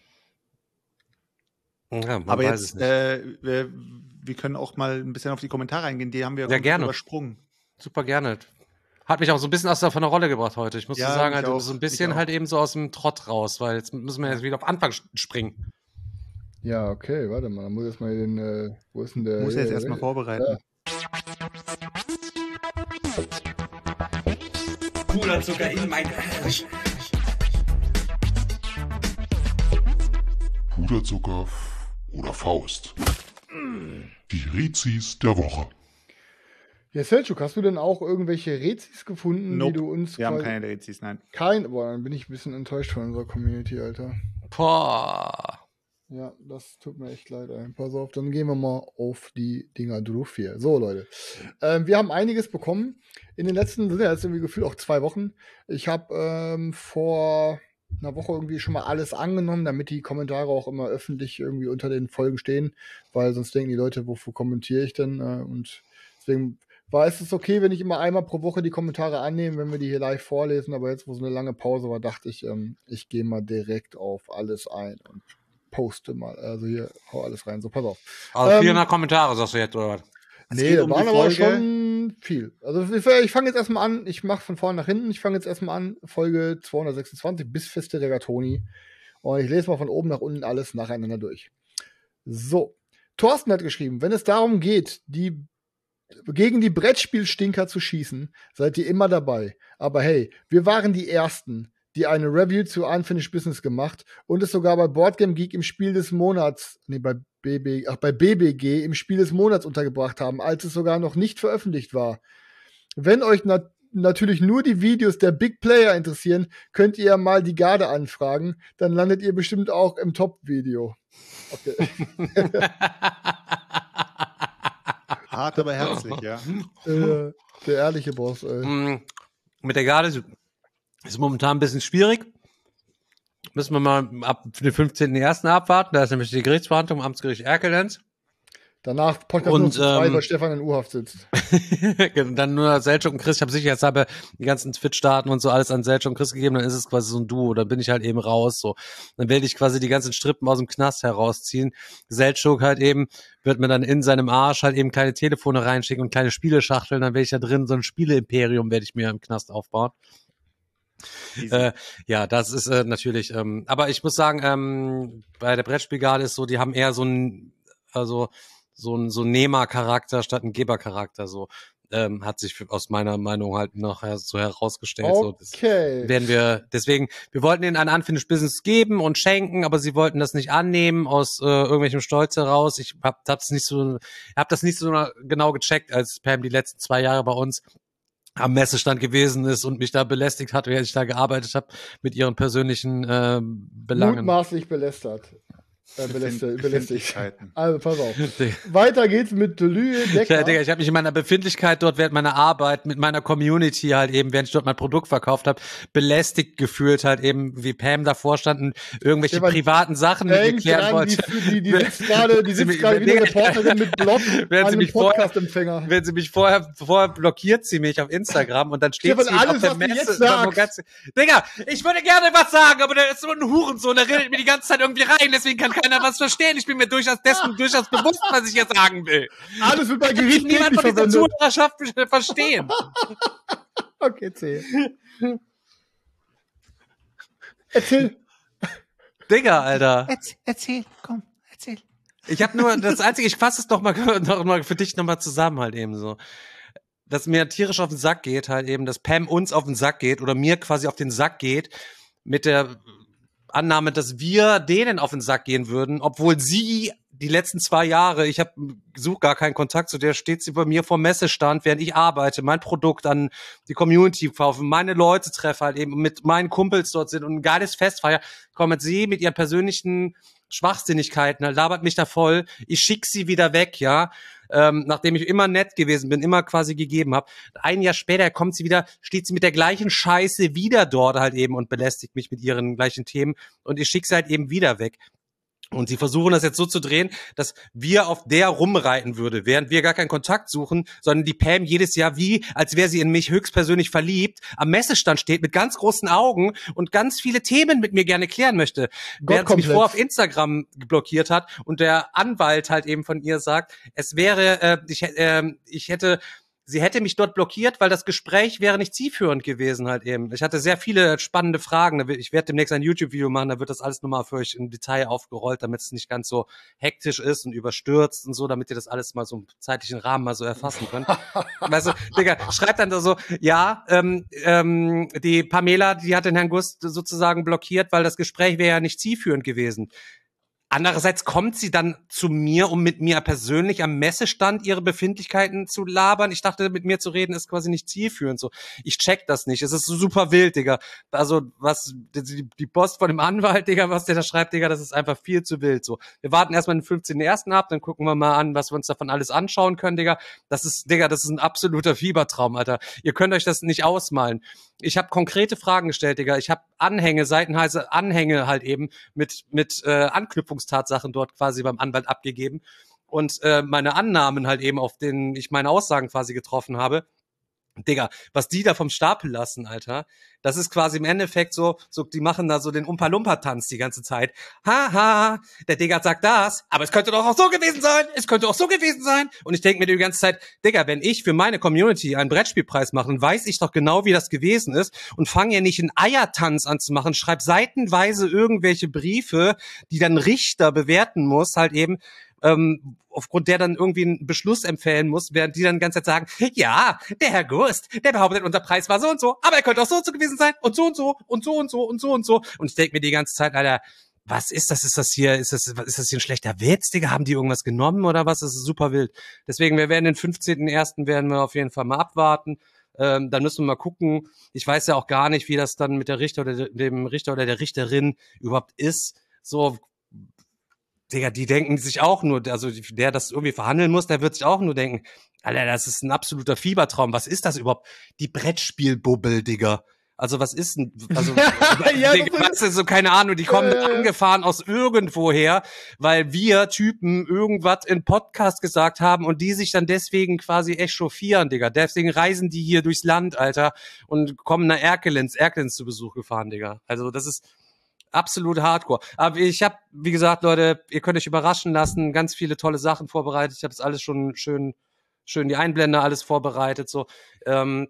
Ja, man Aber weiß es jetzt, nicht. äh, wir, wir können auch mal ein bisschen auf die Kommentare eingehen, die haben wir Ja, komplett gerne. übersprungen. Super gerne. Hat mich auch so ein bisschen aus der, von der Rolle gebracht heute. Ich muss Ja, so sagen, mich halt auch, so ein mich bisschen auch. halt eben so aus dem Trott raus, weil jetzt müssen wir jetzt wieder auf Anfang springen. Ja, okay, warte mal. Dann muss ich jetzt mal den, äh, wo ist denn der? Muss jetzt hier, erstmal äh, vorbereiten. Ja. Puderzucker in mein Puderzucker oder Faust. Die Rezis der Woche. Ja, Selchuk, hast du denn auch irgendwelche Rezis gefunden, Nope. die du uns Wir haben quasi- keine Rezis, nein. Kein, boah, dann bin ich ein bisschen enttäuscht von unserer Community, Alter. Boah. Ja, das tut mir echt leid, ey. Pass auf, dann gehen wir mal auf die Dinger drauf hier. So, Leute. Ähm, wir haben einiges bekommen. In den letzten, sind ja jetzt irgendwie gefühlt auch zwei Wochen. Ich habe ähm, vor einer Woche irgendwie schon mal alles angenommen, damit die Kommentare auch immer öffentlich irgendwie unter den Folgen stehen, weil sonst denken die Leute, wofür kommentiere ich denn? Äh, und deswegen war es ist okay, wenn ich immer einmal pro Woche die Kommentare annehme, wenn wir die hier live vorlesen, aber jetzt, wo so eine lange Pause war, dachte ich, ähm, ich gehe mal direkt auf alles ein und poste mal, also hier, hau alles rein, so, pass auf. Also Ähm, vierhundert Kommentare, sagst du jetzt, oder was? Es Nee, geht da um waren die aber Folge. schon viel. Also ich, ich fange jetzt erstmal an, ich mache von vorne nach hinten, ich fange jetzt erstmal an, Folge zweihundertsechsundzwanzig bis Feste Regatoni. Und ich lese mal von oben nach unten alles nacheinander durch. So, Thorsten hat geschrieben, wenn es darum geht, die gegen die Brettspielstinker zu schießen, seid ihr immer dabei. Aber hey, wir waren die Ersten, die eine Review zu Unfinished Business gemacht und es sogar bei Boardgame Geek im Spiel des Monats, nee, bei B B, ach, bei B B G im Spiel des Monats untergebracht haben, als es sogar noch nicht veröffentlicht war. Wenn euch nat natürlich nur die Videos der Big Player interessieren, könnt ihr mal die Garde anfragen, dann landet ihr bestimmt auch im Top-Video. Okay. Hart, aber herzlich, ja. äh, der ehrliche Boss, ey. Mm, Mit der Garde ist, ist momentan ein bisschen schwierig. Müssen wir mal ab den fünfzehnten ersten abwarten. Da ist nämlich die Gerichtsverhandlung im Amtsgericht Erkelenz. Danach Podcast Und, nur zu zwei, ähm, weil Stefan in U-Haft sitzt. Und dann nur Selchuk und Chris. Ich habe sicherheitshalber die ganzen Twitch-Daten und so alles an Selchuk und Chris gegeben. Dann ist es quasi so ein Duo. Dann bin ich halt eben raus. So, dann werde ich quasi die ganzen Strippen aus dem Knast herausziehen. Selchuk halt eben wird mir dann in seinem Arsch halt eben kleine Telefone reinschicken und kleine Spieleschachteln. Dann werde ich da drin so ein Spiele-Imperium werde ich mir im Knast aufbauen. Äh, ja, das ist äh, natürlich, ähm, aber ich muss sagen, ähm, bei der Brettspielgarde ist so, die haben eher so ein, also so ein so ein Nehmercharakter statt ein Gebercharakter, so ähm, hat sich für, aus meiner Meinung halt nachher so herausgestellt. So, das Okay. werden wir, deswegen, wir wollten ihnen ein Unfinished Business geben und schenken, aber sie wollten das nicht annehmen aus äh, irgendwelchem Stolz heraus. Ich hab, hab's nicht so, hab das nicht so genau gecheckt, als Pam die letzten zwei Jahre bei uns am Messestand gewesen ist und mich da belästigt hat, während ich da gearbeitet habe mit ihren persönlichen äh, Belangen. Mutmaßlich belästert. Äh, belästigt, belästigt. Befindlichkeiten. Also, pass auf. Weiter geht's mit Lüe Decker. Ja, Digga, ich habe mich in meiner Befindlichkeit dort während meiner Arbeit mit meiner Community halt eben, während ich dort mein Produkt verkauft habe, belästigt gefühlt halt eben, wie Pam davor standen, irgendwelche Stefan, privaten Sachen mit mir Denk klären dran, wollte. die, die, die sitzt gerade, die Sie sitzt mich- gerade wie eine Digga, Reporterin mit Blog Wenn an sie einem mich vorher, Podcast-Empfänger. wenn sie mich vorher, vorher blockiert sie mich auf Instagram und dann steht Stefan, sie auf alles, der was du Messe. jetzt da, wo sagst. ganz, Digga, ich würde gerne was sagen, aber der ist so ein Hurensohn, der redet mir die ganze Zeit irgendwie rein, deswegen kann keiner was verstehen. Ich bin mir durchaus dessen durchaus bewusst, was ich jetzt sagen will. Alles wird bei Ich Gericht niemand nicht von dieser verwendet. Zuhörerschaft verstehen. Okay, zähl. Erzähl. Digga, Alter. Erzähl, erzähl, komm, erzähl. Ich habe nur das Einzige, ich fasse es doch mal, noch mal für dich nochmal zusammen halt eben so. dass mir tierisch auf den Sack geht, halt eben, dass Pam uns auf den Sack geht oder mir quasi auf den Sack geht, mit der Annahme, dass wir denen auf den Sack gehen würden, obwohl sie die letzten zwei Jahre, ich habe suche gar keinen Kontakt zu der, steht sie bei mir vor Messestand, während ich arbeite, mein Produkt an die Community kaufe, meine Leute treffe halt eben, mit meinen Kumpels dort sind und ein geiles Fest feiern, kommt sie mit ihren persönlichen Schwachsinnigkeiten, halt, labert mich da voll, ich schick sie wieder weg, ja, ähm, nachdem ich immer nett gewesen bin, immer quasi gegeben habe. Ein Jahr später kommt sie wieder, steht sie mit der gleichen Scheiße wieder dort halt eben und belästigt mich mit ihren gleichen Themen und ich schick sie halt eben wieder weg. Und sie versuchen das jetzt so zu drehen, dass wir auf der rumreiten würde, während wir gar keinen Kontakt suchen, sondern die Pam jedes Jahr wie, als wäre sie in mich höchstpersönlich verliebt, am Messestand steht mit ganz großen Augen und ganz viele Themen mit mir gerne klären möchte. Während sie mich vorher auf Instagram blockiert hat und der Anwalt halt eben von ihr sagt, es wäre, äh, ich, äh, ich hätte... Sie hätte mich dort blockiert, weil das Gespräch wäre nicht zielführend gewesen halt eben. Ich hatte sehr viele spannende Fragen. Ich werde demnächst ein YouTube-Video machen, da wird das alles nochmal für euch im Detail aufgerollt, damit es nicht ganz so hektisch ist und überstürzt und so, damit ihr das alles mal so im zeitlichen Rahmen mal so erfassen könnt. Weißt du, Digga, schreibt dann da so, ja, ähm, ähm, die Pamela, die hat den Herrn Gust sozusagen blockiert, weil das Gespräch wäre ja nicht zielführend gewesen. Andererseits kommt sie dann zu mir, um mit mir persönlich am Messestand ihre Befindlichkeiten zu labern. Ich dachte, mit mir zu reden ist quasi nicht zielführend. So, ich check das nicht. Es ist so super wild, Digga. Also, was, die, die Post von dem Anwalt, Digga, was der da schreibt, Digga, das ist einfach viel zu wild. So, wir warten erstmal den fünfzehnten ersten ab, dann gucken wir mal an, was wir uns davon alles anschauen können, Digga. Das ist, Digga, das ist ein absoluter Fiebertraum, Alter. Ihr könnt euch das nicht ausmalen. Ich habe konkrete Fragen gestellt, Digga. Ich habe Anhänge, seitenweise Anhänge halt eben mit mit äh, Anknüpfungstatsachen dort quasi beim Anwalt abgegeben und äh, meine Annahmen halt eben, auf denen ich meine Aussagen quasi getroffen habe. Digga, was die da vom Stapel lassen, Alter, das ist quasi im Endeffekt so, so die machen da so den Umpa-Lumpa-Tanz die ganze Zeit. Haha, der Digga sagt das, aber es könnte doch auch so gewesen sein, es könnte auch so gewesen sein. Und ich denke mir die ganze Zeit, Digga, wenn ich für meine Community einen Brettspielpreis mache, dann weiß ich doch genau, wie das gewesen ist und fange ja nicht einen Eiertanz an zu machen, schreib seitenweise irgendwelche Briefe, die dann Richter bewerten muss, halt eben, ähm, aufgrund der dann irgendwie einen Beschluss empfehlen muss, während die dann die ganze Zeit sagen, ja, der Herr Gust, der behauptet, unser Preis war so und so, aber er könnte auch so und so gewesen sein und so und so und so und so und so und so. Und ich denke mir die ganze Zeit, Alter, was ist das? Ist das hier, ist das, ist das hier ein schlechter Witz, Digga? Haben die irgendwas genommen oder was? Das ist super wild. Deswegen, wir werden den fünfzehnten ersten werden wir auf jeden Fall mal abwarten. Ähm, dann müssen wir mal gucken. Ich weiß ja auch gar nicht, wie das dann mit der Richter oder dem Richter oder der Richterin überhaupt ist. So, Digga, die denken sich auch nur, also der das irgendwie verhandeln muss, der wird sich auch nur denken, Alter, das ist ein absoluter Fiebertraum. Was ist das überhaupt? Die Brettspielbubbel, Digga. Also was ist denn, also, ja, Digga, was ist so, keine Ahnung, die kommen äh. angefahren aus irgendwoher, weil wir Typen irgendwas in Podcast gesagt haben und die sich dann deswegen quasi echauffieren, Digga. Deswegen reisen die hier durchs Land, Alter, und kommen nach Erkelenz, Erkelenz zu Besuch gefahren, Digga. Also das ist absolut Hardcore. Aber ich habe, wie gesagt, Leute, ihr könnt euch überraschen lassen, ganz viele tolle Sachen vorbereitet. Ich habe das alles schon schön, schön die Einblende alles vorbereitet. So, ähm,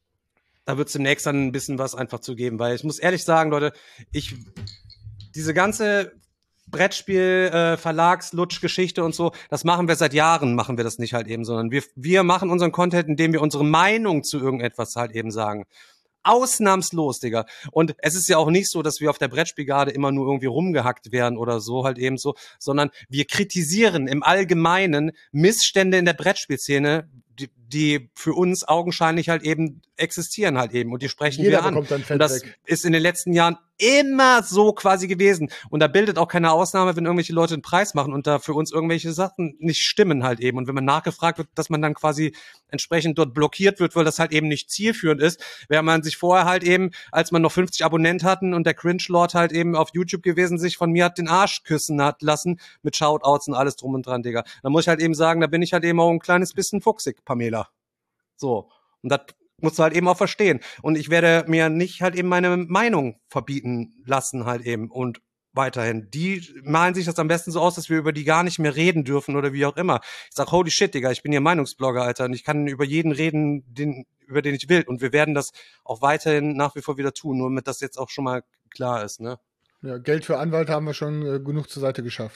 da wird es demnächst dann ein bisschen was einfach zu geben, weil ich muss ehrlich sagen, Leute, ich diese ganze Brettspiel, äh, Verlagslutsch-Geschichte und so, das machen wir seit Jahren, machen wir das nicht halt eben, sondern wir wir machen unseren Content, indem wir unsere Meinung zu irgendetwas halt eben sagen. Ausnahmslos, Digga. Und es ist ja auch nicht so, dass wir auf der Brettspielgarde immer nur irgendwie rumgehackt werden oder so, halt eben so, sondern wir kritisieren im Allgemeinen Missstände in der Brettspielszene, die, die für uns augenscheinlich halt eben existieren halt eben und die sprechen Jeder wir an. bekommt dann Fett und das weg. ist in den letzten Jahren immer so quasi gewesen. Und da bildet auch keine Ausnahme, wenn irgendwelche Leute einen Preis machen und da für uns irgendwelche Sachen nicht stimmen halt eben. Und wenn man nachgefragt wird, dass man dann quasi entsprechend dort blockiert wird, weil das halt eben nicht zielführend ist, während man sich vorher halt eben, als man noch fünfzig Abonnenten hatten und der Cringe-Lord halt eben auf YouTube gewesen, sich von mir hat den Arsch küssen hat lassen mit Shoutouts und alles drum und dran, Digga. Da muss ich halt eben sagen, da bin ich halt eben auch ein kleines bisschen fuchsig, Pamela. So. Und das musst du halt eben auch verstehen. Und ich werde mir nicht halt eben meine Meinung verbieten lassen halt eben und weiterhin. Die malen sich das am besten so aus, dass wir über die gar nicht mehr reden dürfen oder wie auch immer. Ich sag, holy shit, Digga, ich bin hier Meinungsblogger, Alter, und ich kann über jeden reden, den, über den ich will. Und wir werden das auch weiterhin nach wie vor wieder tun, nur damit das jetzt auch schon mal klar ist, ne? Ja, Geld für Anwalt haben wir schon äh, genug zur Seite geschafft.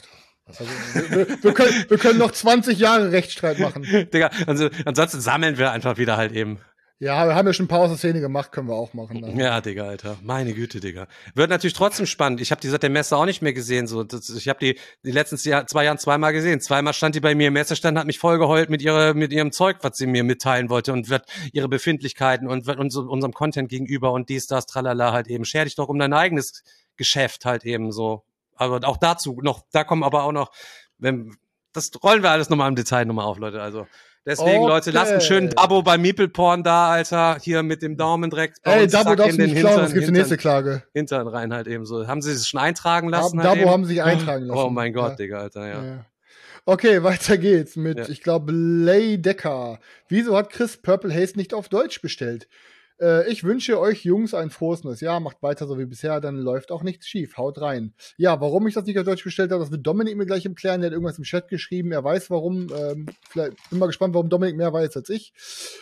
Also, wir, wir, können, wir können noch zwanzig Jahre Rechtsstreit machen. Digga, also, ansonsten sammeln wir einfach wieder halt eben. Ja, wir haben ja schon ein paar aus der Szene gemacht, können wir auch machen. Dann. Ja, Digga, Alter. Meine Güte, Digga. Wird natürlich trotzdem spannend. Ich habe die seit der Messe auch nicht mehr gesehen. So, das, ich habe die die letzten Jahr, zwei Jahren zweimal gesehen. Zweimal stand die bei mir im Messestand, hat mich voll geheult mit ihrer, mit ihrem Zeug, was sie mir mitteilen wollte und wird ihre Befindlichkeiten und wird uns, unserem Content gegenüber und dies, das, tralala halt eben. Scher dich doch um dein eigenes Geschäft halt eben so. Aber auch dazu noch, da kommen aber auch noch, wenn, das rollen wir alles nochmal im Detail nochmal auf, Leute. Also, deswegen, okay. Leute, lasst einen schönen Abo bei Meeple Porn da, Alter. Hier mit dem Daumen direkt. Ey, Dabo darfst du nicht klauen, das gibt die nächste Klage. Hintern rein halt eben so. Haben sie es schon eintragen lassen? Dabo halt haben sich eintragen lassen. Oh mein Gott, ja. Digga, Alter, ja. ja. Okay, weiter geht's mit, Ja. ich glaube, Lay Decker. Wieso hat Chris Purple Haze nicht auf Deutsch bestellt? Äh, ich wünsche euch Jungs ein frohes neues Jahr. Macht weiter so wie bisher, dann läuft auch nichts schief. Haut rein. Ja, warum ich das nicht auf Deutsch bestellt habe, das wird Dominik mir gleich im Klären. Der hat irgendwas im Chat geschrieben. Er weiß warum. Ähm, vielleicht bin mal gespannt, warum Dominik mehr weiß als ich.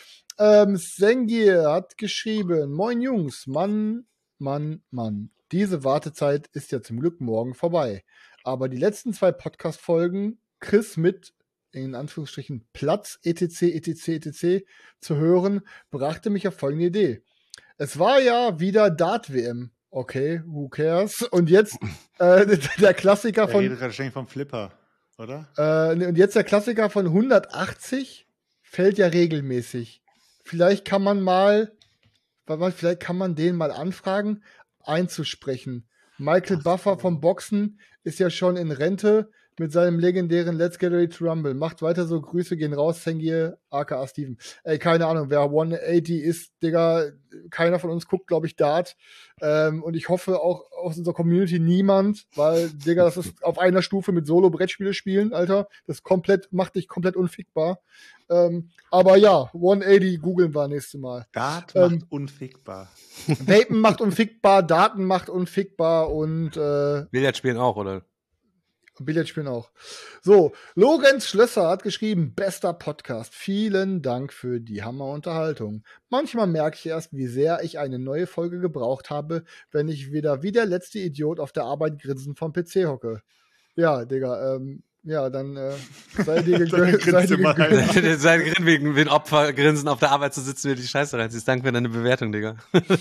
Ähm, Sengir hat geschrieben: Moin Jungs, Mann, Mann, Mann. Diese Wartezeit ist ja zum Glück morgen vorbei. Aber die letzten zwei Podcast-Folgen, Chris mit in Anführungsstrichen Platz, etc, etc, etc, zu hören, brachte mich auf folgende Idee. Es war ja wieder Dart-W M. Okay, who cares? Und jetzt äh, der Klassiker Der von... redet wahrscheinlich vom Flipper, oder? Äh, und jetzt der Klassiker von hundertachtzig fällt ja regelmäßig. Vielleicht kann man mal, vielleicht kann man den mal anfragen, einzusprechen. Michael Ach so. Buffer vom Boxen ist ja schon in Rente mit seinem legendären Let's Get Ready to Rumble. Macht weiter so, Grüße gehen raus, Sengier, aka Steven. Ey, keine Ahnung, wer hundertachtzig ist, Digga, keiner von uns guckt, glaube ich, Dart. Ähm, und ich hoffe auch aus unserer Community niemand, weil, Digga, das ist auf einer Stufe mit Solo-Brettspiele spielen, Alter. Das komplett, macht dich komplett unfickbar. Ähm, aber ja, hundertachtzig googeln wir nächstes Mal. Dart Ähm, macht unfickbar. Vapen macht unfickbar, Daten macht unfickbar und äh, Billard spielen auch, oder? Billard spielen auch. So, Lorenz Schlösser hat geschrieben, bester Podcast. Vielen Dank für die Hammerunterhaltung. Manchmal merke ich erst, wie sehr ich eine neue Folge gebraucht habe, wenn ich wieder wie der letzte Idiot auf der Arbeit grinsend vom P C hocke. Ja, Digga, ähm, ja, dann äh, sei dir gegönnt. sei dir gegönnt. Sein Grin wegen den Opfer grinsen auf der Arbeit zu sitzen, wie die Scheiße reinziehst. Danke für deine Bewertung, Digga.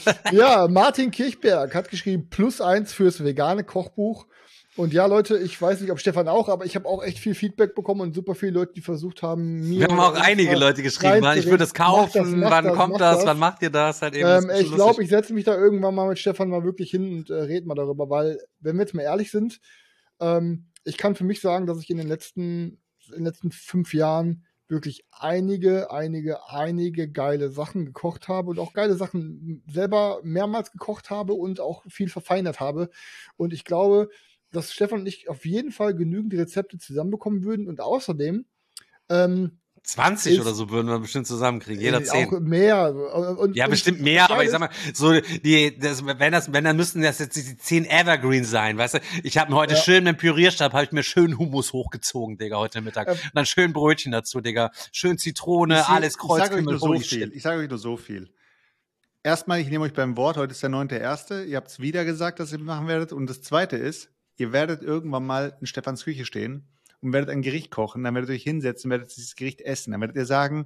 Ja, Martin Kirchberg hat geschrieben, plus eins fürs vegane Kochbuch. Und ja, Leute, ich weiß nicht, ob Stefan auch, aber ich habe auch echt viel Feedback bekommen und super viele Leute, die versucht haben, mir... Wir haben auch einige Leute geschrieben, Mann, ich würde das kaufen, mach das, mach wann das, kommt mach das, das. wann macht ihr das? Halt eben, Ähm, das ist ich schon glaube, lustig. ich setze mich da irgendwann mal mit Stefan mal wirklich hin und äh, rede mal darüber, weil, wenn wir jetzt mal ehrlich sind, ähm, ich kann für mich sagen, dass ich in den letzten, in den letzten fünf Jahren wirklich einige, einige, einige geile Sachen gekocht habe und auch geile Sachen selber mehrmals gekocht habe und auch viel verfeinert habe. Und ich glaube, dass Stefan und ich auf jeden Fall genügend Rezepte zusammenbekommen würden und außerdem ähm, zwanzig ist- oder so würden wir bestimmt zusammenkriegen, jeder äh, zehn. auch mehr. Und, Ja, und bestimmt mehr, aber ich Geile sag mal, so, die, das, wenn das, wenn dann müssten das jetzt die zehn Evergreens sein, weißt du? Ich habe mir heute Ja. schön mit dem Pürierstab, habe ich mir schön Hummus hochgezogen, Digga, heute Mittag. Ähm. Und dann schön Brötchen dazu, Digga. Schön Zitrone, Ich seh- alles Ich sage euch Kreuzkümmel, nur so holy viel. shit. Ich sage euch nur so viel. Erstmal, ich nehme euch beim Wort. Heute ist der neunte erste. Ihr habt es wieder gesagt, dass ihr machen werdet. Und das Zweite ist, ihr werdet irgendwann mal in Stefans Küche stehen und werdet ein Gericht kochen. Dann werdet ihr euch hinsetzen, werdet dieses Gericht essen. Dann werdet ihr sagen,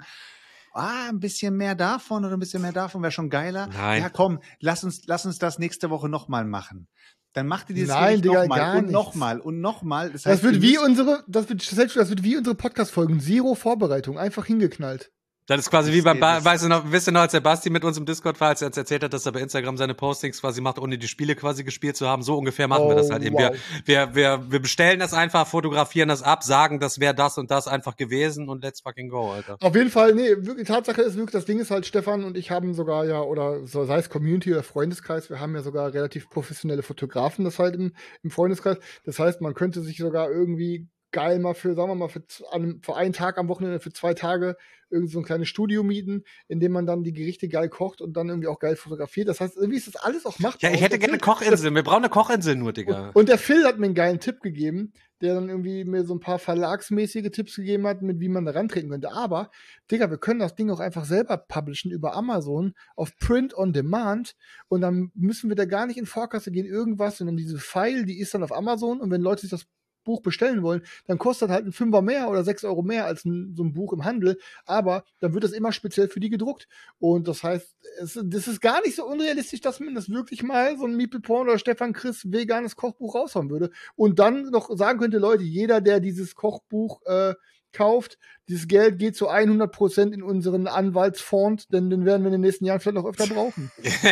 ah, ein bisschen mehr davon oder ein bisschen mehr davon wäre schon geiler. Nein. Ja, komm, lass uns, lass uns das nächste Woche nochmal machen. Dann macht ihr dieses Nein, Gericht Digga, nochmal gar und nichts. nochmal und nochmal. Das, Das heißt, wird ihr wie müsst- unsere, das wird, das wird wie unsere Podcast-Folgen. Zero Vorbereitung, einfach hingeknallt. Das ist quasi wie Das beim, geht ba nicht. weißt du noch, wisst ihr noch, als der Basti mit uns im Discord war, als er uns erzählt hat, dass er bei Instagram seine Postings quasi macht, ohne die Spiele quasi gespielt zu haben, so ungefähr machen wir das Oh, halt eben. wow. Wir, wir, wir, wir bestellen das einfach, fotografieren das ab, sagen, das wäre das und das einfach gewesen und let's fucking go, Alter. Auf jeden Fall, nee, wirklich, Tatsache ist wirklich, das Ding ist halt, Stefan und ich haben sogar ja, oder so, sei es Community oder Freundeskreis, wir haben ja sogar relativ professionelle Fotografen, das halt im, im Freundeskreis. Das heißt, man könnte sich sogar irgendwie geil mal für, sagen wir mal, für, z- an, für einen Tag am Wochenende, für zwei Tage irgend so ein kleines Studio mieten, in dem man dann die Gerichte geil kocht und dann irgendwie auch geil fotografiert. Das heißt, irgendwie ist das alles auch machbar. Ja, ich Und hätte der gerne eine Phil- Kochinsel. Wir brauchen eine Kochinsel nur, Digga. Und, und der Phil hat mir einen geilen Tipp gegeben, der dann irgendwie mir so ein paar verlagsmäßige Tipps gegeben hat, mit wie man da rantreten könnte. Aber, Digga, wir können das Ding auch einfach selber publishen über Amazon auf Print on Demand und dann müssen wir da gar nicht in Vorkasse gehen, irgendwas, sondern diese File, die ist dann auf Amazon und wenn Leute sich das Kochbuch bestellen wollen, dann kostet halt ein Fünfer mehr oder sechs Euro mehr als ein, so ein Buch im Handel, aber dann wird das immer speziell für die gedruckt. Und das heißt, es, das ist gar nicht so unrealistisch, dass man das wirklich mal so ein Meeple Porn oder Stefan Chris veganes Kochbuch raushauen würde und dann noch sagen könnte, Leute, jeder, der dieses Kochbuch äh, kauft, dieses Geld geht zu hundert Prozent in unseren Anwaltsfonds, denn den werden wir in den nächsten Jahren vielleicht noch öfter brauchen.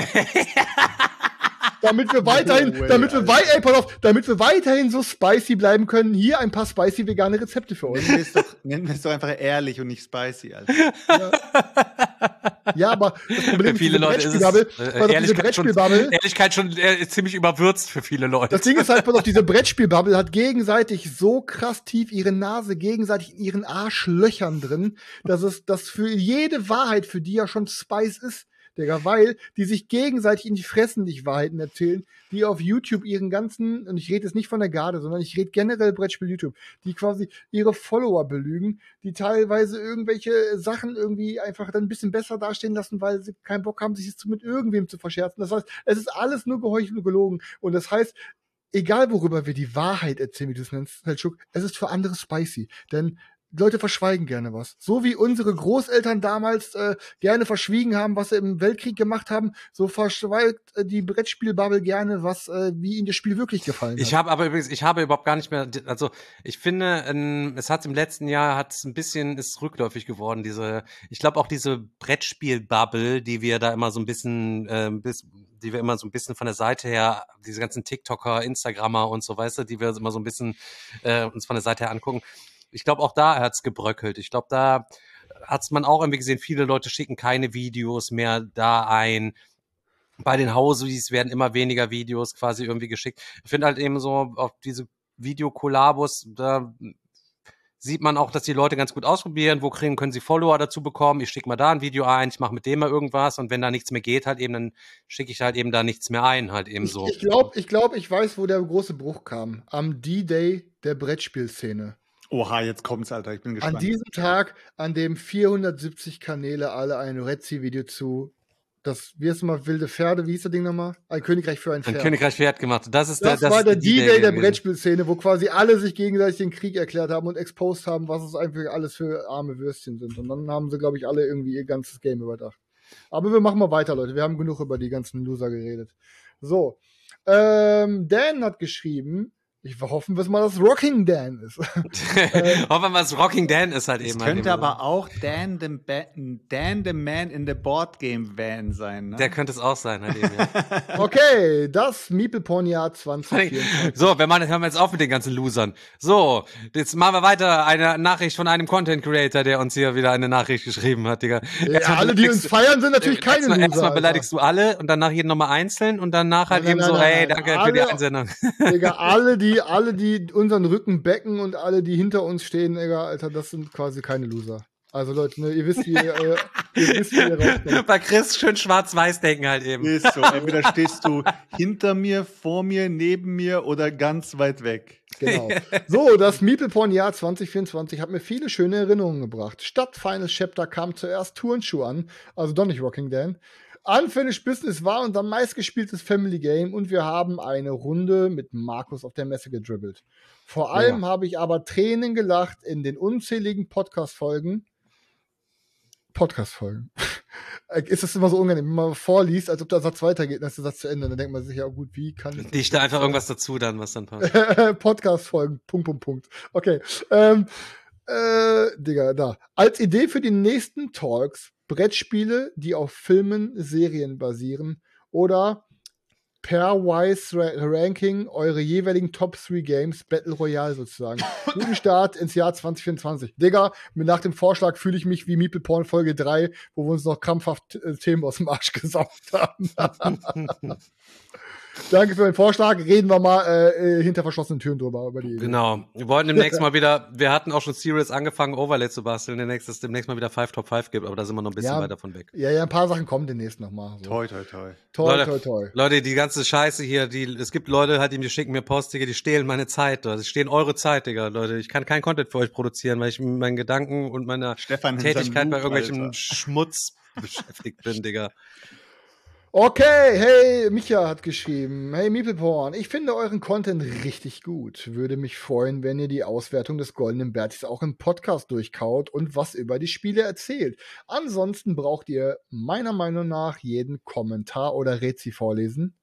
damit wir weiterhin, no way, damit wir wei- ey, pass auf, damit wir weiterhin so spicy bleiben können, hier ein paar spicy vegane Rezepte für euch. Nennen wir es doch, nennen wir es doch einfach ehrlich und nicht spicy, Alter. Ja. Ja, aber das Problem für viele ist, diese Leute ist Brettspielbubble, es, äh, pass auf, diese Ehrlichkeit, schon, Brettspielbubble, Ehrlichkeit schon äh, ziemlich überwürzt für viele Leute. das Ding ist halt, pass auf, diese Brettspielbubble hat gegenseitig so krass tief ihre Nase gegenseitig in ihren Arschlöchern drin, dass es, dass für jede Wahrheit, für die ja schon Spice ist, Digga, weil die sich gegenseitig in die Fressen nicht Wahrheiten erzählen, die auf YouTube ihren ganzen, und ich rede jetzt nicht von der Garde, sondern ich rede generell Brettspiel YouTube, die quasi ihre Follower belügen, die teilweise irgendwelche Sachen irgendwie einfach dann ein bisschen besser dastehen lassen, weil sie keinen Bock haben, sich jetzt mit irgendwem zu verscherzen. Das heißt, es ist alles nur geheuchelt und gelogen. Und das heißt, egal worüber wir die Wahrheit erzählen, wie du es nennst, Selçuk, es ist für andere spicy. Denn Leute verschweigen gerne was. So wie unsere Großeltern damals äh, gerne verschwiegen haben, was sie im Weltkrieg gemacht haben, so verschweigt äh, die Brettspielbubble gerne, was äh, wie ihnen das Spiel wirklich gefallen hat. Ich habe aber übrigens, ich habe überhaupt gar nicht mehr, also ich finde, ähm, es hat im letzten Jahr hat es ein bisschen ist rückläufig geworden. Diese, ich glaube auch diese Brettspielbubble, die wir da immer so ein bisschen, äh, bis, die wir immer so ein bisschen von der Seite her, diese ganzen TikToker, Instagrammer und so, weißt du, die wir immer so ein bisschen äh, uns von der Seite her angucken. Ich glaube, auch da hat's gebröckelt. Ich glaube, da hat's man auch irgendwie gesehen, viele Leute schicken keine Videos mehr da ein. Bei den Hausis werden immer weniger Videos quasi irgendwie geschickt. Ich finde halt eben so, auf diese Videokollabos, da sieht man auch, dass die Leute ganz gut ausprobieren. Wo kriegen, können sie Follower dazu bekommen? Ich schicke mal da ein Video ein, ich mache mit dem mal irgendwas und wenn da nichts mehr geht, halt eben, dann schicke ich halt eben da nichts mehr ein, halt eben so. Ich glaube, ich, glaub, ich weiß, wo der große Bruch kam. Am D-Day der Brettspielszene. Oha, jetzt kommt's, Alter, ich bin gespannt. An diesem Tag, an dem vierhundertsiebzig Kanäle alle ein Retzi-Video zu, das, wie heißt mal, wilde Pferde, wie hieß das Ding nochmal? Ein Königreich für ein Pferd. Ein Königreich Pferd gemacht. Das ist das der, das war der D-Day D-Day der gewesen. Brettspielszene, wo quasi alle sich gegenseitig den Krieg erklärt haben und exposed haben, was es einfach alles für arme Würstchen sind. Und dann haben sie, glaube ich, alle irgendwie ihr ganzes Game überdacht. Aber wir machen mal weiter, Leute. Wir haben genug über die ganzen Loser geredet. So. Ähm, Dan hat geschrieben, ich hoffen wir es mal, dass Rocking Dan ist. Hoffen wir mal, dass Rocking Dan ist halt Es eben. könnte halt eben. aber auch Dan the, ba- Dan the Man in the Board Game Van sein. Ne? Der könnte es auch sein, halt eben, ja. Okay, das Meeple-Porn-Jahr zwanzig vierundzwanzig. So, wir machen, hören wir jetzt auf mit den ganzen Losern. So, jetzt machen wir weiter. Eine Nachricht von einem Content Creator, der uns hier wieder eine Nachricht geschrieben hat, Digga. Ja, alle, die uns feiern, sind natürlich keine erstmal, Loser. Erstmal beleidigst du alle und danach jeden nochmal einzeln und danach halt Nein, eben nein, so, nein, hey, nein, danke alle- für die Einsendung. Digga, alle, die, alle, die unseren Rücken becken und alle, die hinter uns stehen, Digga, Alter, das sind quasi keine Loser. Also Leute, ne, ihr wisst, wie ihr, äh, ihr wisst, wie ihr rauskommt. Bei Chris schön schwarz-weiß denken halt eben. Ist so. Entweder stehst du hinter mir, vor mir, neben mir oder ganz weit weg. Genau. So, das Meeple-Porn-Jahr zwanzig vierundzwanzig hat mir viele schöne Erinnerungen gebracht. Statt Final Chapter kam zuerst Turnschuh an, also doch nicht Rocking Dan. Unfinished Business war unser meistgespieltes Family Game und wir haben eine Runde mit Markus auf der Messe gedribbelt. Vor allem habe ich aber Tränen gelacht in den unzähligen Podcast-Folgen. Podcast-Folgen. Ist das immer so unangenehm, wenn man vorliest, als ob der Satz weitergeht, dann ist der Satz zu Ende. Dann denkt man sich, ja gut, wie kann ich... Ich da einfach irgendwas dazu dann, was dann passt. Podcast-Folgen, Punkt, Punkt, Punkt. Okay. Ähm, äh, Digga, da. Als Idee für die nächsten Talks Brettspiele, die auf Filmen, Serien basieren oder pairwise Ra- Ranking eure jeweiligen Top drei Games, Battle Royale sozusagen. Guten Start ins Jahr zwanzig vierundzwanzig. Digga, nach dem Vorschlag fühle ich mich wie Meeple Porn Folge drei, wo wir uns noch krampfhaft äh, Themen aus dem Arsch gesaugt haben. Danke für den Vorschlag. Reden wir mal äh, hinter verschlossenen Türen drüber. Über die Genau. Wir wollten demnächst mal wieder, wir hatten auch schon Serious angefangen, Overlay zu basteln, demnächst, dass es demnächst mal wieder five Top five gibt, aber da sind wir noch ein bisschen Ja. weit davon weg. Ja, ja, ein paar Sachen kommen demnächst noch mal. So. Toi, toi, toi. Toi, Leute, toi, toi. Leute, die ganze Scheiße hier, die, es gibt Leute halt, die schicken mir Post, Digga, die stehlen meine Zeit, Leute. Die stehlen eure Zeit, Digga, Leute. Ich kann keinen Content für euch produzieren, weil ich mit meinen Gedanken und meiner Stefan in Tätigkeit seinem bei Loop, irgendwelchem Alter. Schmutz beschäftigt bin, Digga. Okay, hey, Micha hat geschrieben, hey Meepleporn, ich finde euren Content richtig gut. Würde mich freuen, wenn ihr die Auswertung des Goldenen Bertis auch im Podcast durchkaut und was über die Spiele erzählt. Ansonsten braucht ihr meiner Meinung nach jeden Kommentar oder Rezi vorlesen.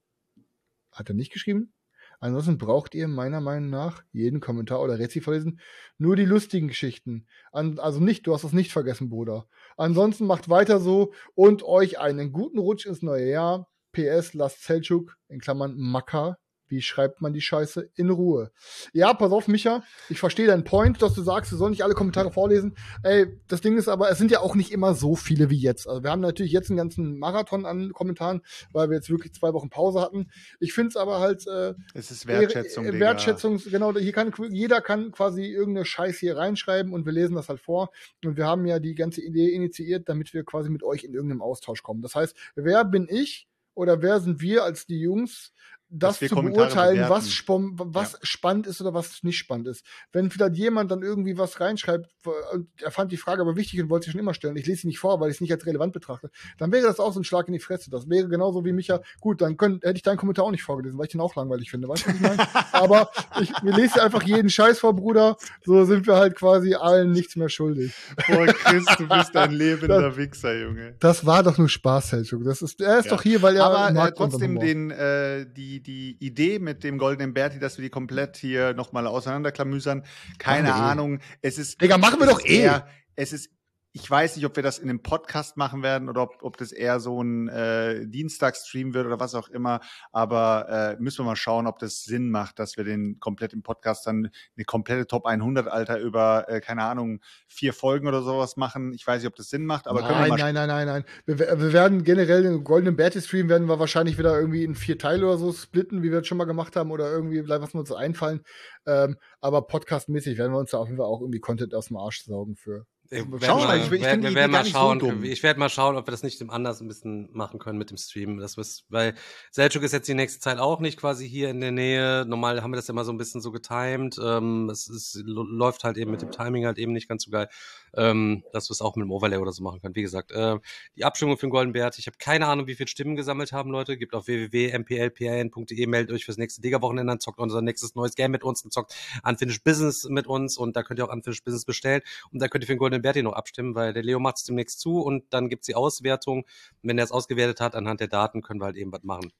Hat er nicht geschrieben? Ansonsten braucht ihr meiner Meinung nach jeden Kommentar oder Rezi vorlesen. Nur die lustigen Geschichten. An, also nicht, du hast das nicht vergessen, Bruder. Ansonsten macht weiter so und euch einen guten Rutsch ins neue Jahr. P S, lasst Selçuk, in Klammern Maka, wie schreibt man die Scheiße, in Ruhe. Ja, pass auf, Micha, ich verstehe deinen Point, dass du sagst, du sollst nicht alle Kommentare vorlesen. Ey, das Ding ist aber, es sind ja auch nicht immer so viele wie jetzt. Also wir haben natürlich jetzt einen ganzen Marathon an Kommentaren, weil wir jetzt wirklich zwei Wochen Pause hatten. Ich finde es aber halt äh, Es ist Wertschätzung, äh, Digga. Wertschätzung, genau, hier kann, jeder kann quasi irgendeine Scheiße hier reinschreiben und wir lesen das halt vor. Und wir haben ja die ganze Idee initiiert, damit wir quasi mit euch in irgendeinem Austausch kommen. Das heißt, wer bin ich oder wer sind wir als die Jungs, das Dass wir zu Kommentare beurteilen, bewerten. was, spom- was Ja. spannend ist oder was nicht spannend ist. Wenn vielleicht jemand dann irgendwie was reinschreibt und er fand die Frage aber wichtig und wollte sie schon immer stellen, ich lese sie nicht vor, weil ich es nicht als relevant betrachte, dann wäre das auch so ein Schlag in die Fresse. Das wäre genauso wie Micha, gut, dann könnt, hätte ich deinen Kommentar auch nicht vorgelesen, weil ich den auch langweilig finde, weißt du, was ich meine? Aber ich, wir lesen ja einfach jeden Scheiß vor, Bruder, so sind wir halt quasi allen nichts mehr schuldig. Boah, Chris, du bist ein lebender Wichser, Junge. Das war doch nur Spaß, Selçuk. Das ist, er ist Ja. doch hier, weil er Aber äh, mag unseren trotzdem Humor. den, äh, die, die Idee mit dem Goldenen Berti, dass wir die komplett hier nochmal auseinanderklamüsern, keine Machen wir eh. Ahnung. Es ist, Digga, machen wir es doch ist eh. Eher, es ist, ich weiß nicht, ob wir das in einem Podcast machen werden oder ob, ob das eher so ein äh, Dienstagsstream wird oder was auch immer. Aber äh, müssen wir mal schauen, ob das Sinn macht, dass wir den komplett im Podcast dann eine komplette Top hundert, Alter, über, äh, keine Ahnung, vier Folgen oder sowas machen. Ich weiß nicht, ob das Sinn macht, aber können wir Nein, mal nein, nein, nein, nein. Wir, wir werden generell den Goldenen Berti-Stream werden wir wahrscheinlich wieder irgendwie in vier Teile oder so splitten, wie wir das schon mal gemacht haben, oder irgendwie, was wir uns so einfallen. Ähm, aber podcastmäßig werden wir uns da auf jeden Fall auch irgendwie Content aus dem Arsch saugen für. Ich Schau werd mal, ich- ich werd- finde die wir Idee werden gar mal nicht so schauen. dumm. Ich werde mal schauen, ob wir das nicht im anders ein bisschen machen können mit dem Stream. Das ist, weil Selçuk ist jetzt die nächste Zeit auch nicht quasi hier in der Nähe. Normal haben wir das immer so ein bisschen so getimed. Ähm, es ist, läuft halt eben mit dem Timing halt eben nicht ganz so geil. Ähm, dass wir es auch mit dem Overlay oder so machen können. Wie gesagt, äh, die Abstimmung für den Golden Bert. Ich habe keine Ahnung, wie viele Stimmen gesammelt haben, Leute. Gebt auf w w w punkt m p l p r n punkt d e, meldet euch fürs nächste Digga-Wochenende an, zockt unser nächstes neues Game mit uns und zockt Unfinished Business mit uns und da könnt ihr auch Unfinished Business bestellen und da könnt ihr für den Golden Berti noch abstimmen, weil der Leo macht es demnächst zu und dann gibt's die Auswertung. Und wenn er es ausgewertet hat, anhand der Daten können wir halt eben was machen.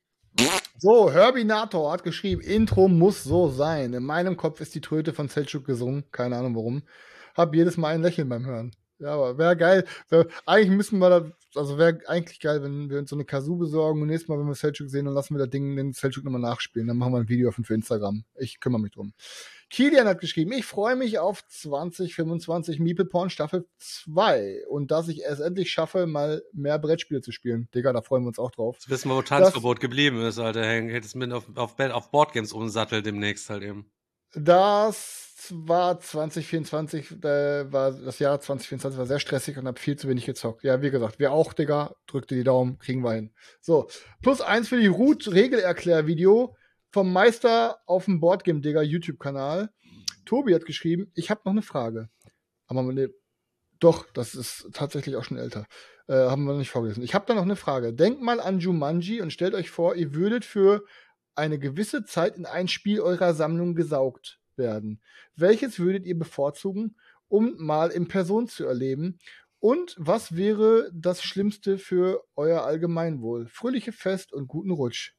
So, Herbinator hat geschrieben, Intro muss so sein. In meinem Kopf ist die Tröte von Selçuk gesungen. Keine Ahnung warum. Hab jedes Mal ein Lächeln beim Hören. Ja, aber wäre geil. Wär, eigentlich müssen wir da, also wäre eigentlich geil, wenn wir uns so eine Kazoo besorgen und nächstes Mal, wenn wir Selçuk sehen, dann lassen wir das Ding den Selçuk nochmal nachspielen. Dann machen wir ein Video davon für Instagram. Ich kümmere mich drum. Kilian hat geschrieben, ich freue mich auf zwanzig fünfundzwanzig Meeple Porn Staffel zwei und dass ich es endlich schaffe, mal mehr Brettspiele zu spielen. Digga, da freuen wir uns auch drauf. Jetzt wissen wir, wo Tanzverbot geblieben ist, Alter. Hättest mit auf, auf, auf Boardgames umsattel demnächst halt eben. Das war zwanzig vierundzwanzig, äh, war das Jahr zwanzig vierundzwanzig war sehr stressig und hab viel zu wenig gezockt. Ja, wie gesagt, wir auch, Digga. Drückt dir die Daumen, kriegen wir hin. So, plus eins für die Root-Regelerklär-Video vom Meister auf dem Boardgame Digger YouTube-Kanal. Tobi hat geschrieben, ich habe noch eine Frage. Aber ne, doch, das ist tatsächlich auch schon älter. Äh, haben wir noch nicht vorgelesen. Ich habe da noch eine Frage. Denkt mal an Jumanji und stellt euch vor, ihr würdet für eine gewisse Zeit in ein Spiel eurer Sammlung gesaugt werden. Welches würdet ihr bevorzugen, um mal in Person zu erleben? Und was wäre das Schlimmste für euer Allgemeinwohl? Fröhliche Fest und guten Rutsch.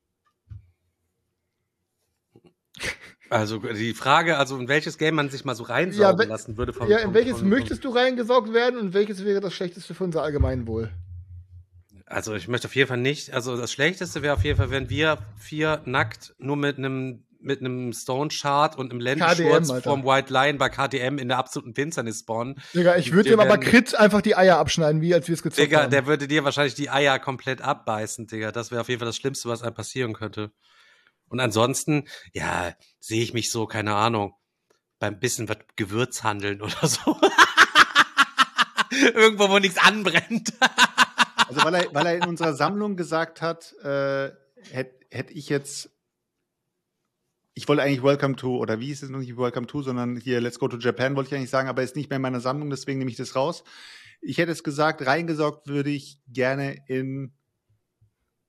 Also die Frage, also in welches Game man sich mal so reinsaugen Ja, we- lassen würde. Vom, Ja, in vom, welches vom, möchtest du reingesaugt werden und welches wäre das Schlechteste für unser Allgemeinwohl? Also ich möchte auf jeden Fall nicht, also das Schlechteste wäre auf jeden Fall, wenn wir vier nackt nur mit einem mit einem Stone Shard und einem K D M, Lendenschurz Alter. vom White Lion bei K D M in der absoluten Finsternis spawnen. Digga, ich würde Wir dem aber werden- Crit einfach die Eier abschneiden, wie als wir es gezockt Digga, haben. der würde dir wahrscheinlich die Eier komplett abbeißen, Digga. Das wäre auf jeden Fall das Schlimmste, was einem passieren könnte. Und ansonsten, ja, sehe ich mich so, keine Ahnung, beim bisschen was Gewürz handeln oder so. Irgendwo, wo nichts anbrennt. Also weil er, weil er in unserer Sammlung gesagt hat, äh, hätte hätt ich jetzt, ich wollte eigentlich Welcome to, oder wie ist es noch nicht Welcome to, sondern hier Let's Go to Japan wollte ich eigentlich sagen, aber ist nicht mehr in meiner Sammlung, deswegen nehme ich das raus. Ich hätte es gesagt, reingesaugt würde ich gerne in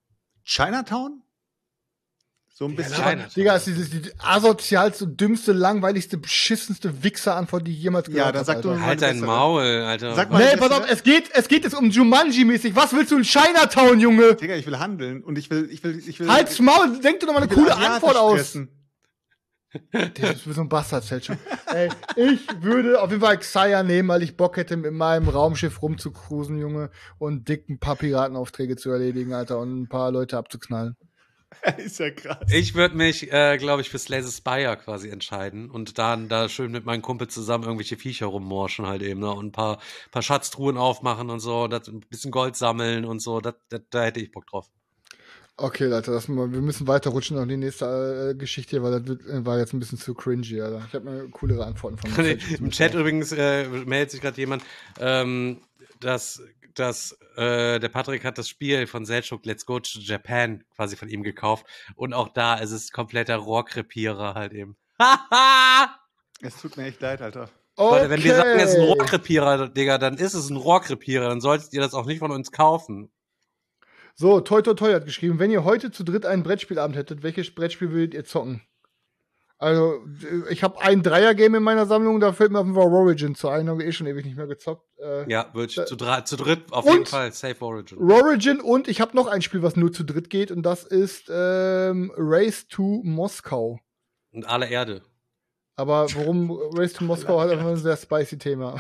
Chinatown? So ein bisschen. China- Digga, ist die, die, die asozialste, dümmste, langweiligste, beschissenste Wichser-Antwort, die ich jemals gehört Ja, habe. dann sag du Alter. mal Halt eine dein bessere. Maul, Alter. Sag mal- Nee, eine pass auf, bessere. es geht, es geht jetzt um Jumanji-mäßig. Was willst du in Chinatown, Junge? Digga, ich will handeln und ich will, ich will, ich will. Halt's Maul, denk dir doch mal eine ich will coole asiatisch Antwort aus. fressen. Der ist wie so ein Bastard, Selchuk. Ey, ich würde auf jeden Fall Xayah nehmen, weil ich Bock hätte, mit meinem Raumschiff rumzucruisen, Junge, und dick ein paar Piratenaufträge zu erledigen, Alter, und ein paar Leute abzuknallen. Ist ja krass. Ich würde mich, äh, glaube ich, für Slay the Spire quasi entscheiden und dann da schön mit meinem Kumpel zusammen irgendwelche Viecher rummorschen halt eben, ne? Und ein paar, paar Schatztruhen aufmachen und so, das, ein bisschen Gold sammeln und so, das, das, da hätte ich Bock drauf. Okay, Leute, das, wir müssen weiterrutschen auf die nächste äh, Geschichte hier, weil das wird, äh, war jetzt ein bisschen zu cringy, Alter. Ich habe mir coolere Antworten von mir. Im Chat übrigens äh, meldet sich gerade jemand, ähm, dass, dass äh, der Patrick hat das Spiel von Selchuk Let's Go to Japan quasi von ihm gekauft und auch da ist es kompletter Rohrkrepierer halt eben. Es tut mir echt leid, Alter. Leute, wenn wir sagen, es ist ein Okay. Rohrkrepierer, Digga, dann ist es ein Rohrkrepierer, dann solltet ihr das auch nicht von uns kaufen. So, Toi Toi Toi hat geschrieben, wenn ihr heute zu dritt einen Brettspielabend hättet, welches Brettspiel würdet ihr zocken? Also, ich habe ein Dreier-Game in meiner Sammlung, da fällt mir auf jeden Fall Origin zu ein, haben wir eh schon ewig nicht mehr gezockt. Äh, Ja, würde ich zu, dra- zu dritt auf Und- jeden Fall Safe Origin. Origin und ich habe noch ein Spiel, was nur zu dritt geht, und das ist ähm, Race to Moskau. Und alle Erde. Aber warum Race to Moskau hat einfach ein sehr spicy Thema.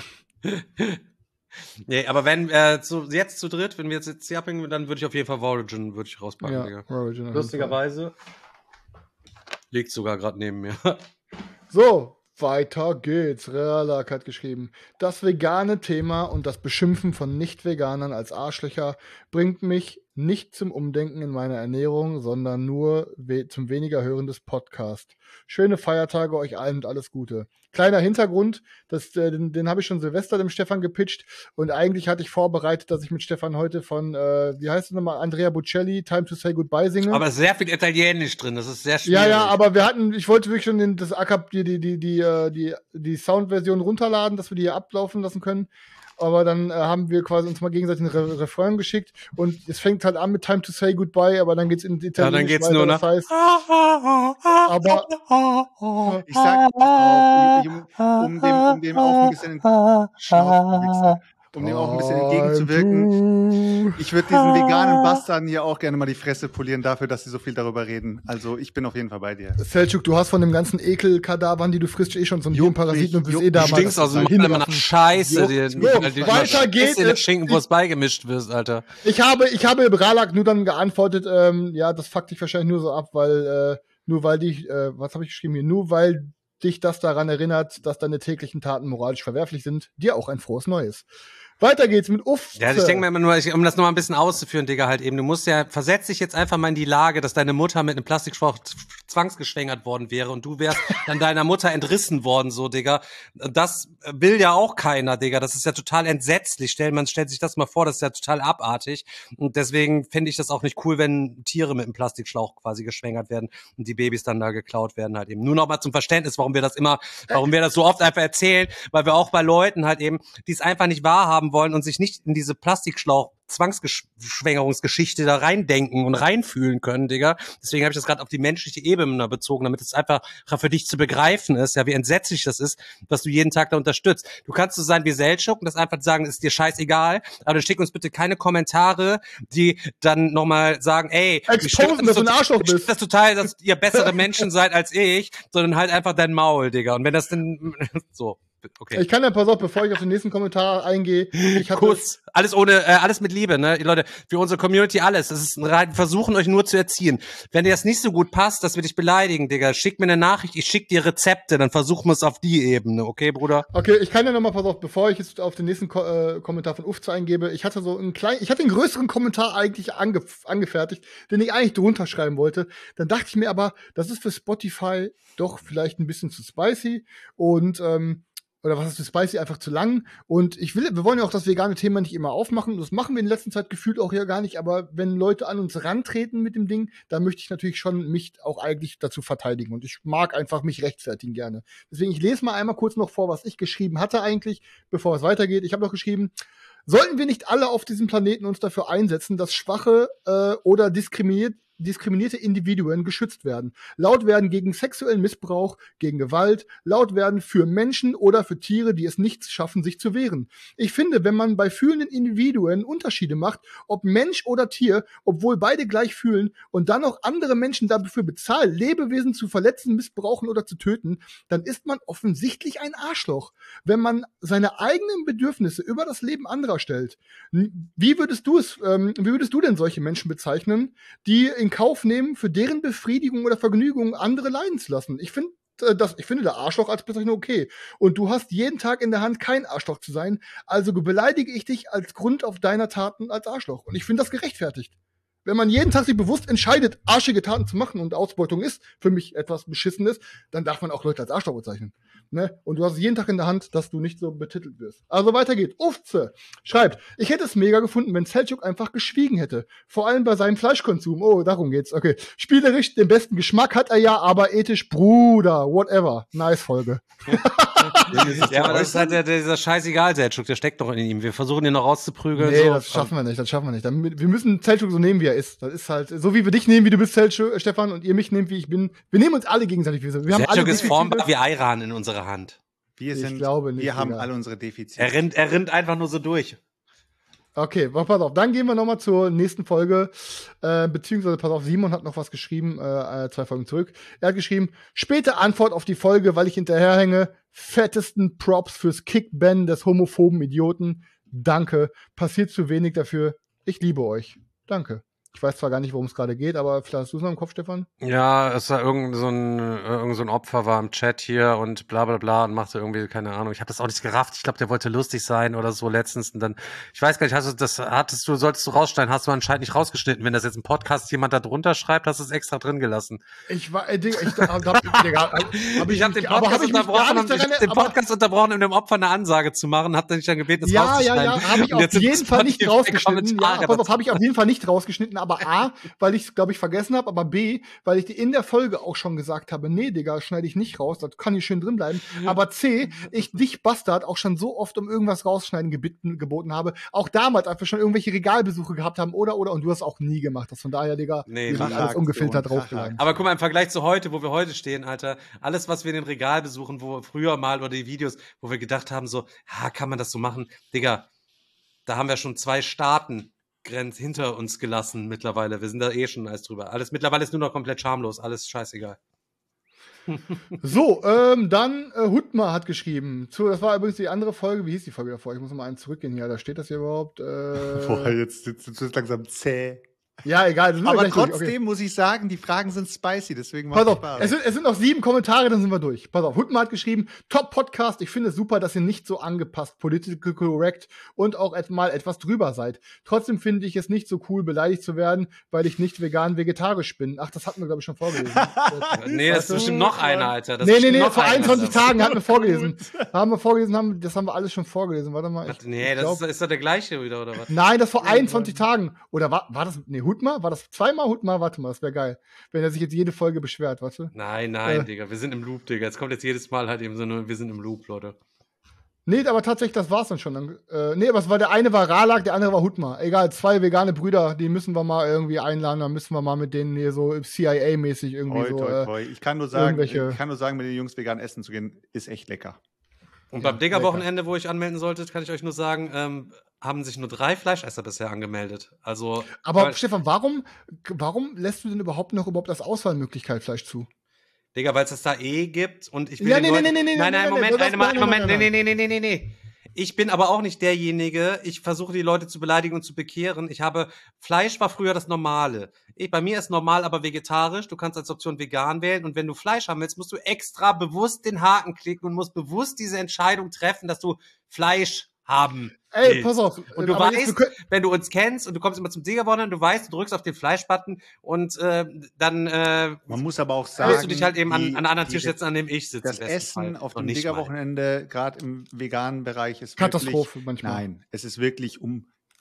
Nee, aber wenn äh, zu, jetzt zu dritt, wenn wir jetzt, jetzt hier abhängen, dann würde ich auf jeden Fall Origin würde ich rauspacken, Ja, Digga. Origin. auf jeden Fall. Lustigerweise liegt sogar gerade neben mir. So, weiter geht's. Realak hat geschrieben, das vegane Thema und das Beschimpfen von Nicht-Veganern als Arschlöcher bringt mich nicht zum Umdenken in meiner Ernährung, sondern nur we zum weniger Hören des Podcasts. Schöne Feiertage euch allen und alles Gute. Kleiner Hintergrund, das, äh, den, den habe ich schon Silvester dem Stefan gepitcht und eigentlich hatte ich vorbereitet, dass ich mit Stefan heute von, äh, wie heißt es nochmal, Andrea Bocelli, Time to Say Goodbye singe. Aber sehr viel Italienisch drin, das ist sehr schwierig. Ja, ja, aber wir hatten, ich wollte wirklich schon den, das A K A, die, die, die, die, äh, die, die Soundversion runterladen, dass wir die hier ablaufen lassen können. Aber dann äh, haben wir quasi uns mal gegenseitig einen Re Refrain geschickt und es fängt halt an mit Time to Say Goodbye, aber dann geht's in die Ja, dann geht's nur nach. Das heißt, aber Ich sag auch, um, um, dem, um dem auch ein bisschen Schnauze, um dem auch ein bisschen entgegenzuwirken. Ich würde diesen veganen Bastarden hier auch gerne mal die Fresse polieren dafür, dass sie so viel darüber reden. Also ich bin auf jeden Fall bei dir. Selchuk, du hast von dem ganzen Ekelkadavern, die du frisst, eh schon so einen Juckt Parasiten und mich, bist eh juckt Du damals. stinkst aus dem Maul immer nach Scheiße, Juckt die, mich. die, die, Weiter geht in den es. Schinkenwurst beigemischt wirst, Alter. Ich habe, ich habe Bralak nur dann geantwortet, ähm, ja, das fuckt dich wahrscheinlich nur so ab, weil, äh, nur weil dich, äh, was habe ich geschrieben hier, nur weil dich das daran erinnert, dass deine täglichen Taten moralisch verwerflich sind, dir auch ein frohes Neues. Weiter geht's mit Uff. Ja, ich denke mir immer nur, ich, um das noch mal ein bisschen auszuführen, Digga, halt eben, du musst ja, versetz dich jetzt einfach mal in die Lage, dass deine Mutter mit einem Plastikschlauch zwangsgeschwängert worden wäre und du wärst dann deiner Mutter entrissen worden, so, Digga. Das will ja auch keiner, Digga. Das ist ja total entsetzlich. Stell, man stellt sich das mal vor, das ist ja total abartig. Und deswegen fände ich das auch nicht cool, wenn Tiere mit einem Plastikschlauch quasi geschwängert werden und die Babys dann da geklaut werden halt eben. Nur noch mal zum Verständnis, warum wir das immer, warum wir das so oft einfach erzählen, weil wir auch bei Leuten halt eben, die es einfach nicht wahrhaben wollen und sich nicht in diese Plastikschlauch Zwangsschwängerungsgeschichte da reindenken und reinfühlen können, Digga. Deswegen habe ich das gerade auf die menschliche Ebene bezogen, damit es einfach für dich zu begreifen ist, ja, wie entsetzlich das ist, dass du jeden Tag da unterstützt. Du kannst so sein wie Selchuk und das einfach sagen, ist dir scheißegal, aber dann schick uns bitte keine Kommentare, die dann nochmal sagen, ey, Exposen, dass du ein Arschloch mich stört bist. das total, dass ihr bessere Menschen seid als ich, sondern halt einfach dein Maul, Digga. Und wenn das denn so, okay. Ich kann ja, pass auf, bevor ich auf den nächsten Kommentar eingehe, ich hatte Kuss. Alles ohne, äh, alles mit Liebe, ne? Leute, für unsere Community alles. Das ist ein rein, wir versuchen euch nur zu erziehen. Wenn dir das nicht so gut passt, dass wir dich beleidigen, Digga, schick mir eine Nachricht, ich schick dir Rezepte, dann versuchen wir es auf die Ebene, okay, Bruder? Okay, ich kann ja nochmal, pass auf, bevor ich jetzt auf den nächsten Ko äh, Kommentar von Ufze eingebe, ich hatte so einen kleinen, ich hatte einen größeren Kommentar eigentlich ange angefertigt, den ich eigentlich drunter schreiben wollte. Dann dachte ich mir aber, das ist für Spotify doch vielleicht ein bisschen zu spicy und, ähm, oder was ist für spicy, einfach zu lang. Und ich will, wir wollen ja auch das vegane Thema nicht immer aufmachen. Das machen wir in letzter Zeit gefühlt auch ja gar nicht. Aber wenn Leute an uns rantreten mit dem Ding, dann möchte ich natürlich schon mich auch eigentlich dazu verteidigen. Und ich mag einfach mich rechtfertigen gerne. Deswegen, ich lese mal einmal kurz noch vor, was ich geschrieben hatte eigentlich, bevor es weitergeht. Ich habe noch geschrieben, Sollten wir nicht alle auf diesem Planeten uns dafür einsetzen, dass schwache äh, oder diskriminiert diskriminierte Individuen geschützt werden, laut werden gegen sexuellen Missbrauch, gegen Gewalt, laut werden für Menschen oder für Tiere, die es nicht schaffen, sich zu wehren. Ich finde, wenn man bei fühlenden Individuen Unterschiede macht, ob Mensch oder Tier, obwohl beide gleich fühlen und dann auch andere Menschen dafür bezahlen, Lebewesen zu verletzen, missbrauchen oder zu töten, dann ist man offensichtlich ein Arschloch. Wenn man seine eigenen Bedürfnisse über das Leben anderer stellt. Wie würdest du es, ähm, wie würdest du denn solche Menschen bezeichnen, die in Kauf nehmen, für deren Befriedigung oder Vergnügung andere leiden zu lassen? Ich finde äh, das, ich finde der Arschloch als Bezeichnung okay. Und du hast jeden Tag in der Hand, kein Arschloch zu sein. Also beleidige ich dich als Grund auf deiner Taten als Arschloch. Und ich finde das gerechtfertigt. Wenn man jeden Tag sich bewusst entscheidet, arschige Taten zu machen und Ausbeutung ist für mich etwas Beschissenes, dann darf man auch Leute als Arschloch bezeichnen. Ne? Und du hast es jeden Tag in der Hand, dass du nicht so betitelt wirst. Also weiter geht's. Ufze schreibt, ich hätte es mega gefunden, wenn Selçuk einfach geschwiegen hätte. Vor allem bei seinem Fleischkonsum. Oh, darum geht's. Okay. Spielerisch den besten Geschmack hat er ja, aber ethisch, Bruder, whatever. Nice Folge. Ja, aber das ist halt der, dieser scheißegal Selçuk, der steckt doch in ihm. Wir versuchen ihn noch rauszuprügeln. Nee, so. das schaffen wir nicht, das schaffen wir nicht. Dann, wir müssen Selçuk so nehmen, wie er ist. Das ist halt, so wie wir dich nehmen, wie du bist, Selçuk, Stefan, und ihr mich nehmt, wie ich bin. Wir nehmen uns alle gegenseitig, wie wir sind. Wir haben alle Selçuk ist Defizite. formbar wie Ayran in unserer Hand. Wir Ich sind, glaube nicht, wir haben Digga. alle unsere Defizite. Er rennt, er rennt einfach nur so durch. Okay, pass auf, dann gehen wir nochmal zur nächsten Folge, äh, beziehungsweise, pass auf, Simon hat noch was geschrieben, äh, zwei Folgen zurück. Er hat geschrieben, späte Antwort auf die Folge, weil ich hinterherhänge, fettesten Props fürs Kickban des homophoben Idioten. Danke, passiert zu wenig dafür. Ich liebe euch. Danke. Ich weiß zwar gar nicht, worum es gerade geht, aber vielleicht hast du es noch im Kopf, Stefan? Ja, es war irgend so ein, irgend so ein Opfer war im Chat hier und bla bla bla und machte irgendwie, keine Ahnung, ich habe das auch nicht gerafft. Ich glaube, der wollte lustig sein oder so letztens und dann, ich weiß gar nicht, hast du das, hattest du, solltest du rausschneiden, hast du anscheinend nicht rausgeschnitten. Wenn das jetzt im Podcast jemand da drunter schreibt, hast du es extra drin gelassen. Ich war, äh, Digga, ich, da, da, Digga, hab ich, Ich habe den aber Podcast hab ich mich gar unterbrochen, nicht und, ich daran- hab den aber- Podcast unterbrochen, um dem Opfer eine Ansage zu machen, hab dann nicht dann gebeten, das Ja, ja, rauszuschneiden. ja, habe ich Und auf jetzt sind jeden Fall nicht zwanzig rausgeschnitten. Ja, Kommentare pass auf, dazu. habe ich auf jeden Fall nicht rausgeschnitten, aber A, weil ich es, glaube ich, vergessen habe, aber B, weil ich dir in der Folge auch schon gesagt habe, nee, Digga, schneide ich nicht raus, das kann hier schön drin bleiben. Aber C, ich dich, Bastard, auch schon so oft um irgendwas rausschneiden gebeten, geboten habe, auch damals, als wir schon irgendwelche Regalbesuche gehabt haben, oder, oder, und du hast auch nie gemacht. Das von daher, Digga, Nee, wir sind Kracher alles ungefiltert Aktion, draufgeladen. Aber guck mal, im Vergleich zu heute, wo wir heute stehen, Alter, alles, was wir in den Regal besuchen, wo früher mal oder die Videos, wo wir gedacht haben, so, ha, kann man das so machen? Digga, da haben wir schon zwei Staaten Grenz hinter uns gelassen mittlerweile. Wir sind da eh schon alles drüber. Alles mittlerweile ist nur noch komplett schamlos, alles scheißegal. So, ähm, dann äh, Hutmar hat geschrieben. Zu, das war übrigens die andere Folge. Wie hieß die Folge davor? Ich muss noch mal einen zurückgehen hier. Da steht das hier überhaupt. Äh, Boah, jetzt jetzt jetzt wird's langsam zäh. ja, egal. das sind wir Aber gleich durch. trotzdem Okay. muss ich sagen, die Fragen sind spicy, deswegen macht Pass es auf, Spaß. es sind, es sind noch sieben Kommentare, dann sind wir durch. Pass auf, Hutmar hat geschrieben, Top-Podcast, ich finde es super, dass ihr nicht so angepasst, political correct und auch et mal etwas drüber seid. Trotzdem finde ich es nicht so cool, beleidigt zu werden, weil ich nicht vegan-vegetarisch bin. Ach, das hatten wir, glaube ich, schon vorgelesen. Nee, das Weißt ist du? bestimmt noch einer, Alter. Das nee, ist nee, bestimmt nee, noch vor einer. einundzwanzig Tagen hatten wir vorgelesen. haben wir vorgelesen, haben, das haben wir alles schon vorgelesen. Warte mal. Ich, Nee, ich das glaub, ist, ist doch der gleiche wieder, oder was? Nein, das vor einundzwanzig Tagen. Oder war, war das, nee, Hutmar? War das zweimal Hutmar? Warte mal, das wäre geil. Wenn er sich jetzt jede Folge beschwert, weißt du? Nein, nein, Äh. Digga, wir sind im Loop, Digga. Jetzt kommt jetzt jedes Mal halt eben so nur, wir sind im Loop, Leute. Nee, aber tatsächlich, das war's dann schon. Dann, äh, nee, aber es war, der eine war Ralak, der andere war Hutmar. Egal, zwei vegane Brüder, die müssen wir mal irgendwie einladen, dann müssen wir mal mit denen hier so C I A-mäßig irgendwie Toi, so. toi, Äh, toi. Ich kann nur sagen, irgendwelche- ich kann nur sagen, mit den Jungs vegan essen zu gehen, ist echt lecker. Und Ja, beim Digger-Wochenende, wo ich anmelden sollte, kann ich euch nur sagen, ähm, haben sich nur drei Fleischesser bisher angemeldet. Also, aber weil, Stefan, warum, warum lässt du denn überhaupt noch überhaupt als Auswahlmöglichkeit Fleisch zu? Digga, weil es das da eh gibt und ich will Ja, den nee, nee, Leuten- nee, nee, nee, Nein, nee, nein, nee, Moment, nee, das- einen nein, Moment, nein, nee, nein, nee, nee, nee, nee, nee, nee. Ich bin aber auch nicht derjenige, ich versuche die Leute zu beleidigen und zu bekehren. Ich habe, Fleisch war früher das Normale. Ich, bei mir ist normal, aber vegetarisch. Du kannst als Option vegan wählen. Und wenn du Fleisch haben willst, musst du extra bewusst den Haken klicken und musst bewusst diese Entscheidung treffen, dass du Fleisch haben Ey, willst. pass auf. Und du aber weißt, jetzt, wir können- wenn du uns kennst und du kommst immer zum Digger-Wochenende, du weißt, du drückst auf den Fleischbutton und äh, dann äh, Man muss aber auch sagen, willst du dich halt eben an, die- an einen anderen die- Tisch setzen, an dem ich sitze. das im besten Essen Fall. auf Noch dem nicht mal. Digger-Wochenende, gerade im veganen Bereich, ist Katastrophe wirklich, manchmal. Nein, es ist wirklich um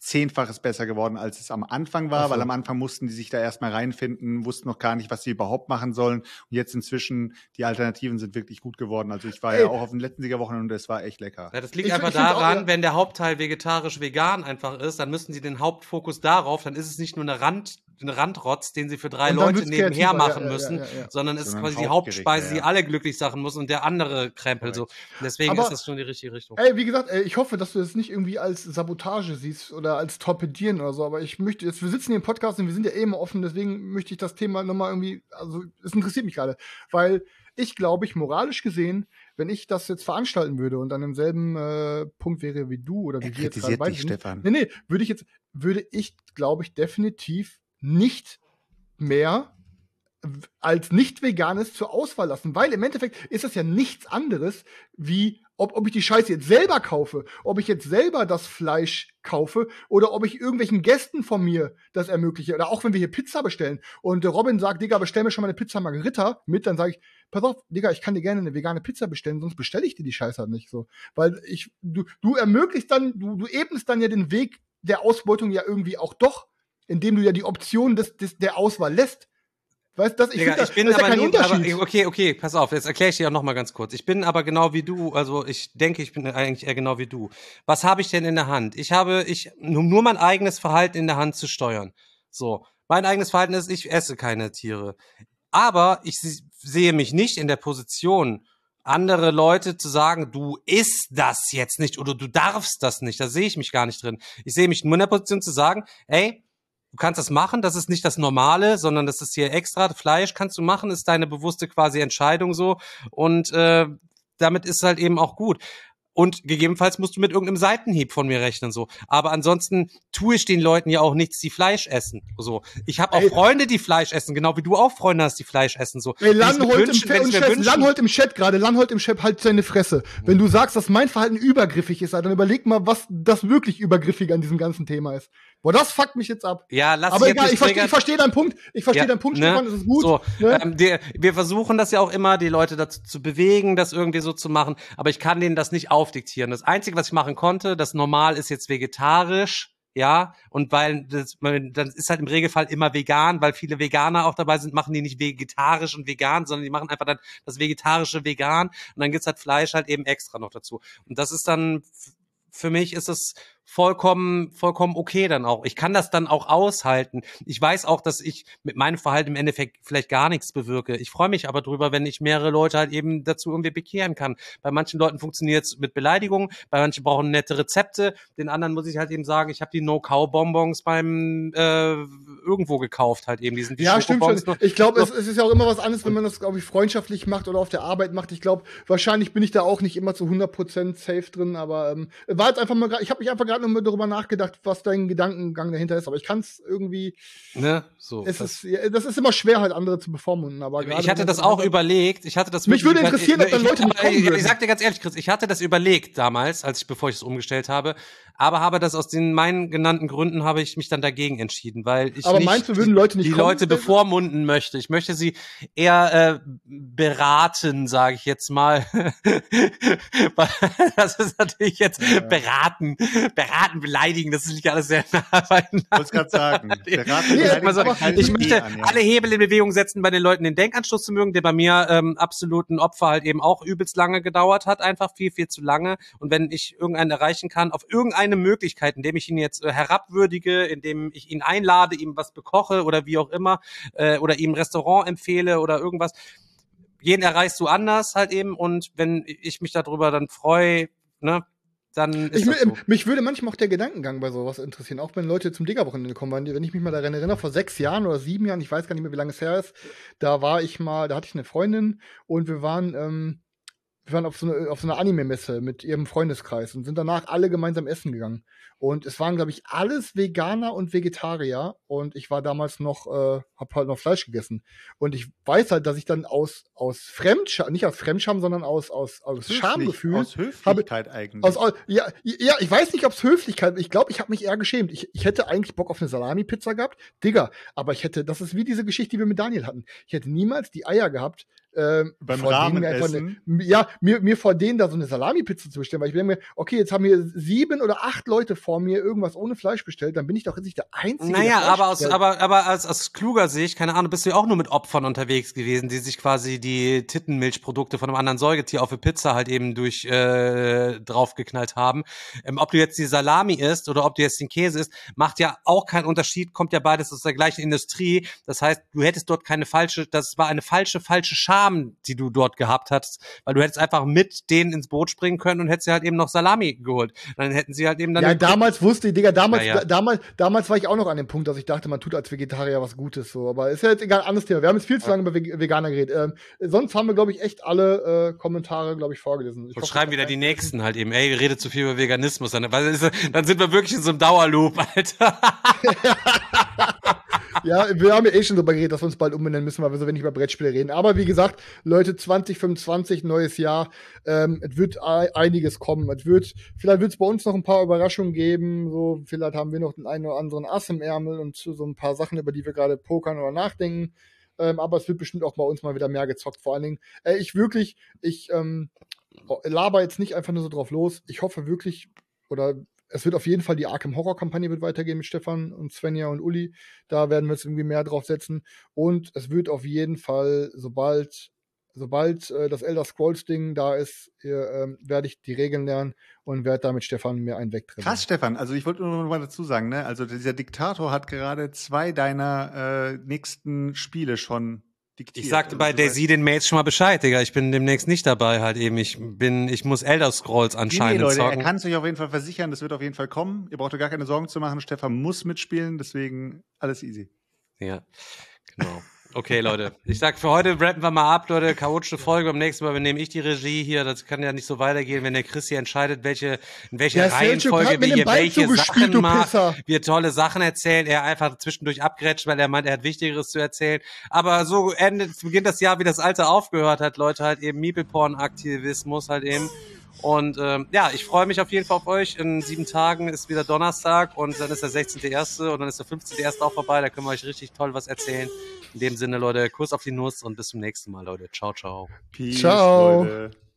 zehnfaches besser geworden, als es am Anfang war, Ach so. weil am Anfang mussten die sich da erstmal reinfinden, wussten noch gar nicht, was sie überhaupt machen sollen. Und jetzt inzwischen, die Alternativen sind wirklich gut geworden. Also ich war Ey. ja auch auf den letzten Siegerwochenende und es war echt lecker. Ja, das liegt Ich- einfach ich find's auch, daran, ja. wenn der Hauptteil vegetarisch-vegan einfach ist, dann müssen sie den Hauptfokus darauf, dann ist es nicht nur eine Rand, eine Randrotz, den sie für drei Und dann Leute wird's nebenher kreativer, machen ja, ja, müssen, ja, ja, ja. sondern es ist Sondern quasi die Hauptgericht, Hauptspeise, ja, die ja. alle glücklich machen muss und der andere Krempel so. Deswegen Aber- ist das schon die richtige Richtung. Ey, wie gesagt, ey, ich hoffe, dass du das nicht irgendwie als Sabotage siehst oder als Torpedieren oder so, aber ich möchte jetzt, wir sitzen hier im Podcast und wir sind ja eh immer offen, deswegen möchte ich das Thema nochmal irgendwie, also es interessiert mich gerade, weil ich glaube, ich moralisch gesehen, wenn ich das jetzt veranstalten würde und an demselben äh, Punkt wäre wie du oder wie Er wir jetzt kritisiert beide dich, sind, Stefan. Nee, nee, würde ich jetzt, würde ich, glaube ich, definitiv nicht mehr w- als nicht veganes zur Auswahl lassen, weil im Endeffekt ist das ja nichts anderes, wie ob, ob ich die Scheiße jetzt selber kaufe, ob ich jetzt selber das Fleisch kaufe oder ob ich irgendwelchen Gästen von mir das ermögliche. Oder auch wenn wir hier Pizza bestellen und der Robin sagt, Digga, bestell mir schon mal eine Pizza Margherita mit, dann sage ich, pass auf, Digga, ich kann dir gerne eine vegane Pizza bestellen, sonst bestelle ich dir die Scheiße halt nicht so. Weil ich, du, du ermöglichst dann, du, du ebnest dann ja den Weg der Ausbeutung ja irgendwie auch doch, indem du ja die Option des, des, der Auswahl lässt. Weißt du, das, ich, Digga, find, das, ich bin das ist ja aber kein nie, Unterschied. aber, okay, okay, pass auf, jetzt erkläre ich dir auch noch mal ganz kurz. Ich bin aber genau wie du, also ich denke, ich bin eigentlich eher genau wie du. Was habe ich denn in der Hand? Ich habe, ich, nur, nur mein eigenes Verhalten in der Hand zu steuern. So, mein eigenes Verhalten ist, ich esse keine Tiere. Aber ich se- sehe mich nicht in der Position, andere Leute zu sagen, du isst das jetzt nicht oder du darfst das nicht. Da sehe ich mich gar nicht drin. Ich sehe mich nur in der Position zu sagen, ey, du kannst das machen, das ist nicht das Normale, sondern das ist hier extra Fleisch, kannst du machen, ist deine bewusste quasi Entscheidung so und äh, damit ist halt eben auch gut. Und gegebenenfalls musst du mit irgendeinem Seitenhieb von mir rechnen so. Aber ansonsten tue ich den Leuten ja auch nichts, die Fleisch essen. So, ich habe auch Ey. Freunde, die Fleisch essen, genau wie du auch Freunde hast, die Fleisch essen. So, Ey, Wenn ich's mir Landholt im, wünschen- Chat, wenn und ich's mir Chef, wünschen- Landholt im Chat gerade, Landholt im Chat, halt seine Fresse. Wenn du sagst, dass mein Verhalten übergriffig ist, Alter, dann überleg mal, was das wirklich Übergriffige an diesem ganzen Thema ist. Boah, das fuckt mich jetzt ab. Ja, lass Aber dich jetzt egal, nicht ich verstehe triggern. ich versteh deinen Punkt. Ich verstehe Ja, deinen Punkt, ne? Stefan, das ist gut. So, Ne? ähm, die, wir versuchen das ja auch immer, die Leute dazu zu bewegen, das irgendwie so zu machen, aber ich kann denen das nicht aufdiktieren. Das Einzige, was ich machen konnte, das Normal ist jetzt vegetarisch, ja, und weil das, man, dann ist halt im Regelfall immer vegan, weil viele Veganer auch dabei sind, machen die nicht vegetarisch und vegan, sondern die machen einfach dann das vegetarische vegan und dann gibt's halt Fleisch halt eben extra noch dazu. Und das ist dann, f- für mich ist es vollkommen, vollkommen okay dann auch. Ich kann das dann auch aushalten. Ich weiß auch, dass ich mit meinem Verhalten im Endeffekt vielleicht gar nichts bewirke. Ich freue mich aber drüber, wenn ich mehrere Leute halt eben dazu irgendwie bekehren kann. Bei manchen Leuten funktioniert es mit Beleidigungen, bei manchen brauchen nette Rezepte, den anderen muss ich halt eben sagen, ich habe die No-Cow-Bonbons beim äh, irgendwo gekauft halt eben. Die sind die Ja, stimmt schon. Schokobons. Ich glaube, es, es ist ja auch immer was anderes, wenn man das, glaube ich, freundschaftlich macht oder auf der Arbeit macht. Ich glaube, wahrscheinlich bin ich da auch nicht immer zu hundert Prozent safe drin, aber ähm, war jetzt einfach mal, gra- ich habe mich einfach gerade nur mal darüber nachgedacht, was dein Gedankengang dahinter ist, aber ich kann es irgendwie, Ne? So. es das- ist, ja, das ist immer schwer halt andere zu bevormunden, aber gerade Ich hatte wenn das man auch einfach- überlegt. Ich hatte das Mich wirklich würde über- interessieren, ob dann ich- Leute nicht aber kommen ich, würden. ich sag dir ganz ehrlich, Chris, ich hatte das überlegt damals, als ich, bevor ich es umgestellt habe, aber habe das aus den meinen genannten Gründen habe ich mich dann dagegen entschieden, weil ich Aber nicht meinst du, würden Leute nicht die kommen, Leute Stefan? bevormunden möchte. Ich möchte sie eher äh, beraten, sage ich jetzt mal. Weil das ist natürlich jetzt beraten, beraten, beleidigen, das liegt alles sehr nah beieinander. Ich wollte es gerade sagen. Beraten, Nee, beleidigen, Also, aber kein ich Idee möchte an, ja. alle Hebel in Bewegung setzen, bei den Leuten den Denkanstoß zu mögen, der bei mir ähm, absoluten Opfer halt eben auch übelst lange gedauert hat, einfach viel, viel zu lange. Und wenn ich irgendeinen erreichen kann, auf irgendeine Möglichkeit, indem ich ihn jetzt äh, herabwürdige, indem ich ihn einlade, ihm was bekoche oder wie auch immer, äh, oder ihm ein Restaurant empfehle oder irgendwas, jeden erreichst du anders halt eben. Und wenn ich mich darüber dann freue, ne, dann ist Ich, das so. Mich würde manchmal auch der Gedankengang bei sowas interessieren, auch wenn Leute zum Digger-Wochenende kommen. Weil, wenn ich mich mal daran erinnere, vor sechs Jahren oder sieben Jahren, ich weiß gar nicht mehr, wie lange es her ist, da war ich mal, da hatte ich eine Freundin und wir waren, ähm, wir waren auf so eine, auf so einer Anime-Messe mit ihrem Freundeskreis und sind danach alle gemeinsam essen gegangen. Und es waren, glaube ich, alles Veganer und Vegetarier. Und ich war damals noch, äh, hab halt noch Fleisch gegessen. Und ich weiß halt, dass ich dann aus, aus Fremdscham, nicht aus Fremdscham, sondern aus, aus, aus Höflich, Schamgefühl. Aus Höflichkeit eigentlich. Aus, aus, ja, ja, ich weiß nicht, ob es Höflichkeit, ich glaube, ich habe mich eher geschämt. Ich, ich hätte eigentlich Bock auf eine Salami-Pizza gehabt, Digga, aber ich hätte, das ist wie diese Geschichte, die wir mit Daniel hatten. Ich hätte niemals die Eier gehabt, ähm, Beim vor denen mir einfach Ramenessen? eine, ja, mir, mir vor denen da so eine Salami-Pizza zu bestellen, weil ich denke mir, okay, jetzt haben hier sieben oder acht Leute vor vor mir irgendwas ohne Fleisch bestellt, dann bin ich doch jetzt nicht der Einzige, Naja, der aber aus, bestellt. aber, aber aus, aus kluger Sicht, keine Ahnung, bist du ja auch nur mit Opfern unterwegs gewesen, die sich quasi die Tittenmilchprodukte von einem anderen Säugetier auf eine Pizza halt eben durch äh, draufgeknallt haben. Ähm, ob du jetzt die Salami isst oder ob du jetzt den Käse isst, macht ja auch keinen Unterschied, kommt ja beides aus der gleichen Industrie. Das heißt, du hättest dort keine falsche, das war eine falsche, falsche Scham, die du dort gehabt hast, weil du hättest einfach mit denen ins Boot springen können und hättest dir halt eben noch Salami geholt. Dann hätten sie halt eben dann... Ja, damals wusste ich, Digga, damals, Ja, ja. da- damals, damals war ich auch noch an dem Punkt, dass ich dachte, man tut als Vegetarier was Gutes, so. Aber ist ja jetzt egal, anderes Thema. Wir haben jetzt viel zu lange über Veg- Veganer geredet. Ähm, sonst haben wir, glaube ich, echt alle äh, Kommentare, glaube ich, vorgelesen. Ich Und hoffe, schreiben das wieder hat die keinen- Nächsten halt eben, ey, ihr redet zu viel über Veganismus. Dann, weil es ist- dann sind wir wirklich in so einem Dauerloop, Alter. Ja, wir haben ja eh schon drüber geredet, dass wir uns bald umbenennen müssen, weil wir so wenig über Brettspiele reden. Aber wie gesagt, Leute, zwanzig fünfundzwanzig, neues Jahr, ähm, es wird ei- einiges kommen. Es wird, vielleicht wird es bei uns noch ein paar Überraschungen geben, so, vielleicht haben wir noch den einen oder anderen Ass im Ärmel und so ein paar Sachen, über die wir gerade pokern oder nachdenken. Ähm, aber es wird bestimmt auch bei uns mal wieder mehr gezockt. Vor allen Dingen, äh, ich wirklich, ich ähm, laber jetzt nicht einfach nur so drauf los. Ich hoffe wirklich, oder es wird auf jeden Fall die Arkham Horror Kampagne wird weitergehen mit Stefan und Svenja und Uli. Da werden wir jetzt irgendwie mehr drauf setzen. Und es wird auf jeden Fall, sobald, sobald äh, das Elder Scrolls Ding da ist, äh, ähm, werde ich die Regeln lernen und werde da mit Stefan mir einen wegtrennen. Krass, Stefan. Also ich wollte nur noch mal dazu sagen, ne? Also dieser Diktator hat gerade zwei deiner äh, nächsten Spiele schon diktiert. Ich sagte bei Also, das heißt- Daisy den Mates schon mal Bescheid, Digga. Ich bin demnächst nicht dabei halt eben. Ich bin, ich muss Elder Scrolls Nee, nee, anscheinend Leute, er zocken. kann es euch auf jeden Fall versichern, das wird auf jeden Fall kommen. Ihr braucht euch gar keine Sorgen zu machen. Stefan muss mitspielen, deswegen alles easy. Ja, genau. Okay, Leute. Ich sag, für heute rappen wir mal ab, Leute. Chaotische Folge. Beim nächsten Mal übernehme ich die Regie hier. Das kann ja nicht so weitergehen, wenn der Chris hier entscheidet, welche, in welcher Der Selchuk hat Reihenfolge mir wir den hier Ball welche zugespielt, Sachen du machen. Pisser. Wir tolle Sachen erzählen. Er einfach zwischendurch abgrätscht, weil er meint, er hat Wichtigeres zu erzählen. Aber so endet, beginnt das Jahr, wie das alte aufgehört hat, Leute. Halt eben Meeple-Porn-Aktivismus halt eben. Und ähm, ja, ich freue mich auf jeden Fall auf euch. In sieben Tagen ist wieder Donnerstag und dann ist der sechzehnte erste und dann ist der fünfzehnte erste auch vorbei. Da können wir euch richtig toll was erzählen. In dem Sinne, Leute, Kuss auf die Nuss und bis zum nächsten Mal, Leute. Ciao, ciao. Peace, Ciao. Leute.